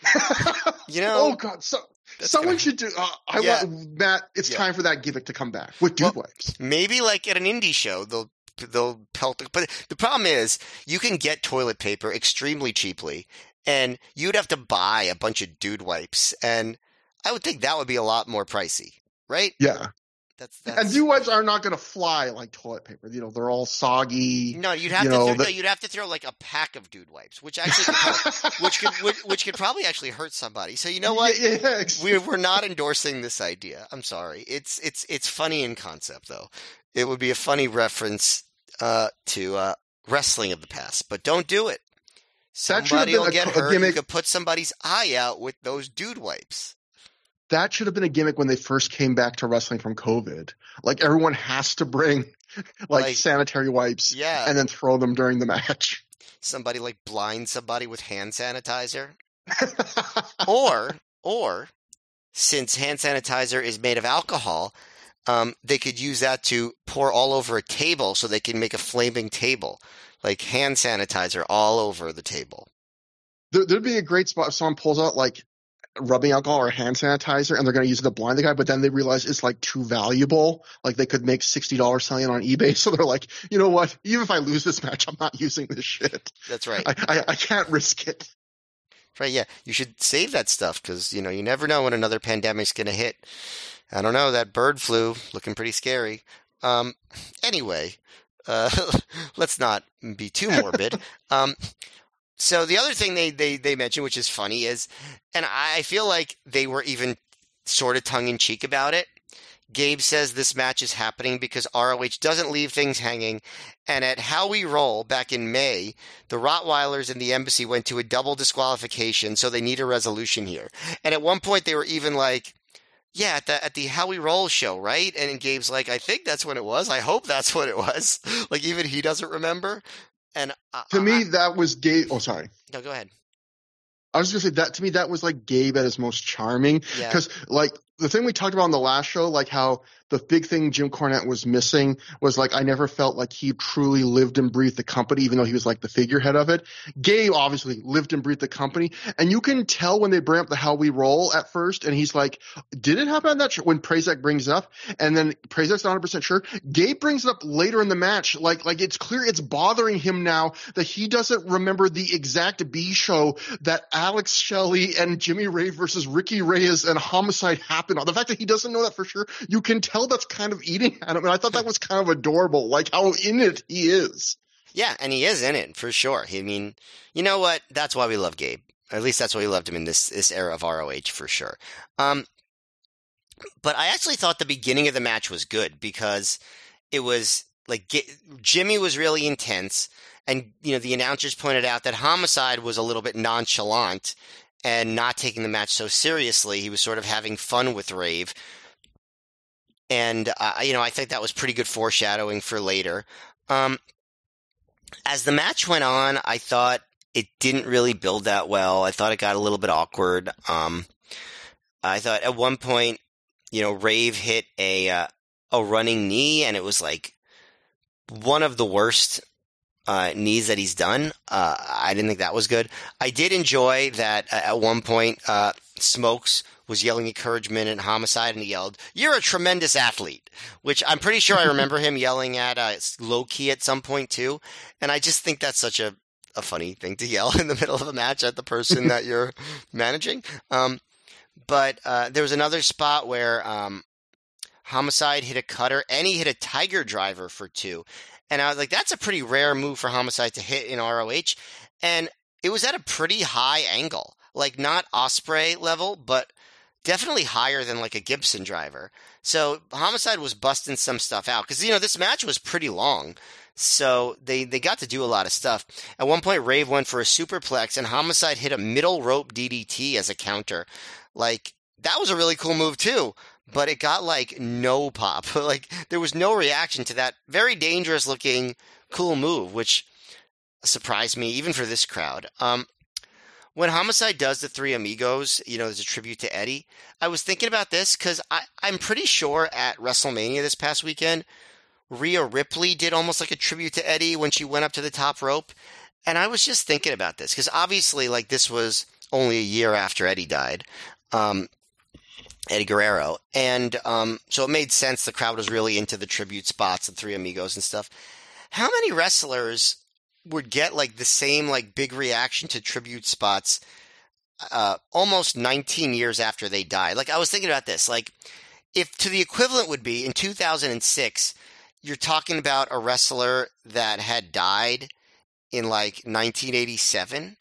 You know? Oh God, so someone gonna- should do. Uh, I Yeah. want Matt. It's Yeah. time for that gimmick to come back with Dude Well, Wipes. Maybe like at an indie show, they'll they'll pelt. But the problem is, you can get toilet paper extremely cheaply, and you'd have to buy a bunch of dude wipes, and I would think that would be a lot more pricey, right? Yeah, That's that's. and Dude Wipes are not going to fly like toilet paper. You know, they're all soggy. No, you'd have you to know, throw, the- no, you'd have to throw like a pack of dude wipes, which actually could probably, which could which, which could probably actually hurt somebody. So you know what? Yeah, yeah, ex- We're we're not endorsing this idea. I'm sorry. It's it's it's funny in concept though. It would be a funny reference uh, to uh, wrestling of the past, but don't do it. That should have Somebody been will a get co- a hurt. You gimmick. could put somebody's eye out with those dude wipes. That should have been a gimmick when they first came back to wrestling from COVID. Like everyone has to bring like, Like- sanitary wipes Yeah. and then throw them during the match. Somebody like blind somebody with hand sanitizer. Or, or, since hand sanitizer is made of alcohol, um, they could use that to pour all over a table so they can make a flaming table. Like hand sanitizer all over the table. there, there'd be a great spot if someone pulls out like rubbing alcohol or hand sanitizer and they're going to use it to blind the guy, but then they realize it's like too valuable. Like they could make sixty dollars selling it on eBay. So they're like, you know what? Even if I lose this match, I'm not using this shit. That's right. I, I, I can't risk it. Right, yeah. You should save that stuff because, you know, you never know when another pandemic's going to hit. I don't know, that bird flu looking pretty scary. Um, anyway, uh, let's not be too morbid. Um, so the other thing they, they, they mentioned, which is funny, is, and I feel like they were even sort of tongue-in-cheek about it. Gabe says this match is happening because R O H doesn't leave things hanging, and at How We Roll back in May, the Rottweilers and the Embassy went to a double disqualification, so they need a resolution here. And at one point they were even like, yeah, at the at the How We Roll show, right? And Gabe's like, I think that's what it was. I hope that's what it was. Like, even he doesn't remember. And uh, To me, I, that was Gabe. Oh, sorry. No, go ahead. I was going to say that to me, that was like Gabe at his most charming. Yeah. Because like the thing we talked about on the last show, like how the big thing Jim Cornette was missing was like I never felt like he truly lived and breathed the company, even though he was like the figurehead of it. Gabe obviously lived and breathed the company, and you can tell when they bring up the How We Roll at first, and he's like, "Did it happen on that show?" When Prazak brings it up, and then Prazak's not one hundred percent sure. Gabe brings it up later in the match, like like it's clear it's bothering him now that he doesn't remember the exact B show that Alex Shelley and Jimmy Ray versus Ricky Reyes and Homicide happened on. The fact that he doesn't know that for sure, you can tell that's kind of eating at him. And I thought that was kind of adorable, like how in it he is. Yeah, and he is in it for sure. I mean, you know what? That's why we love Gabe. At least that's why we loved him in this this era of R O H for sure. Um, but I actually thought the beginning of the match was good because it was like get, Jimmy was really intense, and you know the announcers pointed out that Homicide was a little bit nonchalant and not taking the match so seriously. He was sort of having fun with Rave. And, uh, you know, I think that was pretty good foreshadowing for later. Um, as the match went on, I thought it didn't really build that well. I thought it got a little bit awkward. Um, I thought at one point, you know, Rave hit a, uh, a running knee, and it was like one of the worst Uh, knees that he's done. Uh, I didn't think that was good. I did enjoy that uh, at one point, uh, Smokes was yelling encouragement at Homicide, and he yelled, "You're a tremendous athlete," which I'm pretty sure I remember him yelling at uh, Low Key at some point too. And I just think that's such a, a funny thing to yell in the middle of a match at the person that you're managing. Um, but uh, there was another spot where um, Homicide hit a cutter, and he hit a Tiger Driver for two. And I was like, that's a pretty rare move for Homicide to hit in R O H. And it was at a pretty high angle. Like, not Ospreay level, but definitely higher than, like, a Gibson driver. So Homicide was busting some stuff out. Because, you know, this match was pretty long. So they, they got to do a lot of stuff. At one point, Rave went for a superplex, and Homicide hit a middle rope D D T as a counter. Like, that was a really cool move, too. But it got, like, no pop. Like, there was no reaction to that very dangerous-looking, cool move, which surprised me, even for this crowd. Um, when Homicide does the Three Amigos, you know, as a tribute to Eddie, I was thinking about this because I'm pretty sure at WrestleMania this past weekend, Rhea Ripley did almost like a tribute to Eddie when she went up to the top rope. And I was just thinking about this because, obviously, like, this was only a year after Eddie died. Um... Eddie Guerrero. And um, so it made sense the crowd was really into the tribute spots, the Three Amigos and stuff. How many wrestlers would get like the same like big reaction to tribute spots uh, almost nineteen years after they died? Like, I was thinking about this. Like, if to the equivalent would be in two thousand six, you're talking about a wrestler that had died in like nineteen eighty-seven.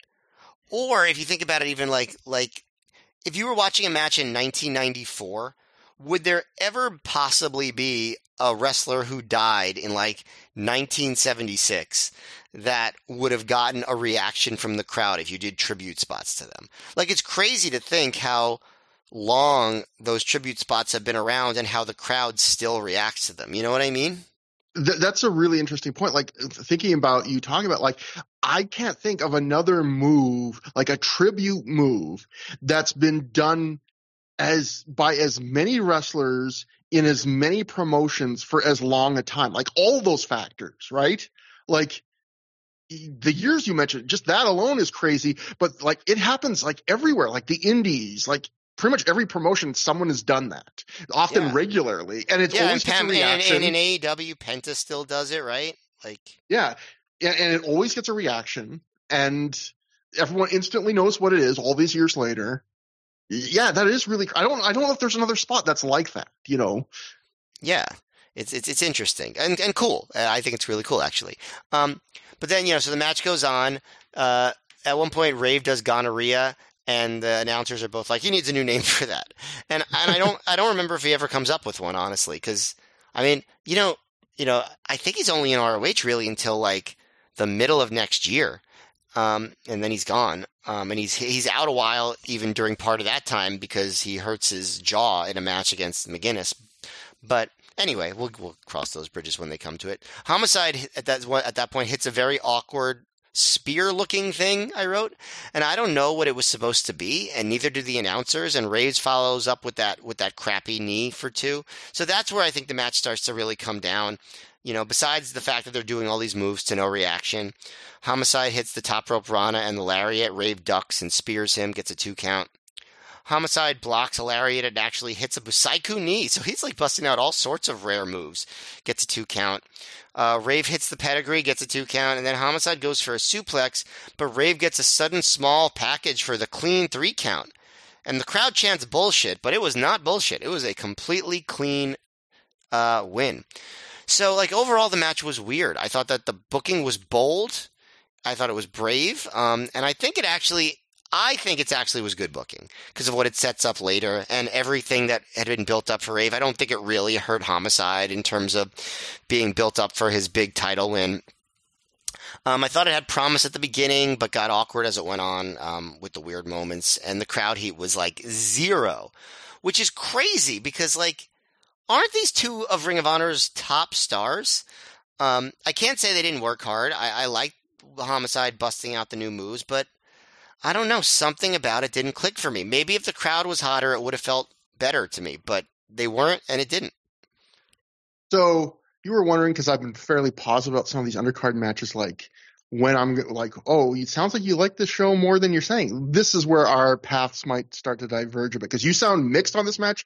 Or if you think about it even like like if you were watching a match in nineteen ninety-four, would there ever possibly be a wrestler who died in like nineteen seventy-six that would have gotten a reaction from the crowd if you did tribute spots to them? Like, it's crazy to think how long those tribute spots have been around and how the crowd still reacts to them. You know what I mean? Th- that's a really interesting point. Like, thinking about you talking about, like, I can't think of another move, like a tribute move, that's been done as by as many wrestlers in as many promotions for as long a time. Like, all those factors, right? Like, the years you mentioned, just that alone is crazy. But like, it happens like everywhere, like the indies, like pretty much every promotion, someone has done that, often Yeah. regularly, and it's Yeah, always and, gets a Pam, and, reaction. and in A E W, Penta still does it, right? Like, Yeah, and, and it always gets a reaction, and everyone instantly knows what it is all these years later. Yeah, that is really. I don't. I don't know if there's another spot that's like that. You know. yeah. It's it's it's interesting and and cool. I think it's really cool actually. Um, but then you know, so the match goes on. Uh, at one point, Rave does gonorrhea, and the announcers are both like, "He needs a new name for that." And and I don't I don't remember if he ever comes up with one honestly, because I mean, you know, you know, I think he's only in R O H really until like the middle of next year, um, and then he's gone. Um, and he's he's out a while even during part of that time because he hurts his jaw in a match against McGuinness. But anyway, we'll we'll cross those bridges when they come to it. Homicide at that at that point hits a very awkward spear-looking thing, I wrote, and I don't know what it was supposed to be, and neither do the announcers. And Raves follows up with that with that crappy knee for two. So that's where I think the match starts to really come down. You know, besides the fact that they're doing all these moves to no reaction, Homicide hits the top rope Rana and the lariat. Rave ducks and spears him, gets a two count. Homicide blocks a lariat and actually hits a Busaiku knee, so he's like busting out all sorts of rare moves. Gets a two count. Uh, Rave hits the pedigree, gets a two count, and then Homicide goes for a suplex, but Rave gets a sudden small package for the clean three count. And the crowd chants bullshit, but it was not bullshit. It was a completely clean uh, win. So, like, overall, the match was weird. I thought that the booking was bold. I thought it was brave. Um, and I think it actually, I think it actually was good booking because of what it sets up later and everything that had been built up for Rave. I don't think it really hurt Homicide in terms of being built up for his big title win. Um, I thought it had promise at the beginning, but got awkward as it went on um, with the weird moments. And the crowd heat was like zero, which is crazy because, like, aren't these two of Ring of Honor's top stars? Um, I can't say they didn't work hard. I, I like Homicide busting out the new moves, but I don't know. Something about it didn't click for me. Maybe if the crowd was hotter, it would have felt better to me, but they weren't, and it didn't. So you were wondering, because I've been fairly positive about some of these undercard matches, like when I'm like, oh, it sounds like you like this show more than you're saying. This is where our paths might start to diverge a bit, because you sound mixed on this match.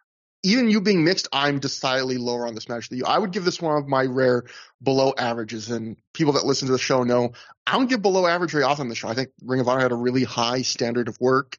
Even you being mixed, I'm decidedly lower on this match than you. I would give this one of my rare below averages, and people that listen to the show know I don't give below average very often on the show. I think Ring of Honor had a really high standard of work.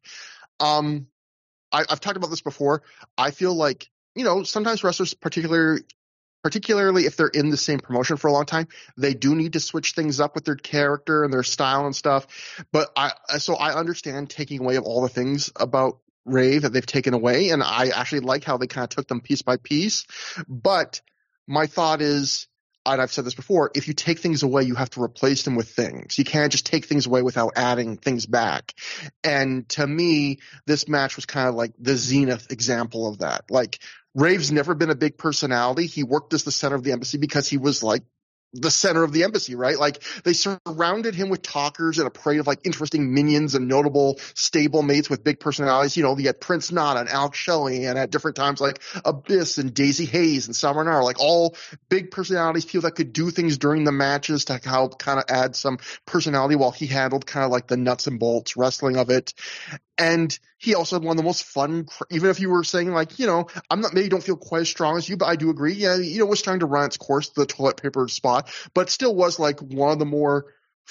Um, I, I've talked about this before. I feel like, you know, sometimes wrestlers, particularly particularly if they're in the same promotion for a long time, they do need to switch things up with their character and their style and stuff. But I, so I understand taking away of all the things about Rave that they've taken away, and I actually like how they kind of took them piece by piece. But my thought is, and I've said this before, if you take things away, you have to replace them with things. You can't just take things away without adding things back. And to me, this match was kind of like the zenith example of that. Like, Rave's never been a big personality. He worked as the center of the embassy because he was like the center of the embassy, right? Like, they surrounded him with talkers and a parade of like interesting minions and notable stable mates with big personalities. You know, you had Prince Nana and Alex Shelley, and at different times like Abyss and Daisy Hayes and Summer Nara, like all big personalities, people that could do things during the matches to help kind of add some personality while he handled kind of like the nuts and bolts wrestling of it. And he also had one of the most fun, even if you were saying like, you know, I'm not, maybe don't feel quite as strong as you, but I do agree. Yeah, you know, it was trying to run its course, the toilet paper spot, but still was like one of the more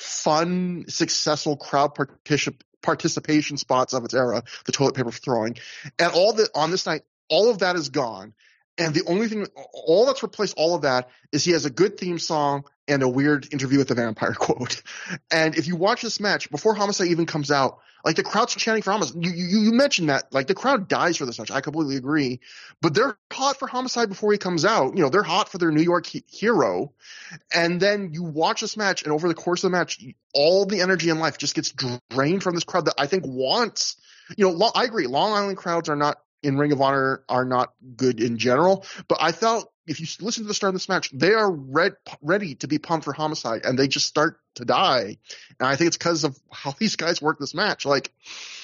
fun, successful crowd particip- participation spots of its era, the toilet paper throwing. And all that on this night, all of that is gone. And the only thing, all that's replaced all of that is he has a good theme song and a weird interview with the vampire quote. And if you watch this match, before Homicide even comes out, like the crowd's chanting for Homicide. You, you, you mentioned that, like the crowd dies for this match. I completely agree. But they're hot for Homicide before he comes out. You know, they're hot for their New York he- hero. And then you watch this match, and over the course of the match, all the energy in life just gets drained from this crowd that I think wants, you know, lo- I agree. Long Island crowds are not, in Ring of Honor, are not good in general. But I felt, if you listen to the start of this match, they are red, ready to be pumped for Homicide, and they just start to die. And I think it's because of how these guys work this match. Like,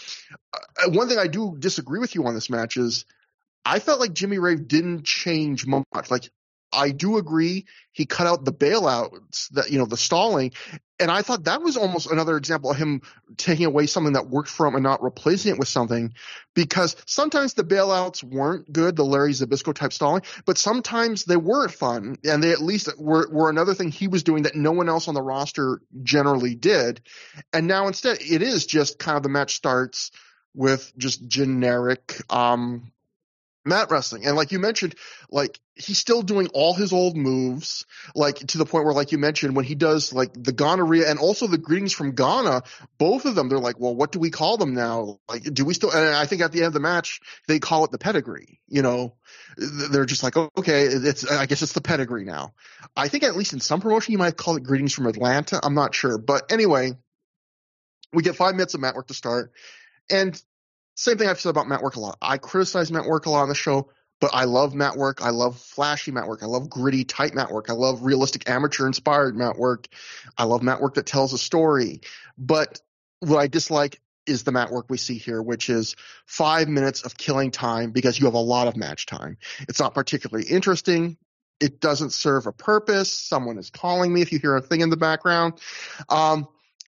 uh, one thing I do disagree with you on this match is I felt like Jimmy Rave didn't change much. Like, I do agree he cut out the bailouts, that, you know, the stalling. And I thought that was almost another example of him taking away something that worked for him and not replacing it with something, because sometimes the bailouts weren't good, the Larry Zbyszko type stalling, but sometimes they were fun, and they at least were, were another thing he was doing that no one else on the roster generally did. And now instead it is just kind of the match starts with just generic, um, mat wrestling. And like you mentioned, like he's still doing all his old moves, like to the point where, like you mentioned, when he does like the gonorrhea and also the greetings from Ghana, both of them, they're like, well, what do we call them now? Like, do we still, and I think at the end of the match, they call it the pedigree, you know, they're just like, oh, okay, it's, I guess it's the pedigree now. I think at least in some promotion, you might call it greetings from Atlanta. I'm not sure. But anyway, we get five minutes of mat work to start. And same thing I've said about mat work a lot. I criticize mat work a lot on the show, but I love mat work. I love flashy mat work. I love gritty, tight mat work. I love realistic, amateur-inspired mat work. I love mat work that tells a story. But what I dislike is the mat work we see here, which is five minutes of killing time because you have a lot of match time. It's not particularly interesting. It doesn't serve a purpose. Someone is calling me if you hear a thing in the background. Um,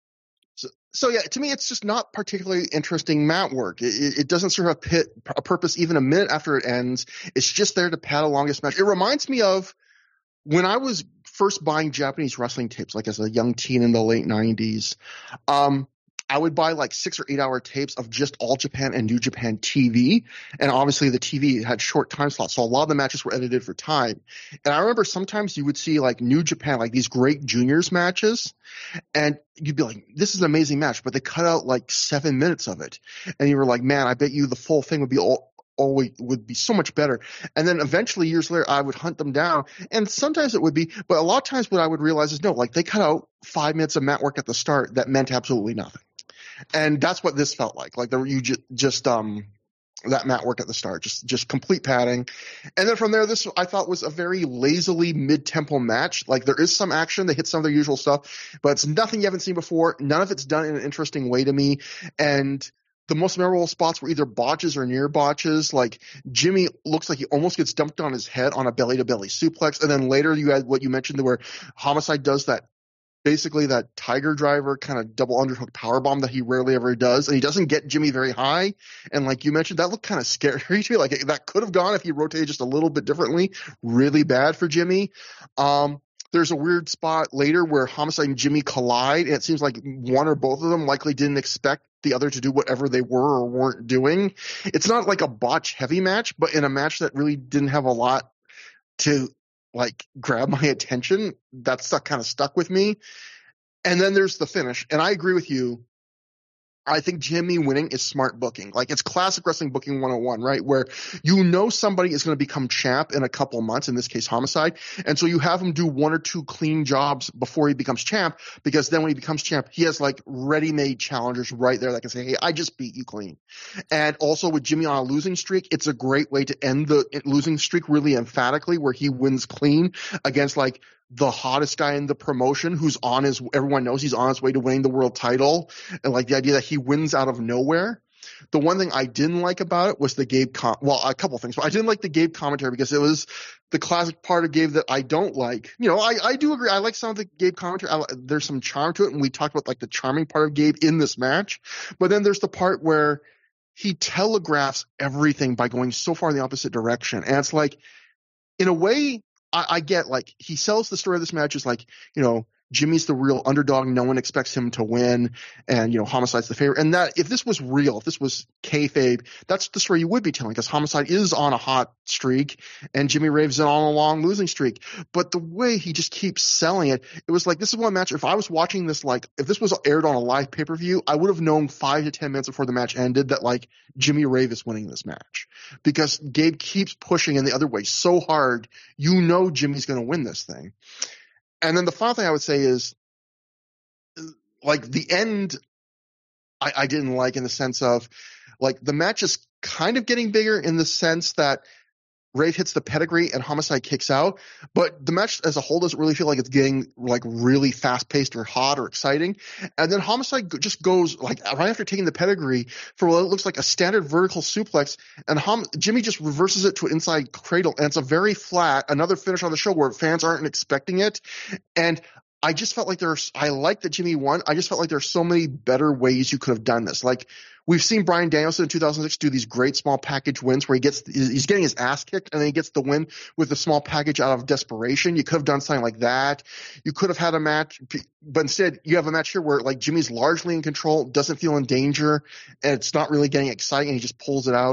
So yeah, to me, it's just not particularly interesting mat work. It, it doesn't serve a, pit, a purpose even a minute after it ends. It's just there to pad a longest match. It reminds me of when I was first buying Japanese wrestling tapes, like as a young teen in the late nineties. Um, I would buy like six or eight hour tapes of just All Japan and New Japan T V. And obviously the T V had short time slots. So a lot of the matches were edited for time. And I remember sometimes you would see like New Japan, like these great juniors matches. And you'd be like, this is an amazing match, but they cut out like seven minutes of it. And you were like, man, I bet you the full thing would be all, always would be so much better. And then eventually years later, I would hunt them down. And sometimes it would be, but a lot of times what I would realize is no, like they cut out five minutes of mat work at the start that meant absolutely nothing. And that's what this felt like. Like there you just, just, um, that mat work at the start, just, just complete padding. And then from there, this I thought was a very lazily mid-tempo match. Like there is some action, they hit some of their usual stuff, but it's nothing you haven't seen before. None of it's done in an interesting way to me. And the most memorable spots were either botches or near botches. Like Jimmy looks like he almost gets dumped on his head on a belly to belly suplex. And then later you had what you mentioned where Homicide does that, basically that Tiger Driver kind of double underhook power bomb that he rarely ever does. And he doesn't get Jimmy very high. And like you mentioned, that looked kind of scary to me. Like that could have gone if he rotated just a little bit differently. Really bad for Jimmy. Um, there's a weird spot later where Homicide and Jimmy collide. And it seems like one or both of them likely didn't expect the other to do whatever they were or weren't doing. It's not like a botch heavy match, but in a match that really didn't have a lot to like grab my attention, that stuff kind of stuck with me. And then there's the finish. And I agree with you. I think Jimmy winning is smart booking. Like it's classic wrestling booking one oh one, right? Where you know somebody is going to become champ in a couple months, in this case Homicide. And so you have him do one or two clean jobs before he becomes champ, because then when he becomes champ, he has like ready-made challengers right there that can say, hey, I just beat you clean. And also with Jimmy on a losing streak, it's a great way to end the losing streak really emphatically, where he wins clean against like the hottest guy in the promotion who's on his, everyone knows he's on his way to winning the world title. And like the idea that he wins out of nowhere. The one thing I didn't like about it was the Gabe, com- well, a couple things, but I didn't like the Gabe commentary because it was the classic part of Gabe that I don't like. You know, I, I do agree. I like some of the Gabe commentary. I, there's some charm to it. And we talked about like the charming part of Gabe in this match, but then there's the part where he telegraphs everything by going so far in the opposite direction. And it's like, in a way, I, I get like he sells the story of this match as like, you know, Jimmy's the real underdog. No one expects him to win. And, you know, Homicide's the favorite. And that if this was real, if this was kayfabe, that's the story you would be telling, because Homicide is on a hot streak and Jimmy Rave's on a long losing streak. But the way he just keeps selling it, it was like, this is one match. If I was watching this, like if this was aired on a live pay-per-view, I would have known five to ten minutes before the match ended that like Jimmy Rave is winning this match, because Gabe keeps pushing in the other way so hard. You know, Jimmy's going to win this thing. And then the final thing I would say is, like, the end I, I didn't like, in the sense of, like, the match is kind of getting bigger in the sense that Rave hits the pedigree and Homicide kicks out, but the match as a whole doesn't really feel like it's getting, like, really fast-paced or hot or exciting. And then Homicide just goes, like, right after taking the pedigree for what looks like a standard vertical suplex, and Hom- Jimmy just reverses it to an inside cradle, and it's a very flat, another finish on the show where fans aren't expecting it. And I just felt like there's, I like that Jimmy won. I just felt like there's so many better ways you could have done this. Like, we've seen Bryan Danielson in two thousand six do these great small package wins where he gets, he's getting his ass kicked and then he gets the win with a small package out of desperation. You could have done something like that. You could have had a match, but instead you have a match here where like Jimmy's largely in control, doesn't feel in danger, and it's not really getting exciting, and he just pulls it out.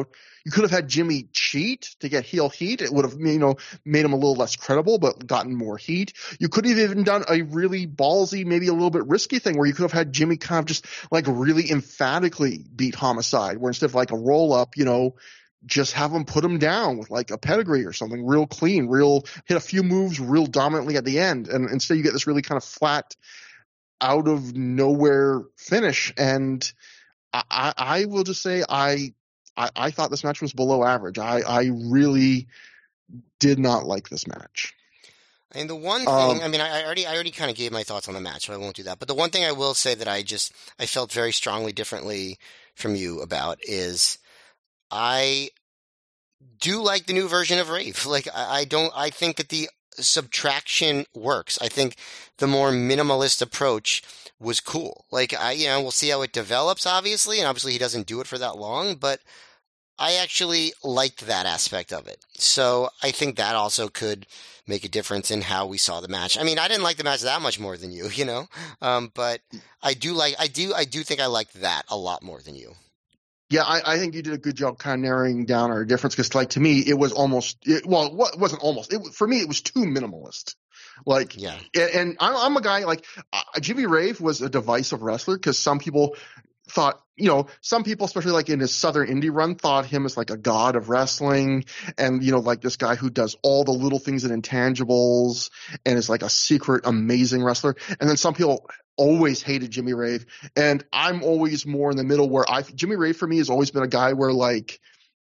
You could have had Jimmy cheat to get heel heat. It would have, you know, made him a little less credible, but gotten more heat. You could have even done a really ballsy, maybe a little bit risky thing where you could have had Jimmy kind of just like really emphatically beat Homicide, where instead of like a roll up, you know, just have him put him down with like a pedigree or something real clean, real hit a few moves real dominantly at the end. And instead you get this really kind of flat out of nowhere finish. And I, I, I will just say I, I, I thought this match was below average. I, I really did not like this match. And the one thing, um, I mean, I, I already, I already kind of gave my thoughts on the match, so I won't do that. But the one thing I will say that I just, I felt very strongly differently from you about is I do like the new version of Rave. Like, I, I don't, I think that the subtraction works. I think the more minimalist approach was cool. Like, I, you know, we'll see how it develops, obviously, and obviously he doesn't do it for that long, but I actually liked that aspect of it. So I think that also could make a difference in how we saw the match. I mean, I didn't like the match that much more than you, you know, um, but I do like, I do, I do think I liked that a lot more than you. Yeah, I, I think you did a good job kind of narrowing down our difference because, like, to me, it was almost it, well, it wasn't almost. It for me, it was too minimalist. Like, yeah, and, and I'm, I'm a guy like uh, Jimmy Rave was a divisive wrestler because some people thought, you know, some people, especially like in his Southern Indie run, thought him as like a god of wrestling, and you know, like this guy who does all the little things and intangibles, and is like a secret amazing wrestler. And then some people always hated Jimmy Rave, and I'm always more in the middle where I Jimmy Rave for me has always been a guy where like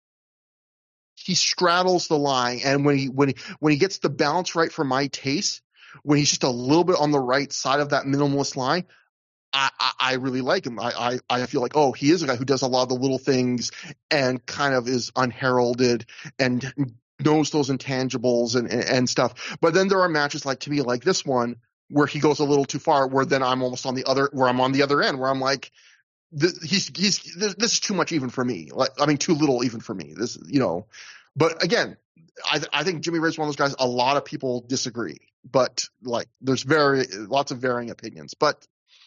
he straddles the line, and when he when he when he gets the balance right for my taste, when he's just a little bit on the right side of that minimalist line, I, I, I really like him. I, I I feel like, oh, he is a guy who does a lot of the little things and kind of is unheralded and knows those intangibles and, and, and stuff. But then there are matches like to me like this one where he goes a little too far, where then I'm almost on the other, where I'm on the other end, where I'm like, this, he's, he's, this, this is too much even for me. Like, I mean, too little even for me. This, you know, but again, I, I think Jimmy Rave's one of those guys. A lot of people disagree, but like, there's very lots of varying opinions. But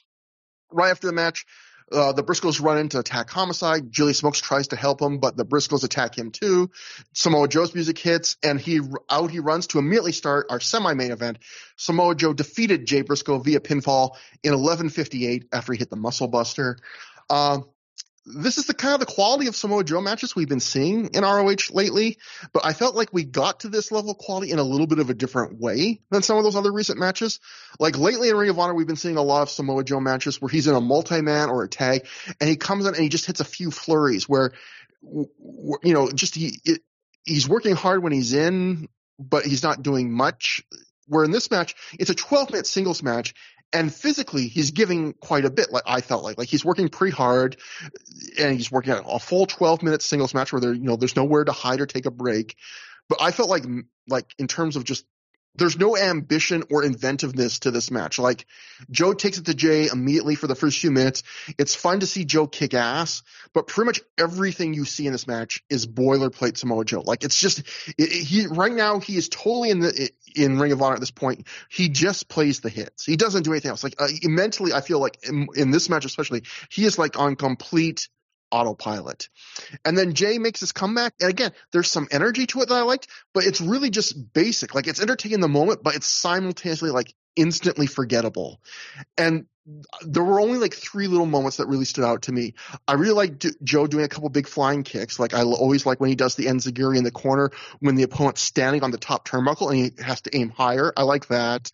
right after the match, uh, the Briscoes run in to attack Homicide. Julie Smokes tries to help him, but the Briscoes attack him too. Samoa Joe's music hits, and he out he runs to immediately start our semi-main event. Samoa Joe defeated Jay Briscoe via pinfall in eleven fifty-eight after he hit the Muscle Buster. Uh, this is the kind of the quality of Samoa Joe matches we've been seeing in R O H lately, but I felt like we got to this level of quality in a little bit of a different way than some of those other recent matches. Like lately in Ring of Honor, we've been seeing a lot of Samoa Joe matches where he's in a multi-man or a tag, and he comes in and he just hits a few flurries where, you know, just he it, he's working hard when he's in, but he's not doing much. Where in this match, it's a twelve-minute singles match, and physically, he's giving quite a bit. Like I felt like, like he's working pretty hard, and he's working a full twelve minute singles match where there, you know, there's nowhere to hide or take a break. But I felt like, like in terms of just, there's no ambition or inventiveness to this match. Like Joe takes it to Jay immediately for the first few minutes. It's fun to see Joe kick ass, but pretty much everything you see in this match is boilerplate Samoa Joe. Like it's just, it, he right now he is totally in the in Ring of Honor at this point. He just plays the hits. He doesn't do anything else. Like uh, mentally, I feel like in, in this match especially, he is like on complete autopilot. And then Jay makes his comeback, and again, there's some energy to it that I liked, but it's really just basic. Like it's entertaining in the moment, but it's simultaneously like instantly forgettable. And there were only like three little moments that really stood out to me. I really liked D- Joe doing a couple big flying kicks. Like I always like when he does the enziguri in the corner when the opponent's standing on the top turnbuckle and he has to aim higher. I like that.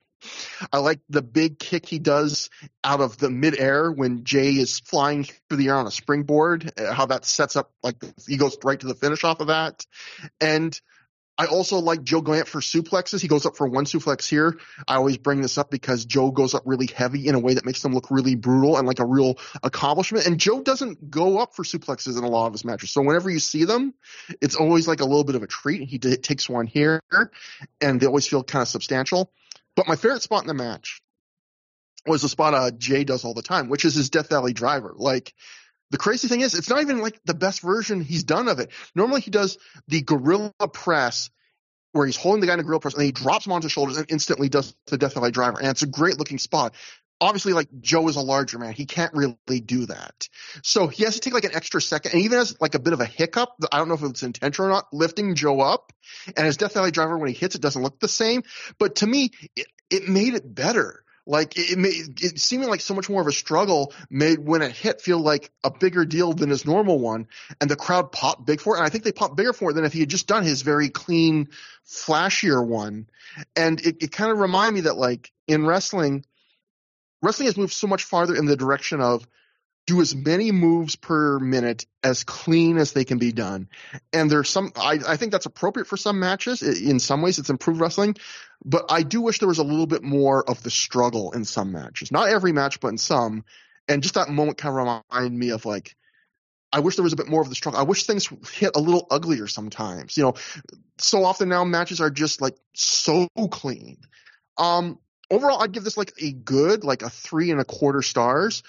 I like the big kick he does out of the midair when Jay is flying through the air on a springboard, how that sets up, like he goes right to the finish off of that. And I also like Joe going up for suplexes. He goes up for one suplex here. I always bring this up because Joe goes up really heavy in a way that makes them look really brutal and like a real accomplishment. And Joe doesn't go up for suplexes in a lot of his matches. So whenever you see them, it's always like a little bit of a treat. He d- takes one here, and they always feel kind of substantial. But my favorite spot in the match was the spot uh, Jay does all the time, which is his Death Valley Driver. Like, the crazy thing is, it's not even like the best version he's done of it. Normally he does the gorilla press where he's holding the guy in a gorilla press and then he drops him onto his shoulders and instantly does the Death Valley Driver. And it's a great looking spot. obviously, like, Joe is a larger man. He can't really do that. So he has to take like an extra second, and even has like a bit of a hiccup. I don't know if it's intentional or not, lifting Joe up. And his Death Valley Driver, when he hits it, doesn't look the same. But to me, it, it made it better. Like, it, it made it seeming like so much more of a struggle made when it hit feel like a bigger deal than his normal one. And the crowd popped big for it. And I think they popped bigger for it than if he had just done his very clean, flashier one. And it, it kind of reminded me that, like, in wrestling, wrestling has moved so much farther in the direction of do as many moves per minute as clean as they can be done. And there's some, I, I think that's appropriate for some matches. In some ways, it's improved wrestling, but I do wish there was a little bit more of the struggle in some matches. Not every match, but in some. And just that moment kind of reminded me of, like, I wish there was a bit more of the struggle. I wish things hit a little uglier sometimes. You know, so often now matches are just like so clean. Um, overall, I'd give this like a good, like a three and a quarter stars.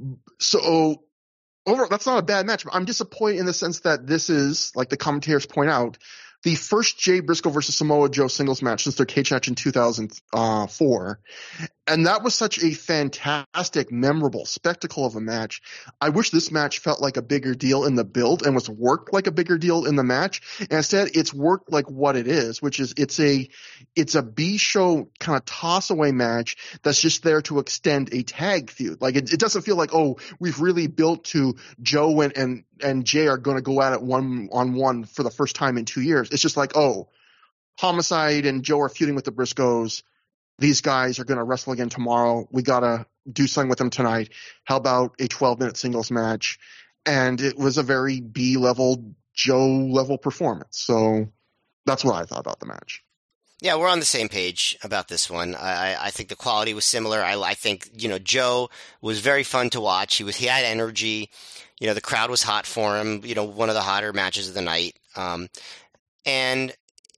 So overall, that's not a bad match, but I'm disappointed in the sense that this is, like the commentators point out, the first Jay Briscoe versus Samoa Joe singles match since their cage match in two thousand four. And that was such a fantastic, memorable spectacle of a match. I wish this match felt like a bigger deal in the build and was worked like a bigger deal in the match. And instead, it's worked like what it is, which is it's a it's a B-show kind of toss-away match that's just there to extend a tag feud. Like, it, it doesn't feel like, oh, we've really built to Joe and and, and Jay are going to go at it one on one for the first time in two years. It's just like, oh, Homicide and Joe are feuding with the Briscoes. These guys are going to wrestle again tomorrow. We got to do something with them tonight. How about a twelve-minute singles match? And it was a very B-level, Joe-level performance. So that's what I thought about the match. Yeah, we're on the same page about this one. I, I think the quality was similar. I, I think, you know, Joe was very fun to watch. He was he had energy. You know, the crowd was hot for him. You know, one of the hotter matches of the night. Um, and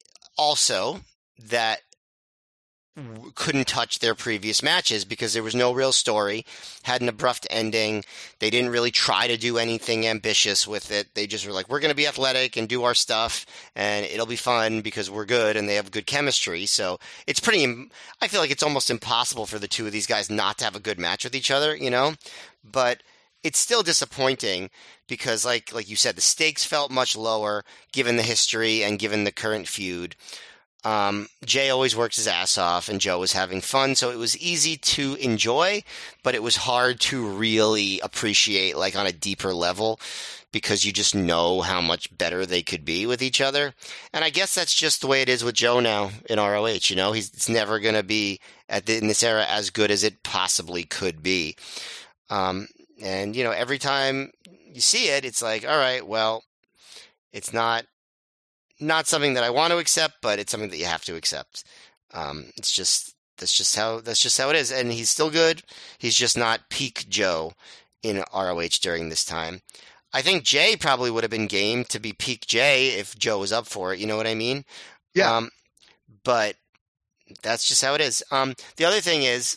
also that couldn't touch their previous matches because there was no real story, had an abrupt ending. They didn't really try to do anything ambitious with it. They just were like, we're going to be athletic and do our stuff and it'll be fun because we're good and they have good chemistry. So it's pretty, I feel like it's almost impossible for the two of these guys not to have a good match with each other, you know, but it's still disappointing because like, like you said, the stakes felt much lower given the history and given the current feud. Um, Jay always works his ass off and Joe was having fun, so it was easy to enjoy, but it was hard to really appreciate like on a deeper level because you just know how much better they could be with each other. And I guess that's just the way it is with Joe now in R O H, you know, he's it's never going to be at the, in this era as good as it possibly could be. Um, and you know, every time you see it, it's like, all right, well, it's not Not something that I want to accept, but it's something that you have to accept. Um, it's just that's just how that's just how it is, and he's still good. He's just not peak Joe in R O H during this time. I think Jay probably would have been game to be peak Jay if Joe was up for it. You know what I mean? Yeah. Um, but that's just how it is. Um, the other thing is,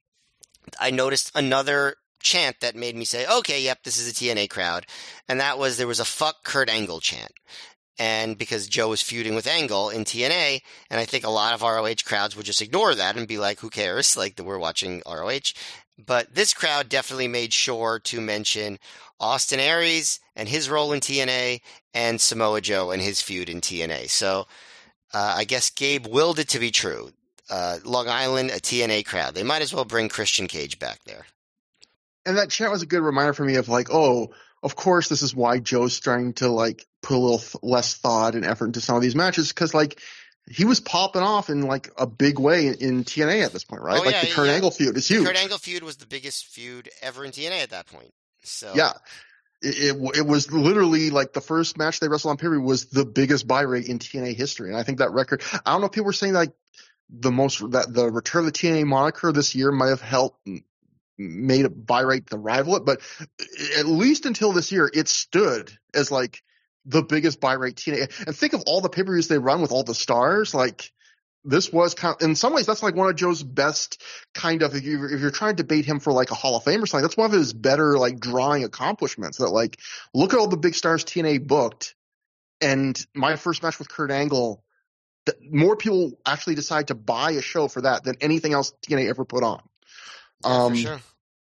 I noticed another chant that made me say, "Okay, yep, this is a T N A crowd," and that was there was a "fuck Kurt Angle" chant. And because Joe was feuding with Angle in T N A, and I think a lot of R O H crowds would just ignore that and be like, who cares? Like, we're watching R O H. But this crowd definitely made sure to mention Austin Aries and his role in T N A and Samoa Joe and his feud in T N A. So uh, I guess Gabe willed it to be true. Uh, Long Island, a T N A crowd. They might as well bring Christian Cage back there. And that chant was a good reminder for me of like, oh, of course, this is why Joe's trying to like put a little th- less thought and effort into some of these matches because like he was popping off in like a big way in, in T N A at this point, right? Oh, like yeah, the Kurt yeah. Angle feud is the huge. Kurt Angle feud was the biggest feud ever in T N A at that point. So yeah, it, it it was literally like the first match they wrestled on pay-per-view was the biggest buy rate in T N A history, and I think that record. I don't know if people were saying like the most that the return of the T N A moniker this year might have helped. Made a buy rate to rival it, but at least until this year, it stood as like the biggest buy rate T N A. And think of all the pay-per-views they run with all the stars. Like this was kind of, in some ways, that's like one of Joe's best kind of, if you're, if you're trying to debate him for like a Hall of Fame or something, that's one of his better like drawing accomplishments that like, look at all the big stars T N A booked. And my first match with Kurt Angle, more people actually decide to buy a show for that than anything else T N A ever put on. Yeah, for Um, sure.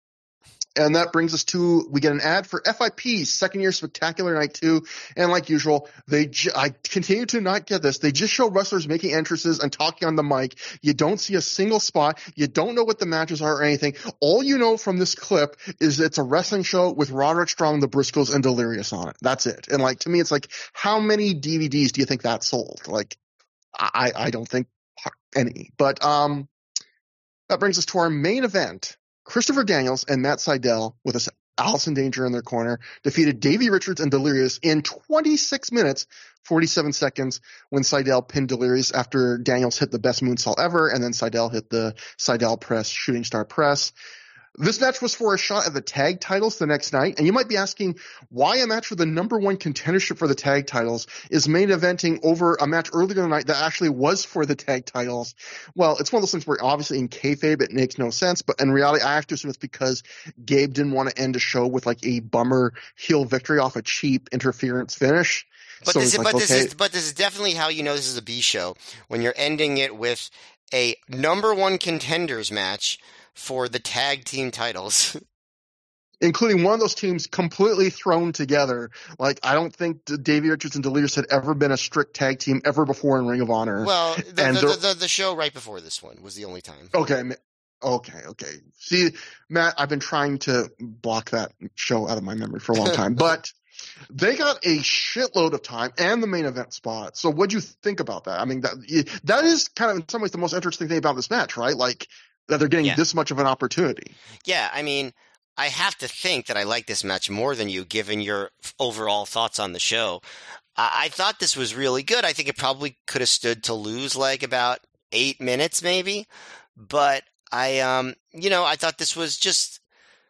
And that brings us to, we get an ad for F I P's second year spectacular night two. And like usual, they, ju- I continue to not get this. They just show wrestlers making entrances and talking on the mic. You don't see a single spot. You don't know what the matches are or anything. All you know from this clip is it's a wrestling show with Roderick Strong, the Briscoes, and Delirious on it. That's it. And like, to me, it's like, how many D V Ds do you think that sold? Like, I, I don't think any, but, um, that brings us to our main event. Christopher Daniels and Matt Sydal, with us Allison Danger in their corner, defeated Davey Richards and Delirious in twenty-six minutes, forty-seven seconds, when Sydal pinned Delirious after Daniels hit the best moonsault ever, and then Sydal hit the Sydal press, shooting star press. This match was for a shot at the tag titles the next night, and you might be asking why a match for the number one contendership for the tag titles is main eventing over a match earlier in the night that actually was for the tag titles. Well, it's one of those things where obviously in kayfabe it makes no sense, but in reality I have to assume it's because Gabe didn't want to end a show with like a bummer heel victory off a cheap interference finish. But so this, is, like, but okay. this is, but this is definitely how you know this is a B show, when you're ending it with a number one contenders match for the tag team titles. Including one of those teams completely thrown together. Like, I don't think Davey Richards and Delirious had ever been a strict tag team ever before in Ring of Honor. Well, the, and the, the, the, the show right before this one was the only time. Okay, okay, okay. See, Matt, I've been trying to block that show out of my memory for a long time, but they got a shitload of time and the main event spot. So what'd you think about that? I mean, that that is kind of in some ways the most interesting thing about this match, right? Like, that they're getting yeah. this much of an opportunity. Yeah, I mean, I have to think that I like this match more than you, given your overall thoughts on the show. I, I thought this was really good. I think it probably could have stood to lose like about eight minutes maybe. But I, um, you know, I thought this was just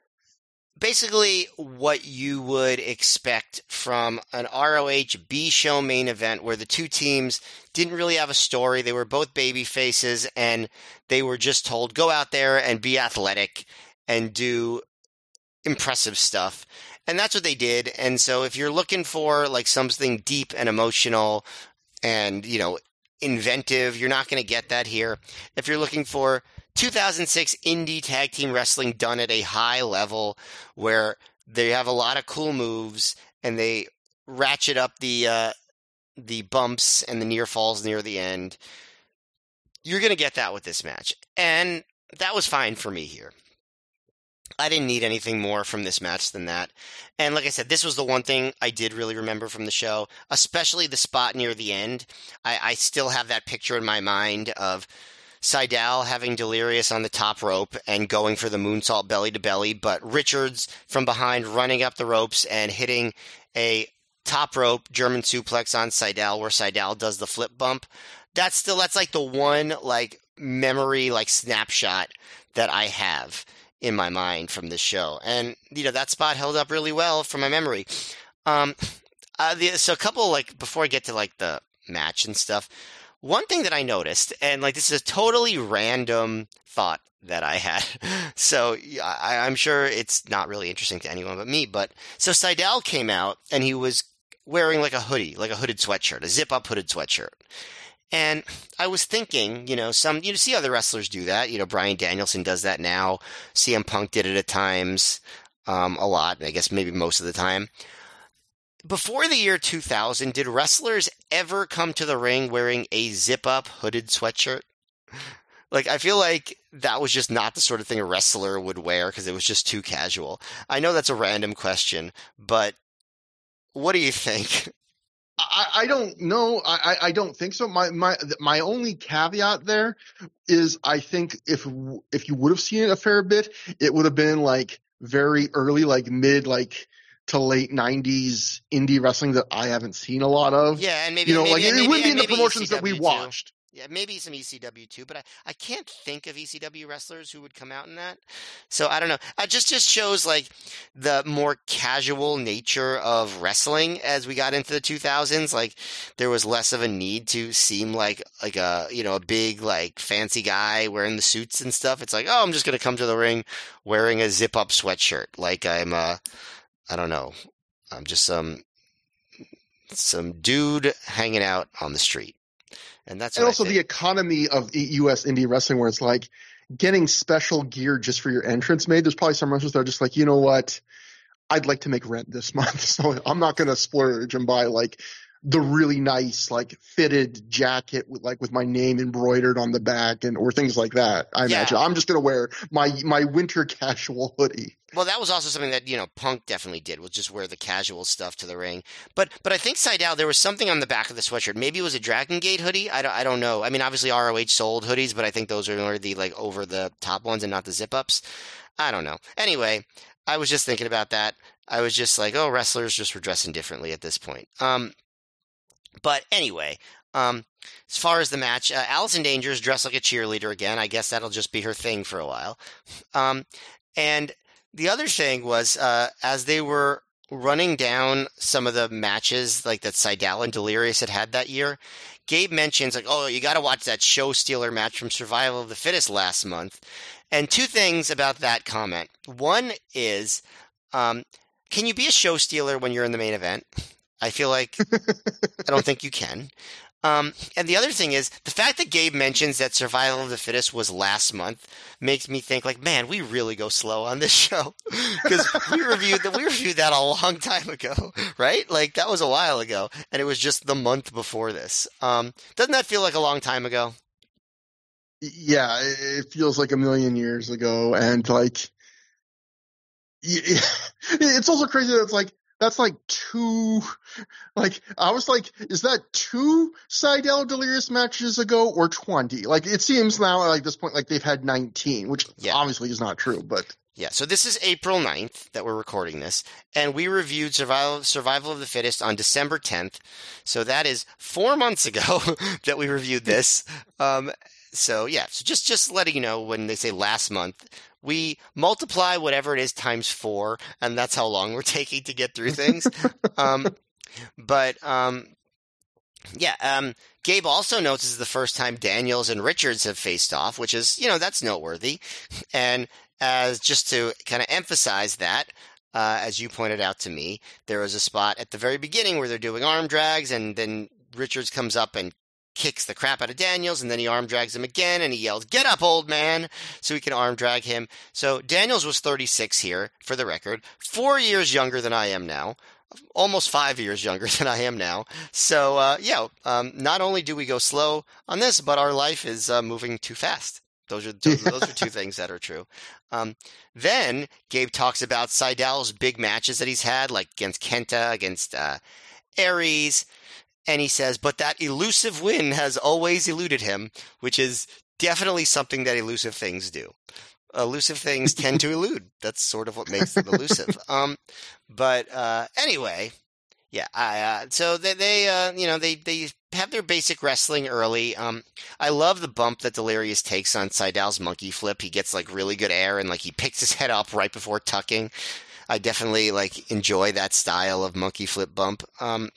basically what you would expect from an R O H B show main event, where the two teams didn't really have a story. They were both baby faces, and they were just told, go out there and be athletic and do impressive stuff. And that's what they did. And so if you're looking for like something deep and emotional and, you know, inventive, you're not going to get that here. If you're looking for two thousand six indie tag team wrestling done at a high level, where they have a lot of cool moves and they ratchet up the uh, the bumps and the near falls near the end, you're going to get that with this match. And that was fine for me here. I didn't need anything more from this match than that. And like I said, this was the one thing I did really remember from the show, especially the spot near the end. I, I still have that picture in my mind of Sydal having Delirious on the top rope and going for the moonsault belly to belly, but Richards from behind running up the ropes and hitting a top rope German suplex on Sydal, where Sydal does the flip bump. That's still, that's like the one like memory, like snapshot that I have in my mind from this show. And, you know, that spot held up really well from my memory. Um, uh, the, so a couple, like, before I get to like the match and stuff, one thing that I noticed, and like this is a totally random thought that I had, so I, I'm sure it's not really interesting to anyone but me, but so Sydal came out and he was wearing like a hoodie, like a hooded sweatshirt, a zip-up hooded sweatshirt. And I was thinking, you know, some, you know, see other wrestlers do that. You know, Bryan Danielson does that now. C M Punk did it at times, um, a lot, I guess maybe most of the time. Before the year two thousand, did wrestlers ever come to the ring wearing a zip-up hooded sweatshirt? Like, I feel like that was just not the sort of thing a wrestler would wear because it was just too casual. I know that's a random question, but what do you think? I, I don't know. I, I don't think so. My my my only caveat there is I think if if you would have seen it a fair bit, it would have been like very early, like mid, like to late nineties indie wrestling that I haven't seen a lot of. Yeah, and maybe you know, maybe, like it, maybe, it wouldn't be in the maybe promotions E C W that we too. watched. Yeah, maybe some E C W too, but I, I can't think of E C W wrestlers who would come out in that. So I don't know. It just just shows like the more casual nature of wrestling as we got into the two thousands. Like there was less of a need to seem like like a you know a big like fancy guy wearing the suits and stuff. It's like, oh, I'm just gonna come to the ring wearing a zip up sweatshirt, like I'm uh I don't know, I'm just some some dude hanging out on the street. And that's and what also I the think. economy of U S indie wrestling, where it's like getting special gear just for your entrance made. There's probably some wrestlers that are just like, you know what? I'd like to make rent this month, so I'm not going to splurge and buy like the really nice like fitted jacket with like with my name embroidered on the back and or things like that. I Yeah. imagine I'm just going to wear my my winter casual hoodie. Well, that was also something that, you know, Punk definitely did, was just wear the casual stuff to the ring. But but I think Seidel, there was something on the back of the sweatshirt. Maybe it was a Dragon Gate hoodie. I don't, I don't know. I mean, obviously R O H sold hoodies, but I think those are the like over the top ones and not the zip ups. I don't know. Anyway, I was just thinking about that. I was just like, oh, wrestlers just were dressing differently at this point. Um, but anyway, um, as far as the match, uh, Allison Danger is dressed like a cheerleader again. I guess that'll just be her thing for a while. Um, and the other thing was, uh, as they were running down some of the matches like that Seidel and Delirious had had that year, Gabe mentions like, oh, you got to watch that show stealer match from Survival of the Fittest last month. And two things about that comment. One is, um, can you be a show stealer when you're in the main event? I feel like I don't think you can. Um, and the other thing is the fact that Gabe mentions that Survival of the Fittest was last month makes me think like, man, we really go slow on this show because we reviewed that we reviewed that a long time ago, right? Like that was a while ago, and it was just the month before this. Um, doesn't that feel like a long time ago? Yeah, it feels like a million years ago, and like it's also crazy that it's like that's like two, like I was like, is that two Seidel Delirious matches ago or twenty? Like it seems now at like this point like they've had nineteen, which yeah. obviously is not true, but yeah. So this is April ninth that we're recording this, and we reviewed Survival Survival of the Fittest on December tenth. So that is four months ago that we reviewed this. Um, so yeah, so just just letting you know when they say last month. We multiply whatever it is times four, and that's how long we're taking to get through things. um, but, um, yeah, um, Gabe also notes this is the first time Daniels and Richards have faced off, which is, you know, that's noteworthy. And as just to kind of emphasize that, uh, as you pointed out to me, there was a spot at the very beginning where they're doing arm drags, and then Richards comes up and kicks the crap out of Daniels, and then he arm drags him again, and he yells, "Get up, old man," so he can arm drag him. So Daniels was thirty-six here, for the record, four years younger than I am now, almost five years younger than I am now. So, uh, yeah, um, not only do we go slow on this, but our life is uh, moving too fast. Those are those, those are two things that are true. Um, then Gabe talks about Seidel's big matches that he's had, like against Kenta, against uh, Aries. And he says, but that elusive win has always eluded him, which is definitely something that elusive things do. Elusive things tend to elude. That's sort of what makes them elusive. Um, but uh, anyway, yeah. I, uh, so they, they uh, you know, they they have their basic wrestling early. Um, I love the bump that Delirious takes on Seidel's monkey flip. He gets like really good air, and like he picks his head up right before tucking. I definitely like enjoy that style of monkey flip bump. Um.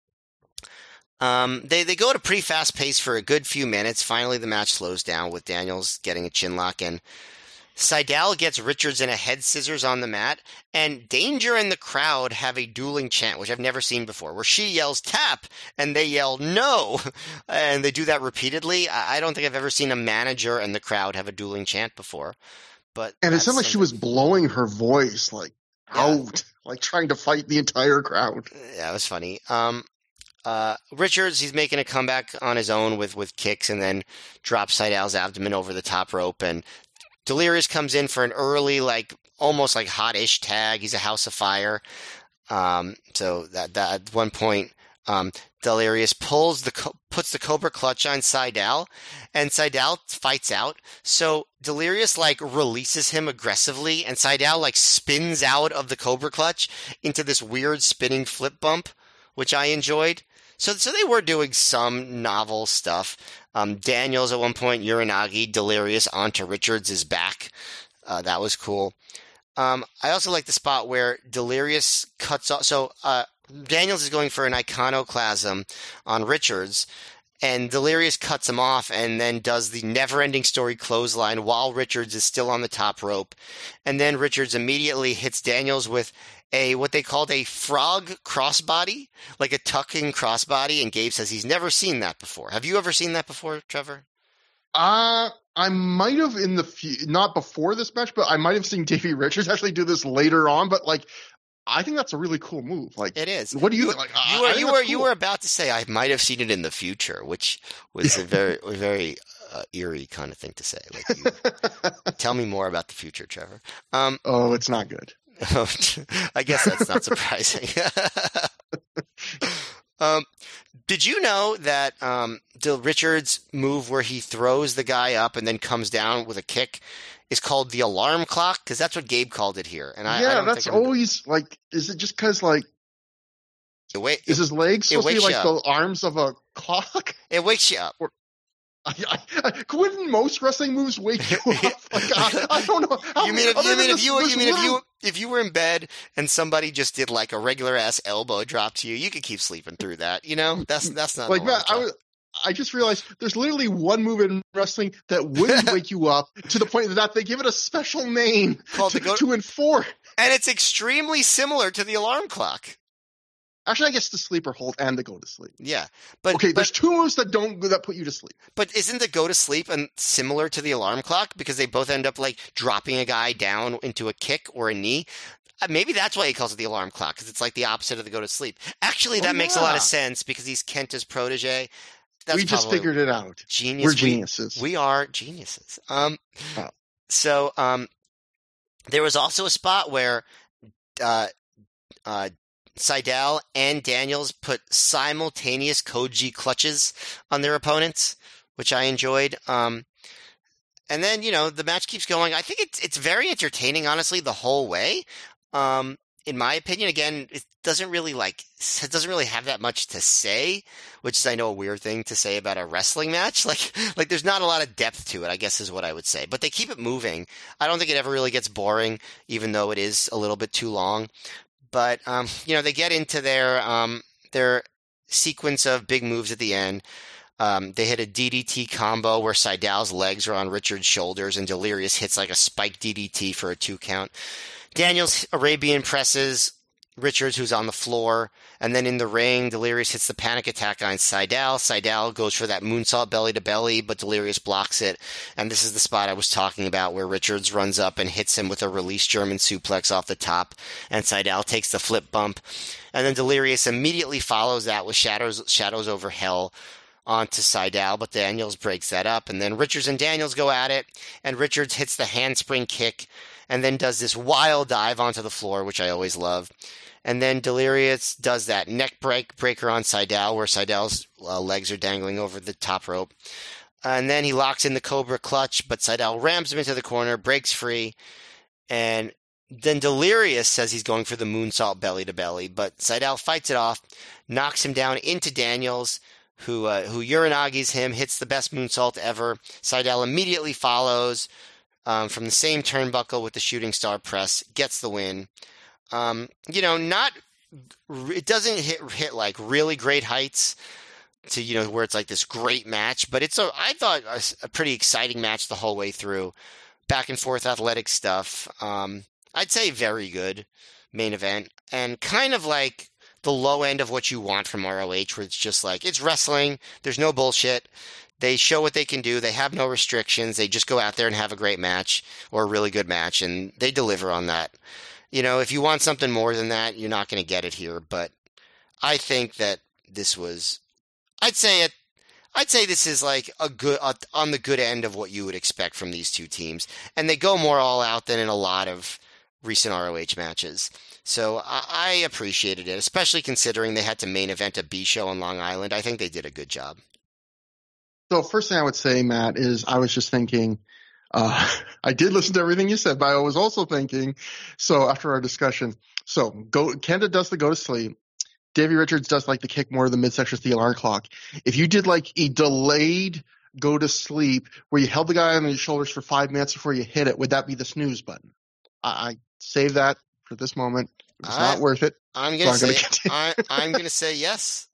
Um, they, they go at a pretty fast pace for a good few minutes. Finally, the match slows down with Daniels getting a chin lock, and Seidel gets Richards in a head scissors on the mat, and Danger and the crowd have a dueling chant, which I've never seen before, where she yells tap, and they yell no, and they do that repeatedly. I, I don't think I've ever seen a manager and the crowd have a dueling chant before. But and it sounded like she was blowing her voice like yeah. out, like trying to fight the entire crowd. Yeah, it was funny. Um, Uh, Richards, he's making a comeback on his own with, with kicks and then drops Seidel's abdomen over the top rope. And Delirious comes in for an early, like, almost like hot-ish tag. He's a House of Fire. Um, so that, that at one point, um, Delirious pulls the, puts the Cobra Clutch on Seidel, and Seidel fights out. So Delirious, like, releases him aggressively, and Seidel, like, spins out of the Cobra Clutch into this weird spinning flip bump, which I enjoyed. So, so they were doing some novel stuff. Um, Daniels at one point, Uranagi, Delirious onto Richards' back. Uh, that was cool. Um, I also like the spot where Delirious cuts off. So, uh, Daniels is going for an iconoclasm on Richards, and Delirious cuts him off and then does the never-ending story clothesline while Richards is still on the top rope. And then Richards immediately hits Daniels with a what they called a frog crossbody, like a tucking crossbody, and Gabe says he's never seen that before. Have you ever seen that before, Trevor? Uh, I might have in the few, not before this match, but I might have seen Davey Richards actually do this later on. But like, I think that's a really cool move. Like, it is. What do you, you like? You were you were cool. you were about to say I might have seen it in the future, which was a very a very uh, eerie kind of thing to say. Like, you, tell me more about the future, Trevor. Um, oh, it's not good. I guess that's not surprising. um, did you know that um, the Richards move where he throws the guy up and then comes down with a kick is called the alarm clock? Because that's what Gabe called it here. And I, yeah, I don't that's think I'm- always like. Is it just because like? It wait, is his legs supposed to be like you the arms of a clock? It wakes you up. Or, I, I, I, wouldn't most wrestling moves wake you up? Like, I, I don't know. How, you mean if you mean if this, you, you mean if little... you if you were in bed and somebody just did like a regular ass elbow drop to you, you could keep sleeping through that. You know, that's that's not like Matt. I was. I just realized there's literally one move in wrestling that wouldn't wake you up to the point that they give it a special name called to, the go- to enforce. And it's extremely similar to the alarm clock. Actually, I guess the sleeper hold and the go to sleep. Yeah, but okay, but, there's two moves that don't that put you to sleep. But isn't the go to sleep and similar to the alarm clock because they both end up like dropping a guy down into a kick or a knee? Uh, maybe that's why he calls it the alarm clock because it's like the opposite of the go to sleep. Actually, that oh, makes yeah. a lot of sense because he's Kenta's protege. That's we just figured it out. Genius. We're geniuses. We, we are geniuses. Um, oh. So um, there was also a spot where uh, uh, Sydal and Daniels put simultaneous Koji clutches on their opponents, which I enjoyed. Um, and then, you know, the match keeps going. I think it's it's very entertaining, honestly, the whole way. Um, in my opinion, again, it doesn't really like it doesn't really have that much to say, which is I know a weird thing to say about a wrestling match. Like like there's not a lot of depth to it, I guess is what I would say. But they keep it moving. I don't think it ever really gets boring, even though it is a little bit too long. But um, you know, they get into their um, their sequence of big moves at the end. Um, they hit a D D T combo where Sydal's legs are on Richard's shoulders and Delirious hits like a spike D D T for a two count. Daniels Arabian presses Richards, who's on the floor, and then in the ring, Delirious hits the panic attack on Sydal. Sydal goes for that moonsault belly to belly, but Delirious blocks it. And this is the spot I was talking about where Richards runs up and hits him with a release German suplex off the top, and Sydal takes the flip bump. And then Delirious immediately follows that with Shadows, Shadows over Hell onto Sydal, but Daniels breaks that up. And then Richards and Daniels go at it, and Richards hits the handspring kick and then does this wild dive onto the floor, which I always love. And then Delirious does that neck break breaker on Sydal, where Sydal's uh, legs are dangling over the top rope. And then he locks in the Cobra clutch, but Sydal rams him into the corner, breaks free. And then Delirious says he's going for the moonsault belly to belly, but Sydal fights it off, knocks him down into Daniels, who uh, who Uranagi's him, hits the best moonsault ever. Sydal immediately follows um, from the same turnbuckle with the shooting star press, gets the win. Um, you know, not it doesn't hit hit like really great heights to, you know, where it's like this great match, but it's a I thought a, a pretty exciting match the whole way through. Back and forth athletic stuff. Um, I'd say very good main event, and kind of like the low end of what you want from R O H, where it's just like it's wrestling. There's no bullshit. They show what they can do. They have no restrictions. They just go out there and have a great match or a really good match, and they deliver on that. You know, if you want something more than that, you're not going to get it here. But I think that this was, I'd say it, I'd say this is like a good uh, on the good end of what you would expect from these two teams, and they go more all out than in a lot of recent R O H matches. So I, I appreciated it, especially considering they had to main event a B show on Long Island. I think they did a good job. So first thing I would say, Matt, is I was just thinking. Uh, I did listen to everything you said, but I was also thinking, so after our discussion, so go, Kenta does the go to sleep. Davey Richards does like the kick more of the midsection of the alarm clock. If you did like a delayed go to sleep where you held the guy on his shoulders for five minutes before you hit it, would that be the snooze button? I, I save that for this moment. It's I, not worth it. I'm going to so say, I, I'm going to say yes.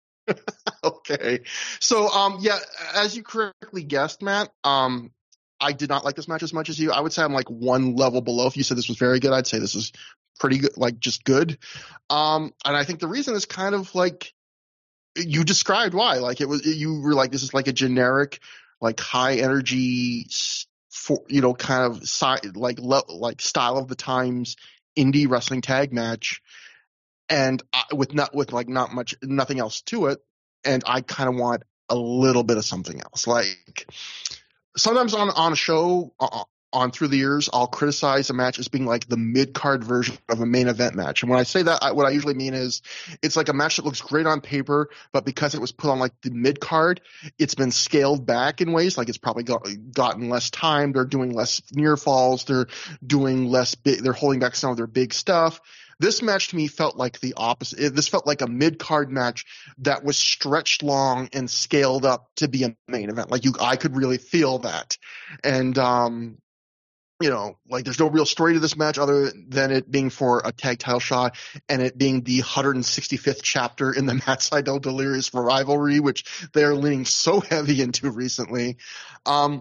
Okay. So, um, yeah, as you correctly guessed, Matt, um, I did not like this match as much as you. I would say I'm like one level below. If you said this was very good, I'd say this is pretty good, like just good. Um, and I think the reason is kind of like you described why. Like it was, you were like, this is like a generic like high energy, for, you know, kind of side, like le- like style of the times indie wrestling tag match, and I, with not with like not much, nothing else to it, and I kind of want a little bit of something else. Like sometimes on on a show. Uh, on through the years, I'll criticize a match as being like the mid-card version of a main event match. And when I say that, I, what I usually mean is it's like a match that looks great on paper, but because it was put on like the mid-card, it's been scaled back in ways. Like it's probably got, gotten less time. They're doing less near falls. They're doing less big. They're holding back some of their big stuff. This match to me felt like the opposite. This felt like a mid-card match that was stretched long and scaled up to be a main event. Like you, I could really feel that. And, um, you know, like there's no real story to this match other than it being for a tag title shot and it being the one hundred sixty-fifth chapter in the Matt Sydal Delirious rivalry, which they're leaning so heavy into recently. Um,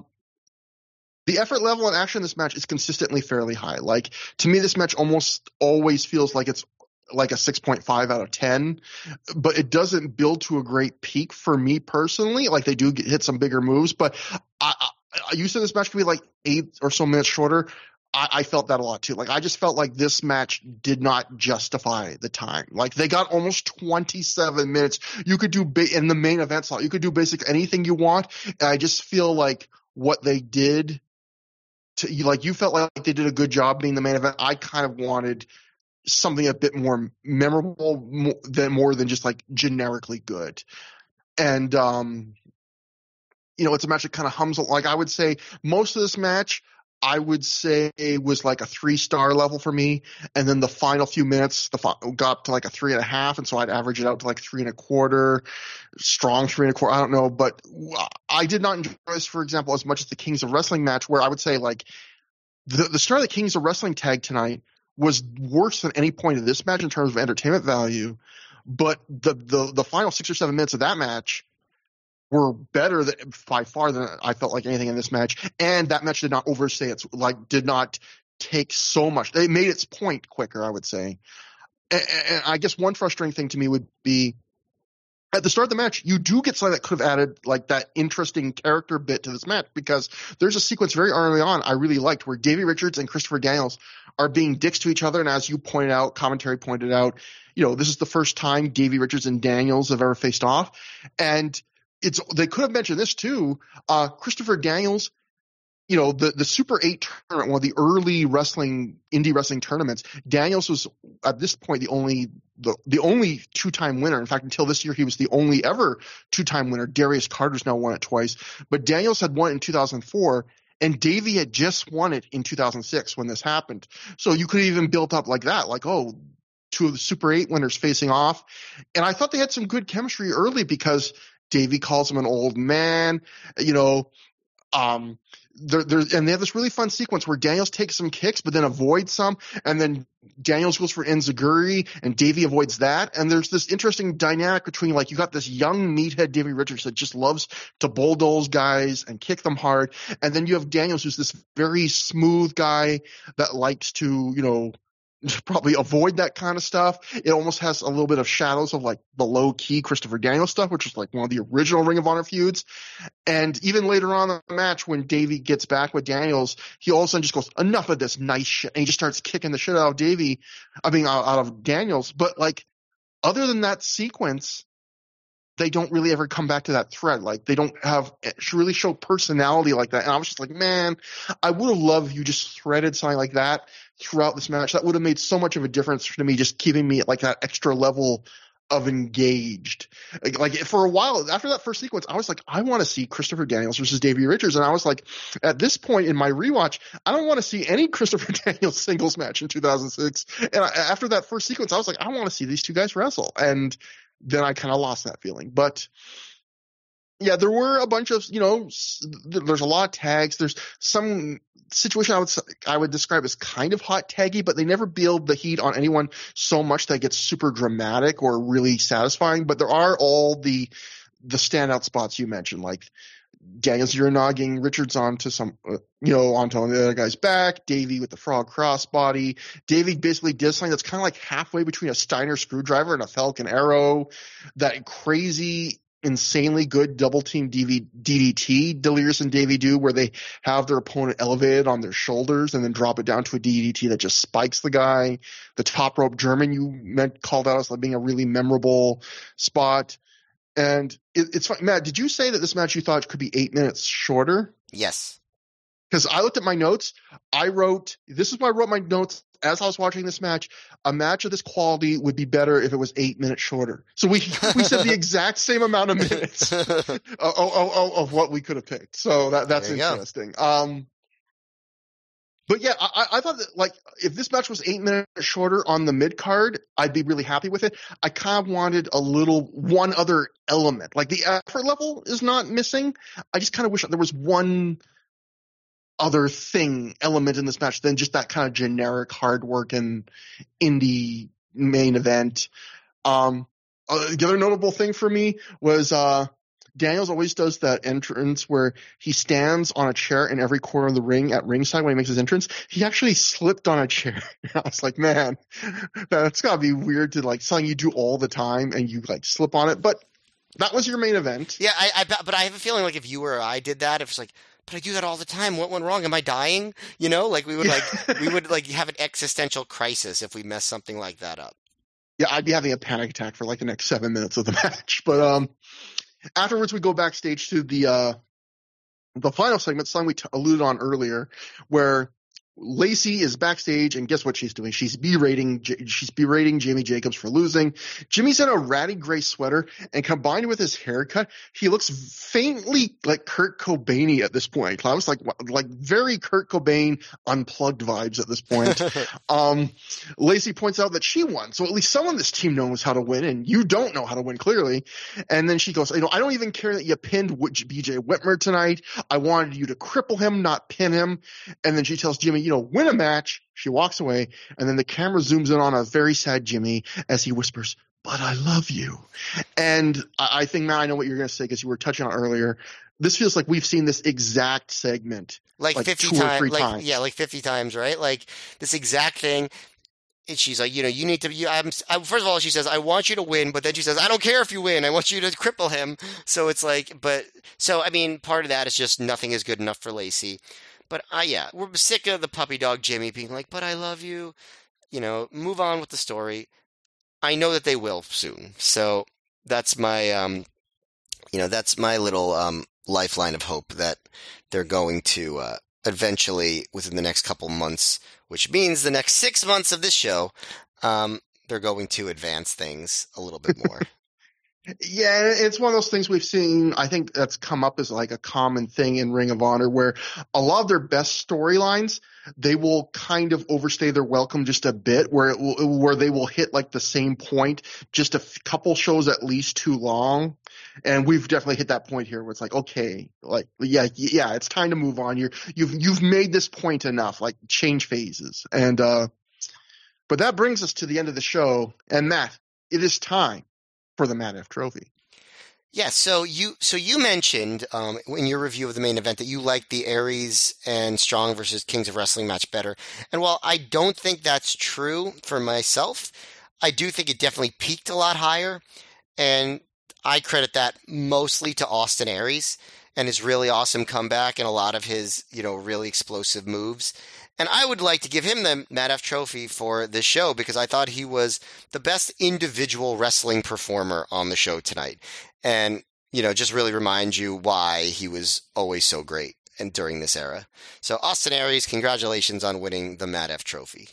the effort level and action in this match is consistently fairly high. Like to me, this match almost always feels like it's like a six point five out of ten, but it doesn't build to a great peak for me personally. Like they do get, hit some bigger moves, but I, I you said this match could be like eight or so minutes shorter. I, I felt that a lot too. Like I just felt like this match did not justify the time. Like they got almost twenty-seven minutes. You could do ba- in the main event slot. You could do basically anything you want. And I just feel like what they did to like you felt like they did a good job being the main event. I kind of wanted something a bit more memorable more than more than just like generically good. And um you know, it's a match that kind of hums. Like I would say most of this match, I would say was like a three star level for me. And then the final few minutes, the got up to like a three and a half. And so I'd average it out to like three and a quarter, strong three and a quarter. I don't know. But I did not enjoy this, for example, as much as the Kings of Wrestling match, where I would say like the, the start of the Kings of Wrestling tag tonight was worse than any point of this match in terms of entertainment value. But the, the, the final six or seven minutes of that match were better than, by far than I felt like anything in this match. And that match did not overstay its, like, did not take so much. It made its point quicker, I would say. And, and I guess one frustrating thing to me would be at the start of the match, you do get something that could have added like that interesting character bit to this match, because there's a sequence very early on I really liked where Davey Richards and Christopher Daniels are being dicks to each other. And as you pointed out, commentary pointed out, you know, this is the first time Davey Richards and Daniels have ever faced off. And It's they could have mentioned this too. Uh, Christopher Daniels, you know, the, the Super eight tournament, one of the early wrestling, indie wrestling tournaments, Daniels was at this point the only the, the only two-time winner. In fact, until this year, he was the only ever two-time winner. Darius Carter's now won it twice. But Daniels had won it in two thousand four, and Davey had just won it in two thousand six when this happened. So you could have even built up like that, like, oh, two of the Super eight winners facing off. And I thought they had some good chemistry early because Davey calls him an old man, you know, um, there, there, and they have this really fun sequence where Daniels takes some kicks, but then avoids some. And then Daniels goes for enziguri and Davey avoids that. And there's this interesting dynamic between, like, you got this young meathead Davey Richards that just loves to bulldoze guys and kick them hard. And then you have Daniels, who's this very smooth guy that likes to, you know, probably avoid that kind of stuff. It almost has a little bit of shadows of like the low key Christopher Daniels stuff, which was like one of the original Ring of Honor feuds. And even later on in the match, when Davey gets back with Daniels, he all of a sudden just goes, enough of this nice shit. And he just starts kicking the shit out of Davey. I mean, out, out of Daniels. But like, other than that sequence, they don't really ever come back to that thread. Like, they don't have really show personality like that. And I was just like, man, I would have loved if you just threaded something like that throughout this match. That would have made so much of a difference to me, just keeping me at like that extra level of engaged. Like, like for a while after that first sequence, I was like, I want to see Christopher Daniels versus Davey Richards. And I was like, at this point in my rewatch, I don't want to see any Christopher Daniels singles match in two thousand six. And I, after that first sequence, I was like, I want to see these two guys wrestle. And then I kind of lost that feeling. But yeah, there were a bunch of, you know, there's a lot of tags. There's some situation I would I would describe as kind of hot taggy, but they never build the heat on anyone so much that it gets super dramatic or really satisfying. But there are all the the standout spots you mentioned, like Daniels Uranogging Richards onto some, uh, you know, onto the other guy's back. Davey with the frog crossbody. Davey basically did something that's kind of like halfway between a Steiner screwdriver and a Falcon Arrow. That crazy insanely good double team D V D D T Delirious and Davey do, where they have their opponent elevated on their shoulders and then drop it down to a D D T that just spikes the guy. The top rope German you meant called out as like being a really memorable spot. And it, it's fun. Matt, did you say that this match you thought could be eight minutes shorter? Yes. Because I looked at my notes. I wrote, this is why I wrote my notes as I was watching this match. A match of this quality would be better if it was eight minutes shorter. So we we said the exact same amount of minutes of, of, of, of what we could have picked. So that that's interesting. Um, but yeah, I, I thought that like if this match was eight minutes shorter on the mid card, I'd be really happy with it. I kind of wanted a little one other element. Like the effort level is not missing. I just kind of wish there was one other thing element in this match than just that kind of generic hard work and indie main event. Um, uh, the other notable thing for me was uh, Daniels always does that entrance where he stands on a chair in every corner of the ring at ringside when he makes his entrance. He actually slipped on a chair. I was like, man, that's gotta be weird to like something you do all the time and you like slip on it. But that was your main event. Yeah, I, I but I have a feeling like if you or I did that, if it's like, but I do that all the time. What went wrong? Am I dying? You know, like we would like we would like have an existential crisis if we mess something like that up. Yeah, I'd be having a panic attack for like the next seven minutes of the match. But um, afterwards, we go backstage to the uh, the final segment, something we t- alluded on earlier, where Lacey is backstage, and guess what she's doing? She's berating, she's berating Jimmy Jacobs for losing. Jimmy's in a ratty gray sweater, and combined with his haircut, he looks faintly like Kurt Cobain at this point. I was like, like very Kurt Cobain unplugged vibes at this point. um, Lacey points out that she won, so at least someone on this team knows how to win, and you don't know how to win clearly. And then she goes, you know, I don't even care that you pinned B J Whitmer tonight. I wanted you to cripple him, not pin him. And then she tells Jimmy, you know, win a match. She walks away, and then the camera zooms in on a very sad Jimmy as he whispers, but I love you. And I, I think now I know what you're going to say because you were touching on earlier. This feels like we've seen this exact segment like, like fifty two times, or three like, times. Yeah, like fifty times, right? Like this exact thing. And she's like, you know, you need to. You, I'm, I, first of all, she says, I want you to win, but then she says, I don't care if you win. I want you to cripple him. So it's like, but so I mean, part of that is just nothing is good enough for Lacey. But uh, yeah, we're sick of the puppy dog Jimmy being like, but I love you. You know, move on with the story. I know that they will soon. So that's my, um, you know, that's my little um, lifeline of hope that they're going to uh, eventually, within the next couple months, which means the next six months of this show, um, they're going to advance things a little bit more. Yeah, it's one of those things we've seen, I think that's come up as like a common thing in Ring of Honor where a lot of their best storylines, they will kind of overstay their welcome just a bit where it will, where they will hit like the same point just a f- couple shows at least too long. And we've definitely hit that point here where it's like, okay, like, yeah, yeah, it's time to move on. You're, you've, you've made this point enough, like change phases. And, uh, but that brings us to the end of the show. And Matt, it is time for the Matt F. Trophy. Yeah, so you so you mentioned um, in your review of the main event that you liked the Aries and Strong versus Kings of Wrestling match better. And while I don't think that's true for myself, I do think it definitely peaked a lot higher. And I credit that mostly to Austin Aries and his really awesome comeback and a lot of his, you know, really explosive moves. And I would like to give him the Matt F. Trophy for this show because I thought he was the best individual wrestling performer on the show tonight. And, you know, just really remind you why he was always so great and during this era. So Austin Aries, congratulations on winning the Matt F. Trophy.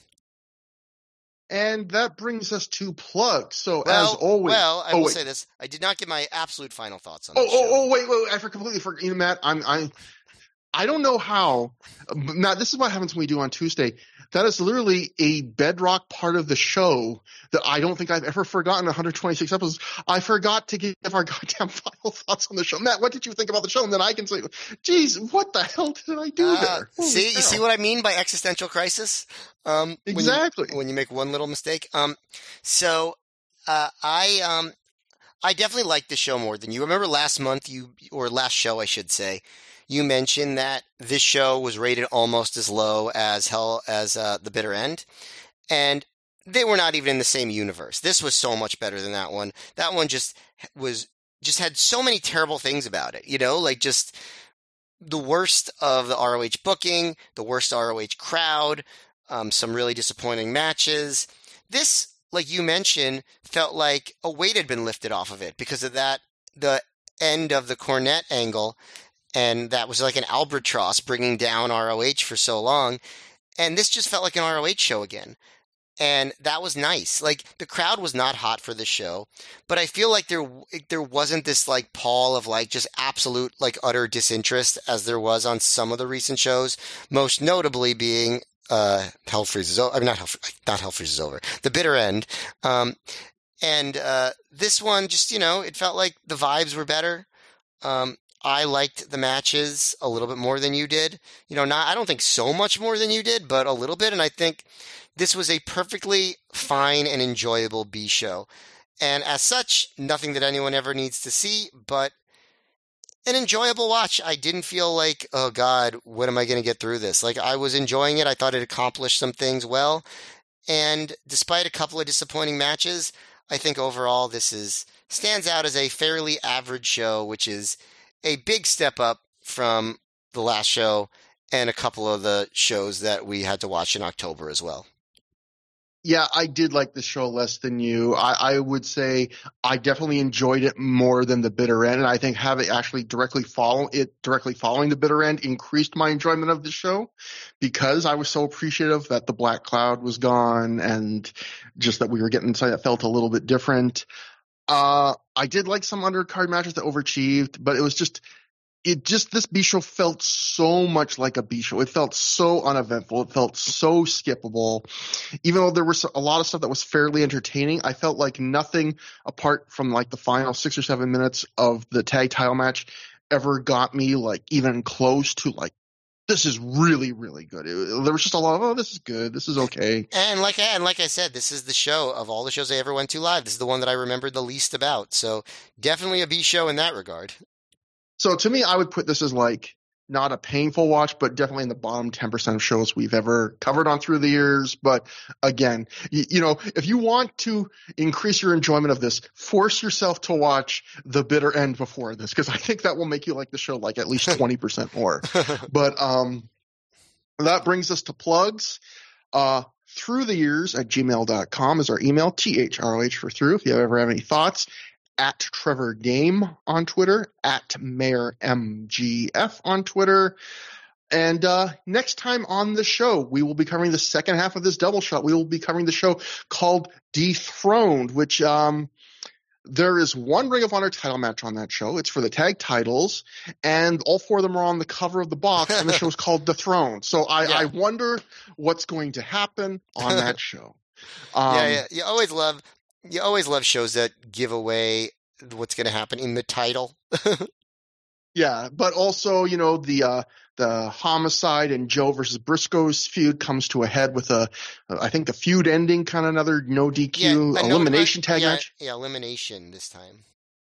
And that brings us to plugs. So well, as always, well, I oh, will wait. say this: I did not get my absolute final thoughts on. Oh, this oh, show. oh, wait, wait! I for completely forgot. You know, Matt, I'm, I, I don't know how. Now, this is what happens when we do on Tuesday. That is literally a bedrock part of the show that I don't think I've ever forgotten. one hundred twenty-six episodes. I forgot to give our goddamn final thoughts on the show. Matt, what did you think about the show? And then I can say, "Geez, what the hell did I do uh, there?" Holy see, cow. You see what I mean by existential crisis? Um, exactly. When you, when you make one little mistake. Um, so uh, I um, I definitely like the show more than you. Remember last month, you or last show, I should say. You mentioned that this show was rated almost as low as Hell as uh, The Bitter End, and they were not even in the same universe. This was so much better than that one. That one just was just had so many terrible things about it, you know, like just the worst of the R O H booking, the worst R O H crowd, um, some really disappointing matches. This, like you mentioned, felt like a weight had been lifted off of it because of that, the end of the Cornette angle, and that was like an albatross bringing down R O H for so long. And this just felt like an R O H show again. And that was nice. Like, the crowd was not hot for the show, but I feel like there there wasn't this like pall of like just absolute like utter disinterest as there was on some of the recent shows, most notably being uh, Hell Freezes Over. I mean, not Hell, not Hell Freezes Over. The Bitter End. Um, and uh, this one, just, you know, it felt like the vibes were better. Um, I liked the matches a little bit more than you did. You know, not I don't think so much more than you did, but a little bit. And I think this was a perfectly fine and enjoyable B show. And as such, nothing that anyone ever needs to see, but an enjoyable watch. I didn't feel like, oh God, when am I going to get through this? Like, I was enjoying it. I thought it accomplished some things well. And despite a couple of disappointing matches, I think overall this is stands out as a fairly average show, which is a big step up from the last show and a couple of the shows that we had to watch in October as well. Yeah, I did like the show less than you. I, I would say I definitely enjoyed it more than the Bitter End, and I think having actually directly follow it directly following the Bitter End increased my enjoyment of the show because I was so appreciative that the Black Cloud was gone and just that we were getting something that felt a little bit different. Uh, I did like some undercard matches that overachieved, but it was just it just this B show felt so much like a B show. It felt so uneventful. It felt so skippable. Even though there was a lot of stuff that was fairly entertaining, I felt like nothing apart from like the final six or seven minutes of the tag title match ever got me like even close to like, this is really, really good. It, there was just a lot of, oh, this is good. This is okay. And like, and like I said, this is the show of all the shows I ever went to live. This is the one that I remembered the least about. So definitely a B show in that regard. So to me, I would put this as like not a painful watch, but definitely in the bottom ten percent of shows we've ever covered on through the years. But again, you, you know, if you want to increase your enjoyment of this, force yourself to watch the Bitter End before this, because I think that will make you like the show like at least twenty percent more. But um, that brings us to plugs. Uh, through the years at gmail dot com is our email, T H R O H for through. If you ever have any thoughts, at Trevor Game on Twitter, at Mayor M G F on Twitter. And uh, next time on the show, we will be covering the second half of this double shot. We will be covering the show called Dethroned, which um, there is one Ring of Honor title match on that show. It's for the tag titles, and all four of them are on the cover of the box, and the show is called Dethroned. So I, yeah. I wonder what's going to happen on that show. Um, yeah, yeah, you always love... You always love shows that give away what's going to happen in the title. Yeah, but also, you know, the uh, the Homicide and Joe versus Briscoe's feud comes to a head with a, I think, a feud ending, kind of another no D Q yeah, elimination tag yeah, match. Yeah, elimination this time.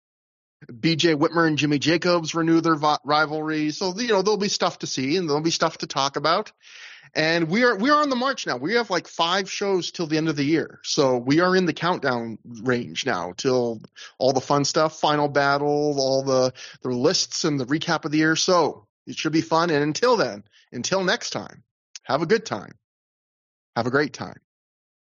B J Whitmer and Jimmy Jacobs renew their vi- rivalry. So, you know, there'll be stuff to see and there'll be stuff to talk about. And we are we are on the march now. We have like five shows till the end of the year. So we are in the countdown range now till all the fun stuff, Final Battle, all the, the lists and the recap of the year. So it should be fun. And until then, until next time, have a good time. Have a great time.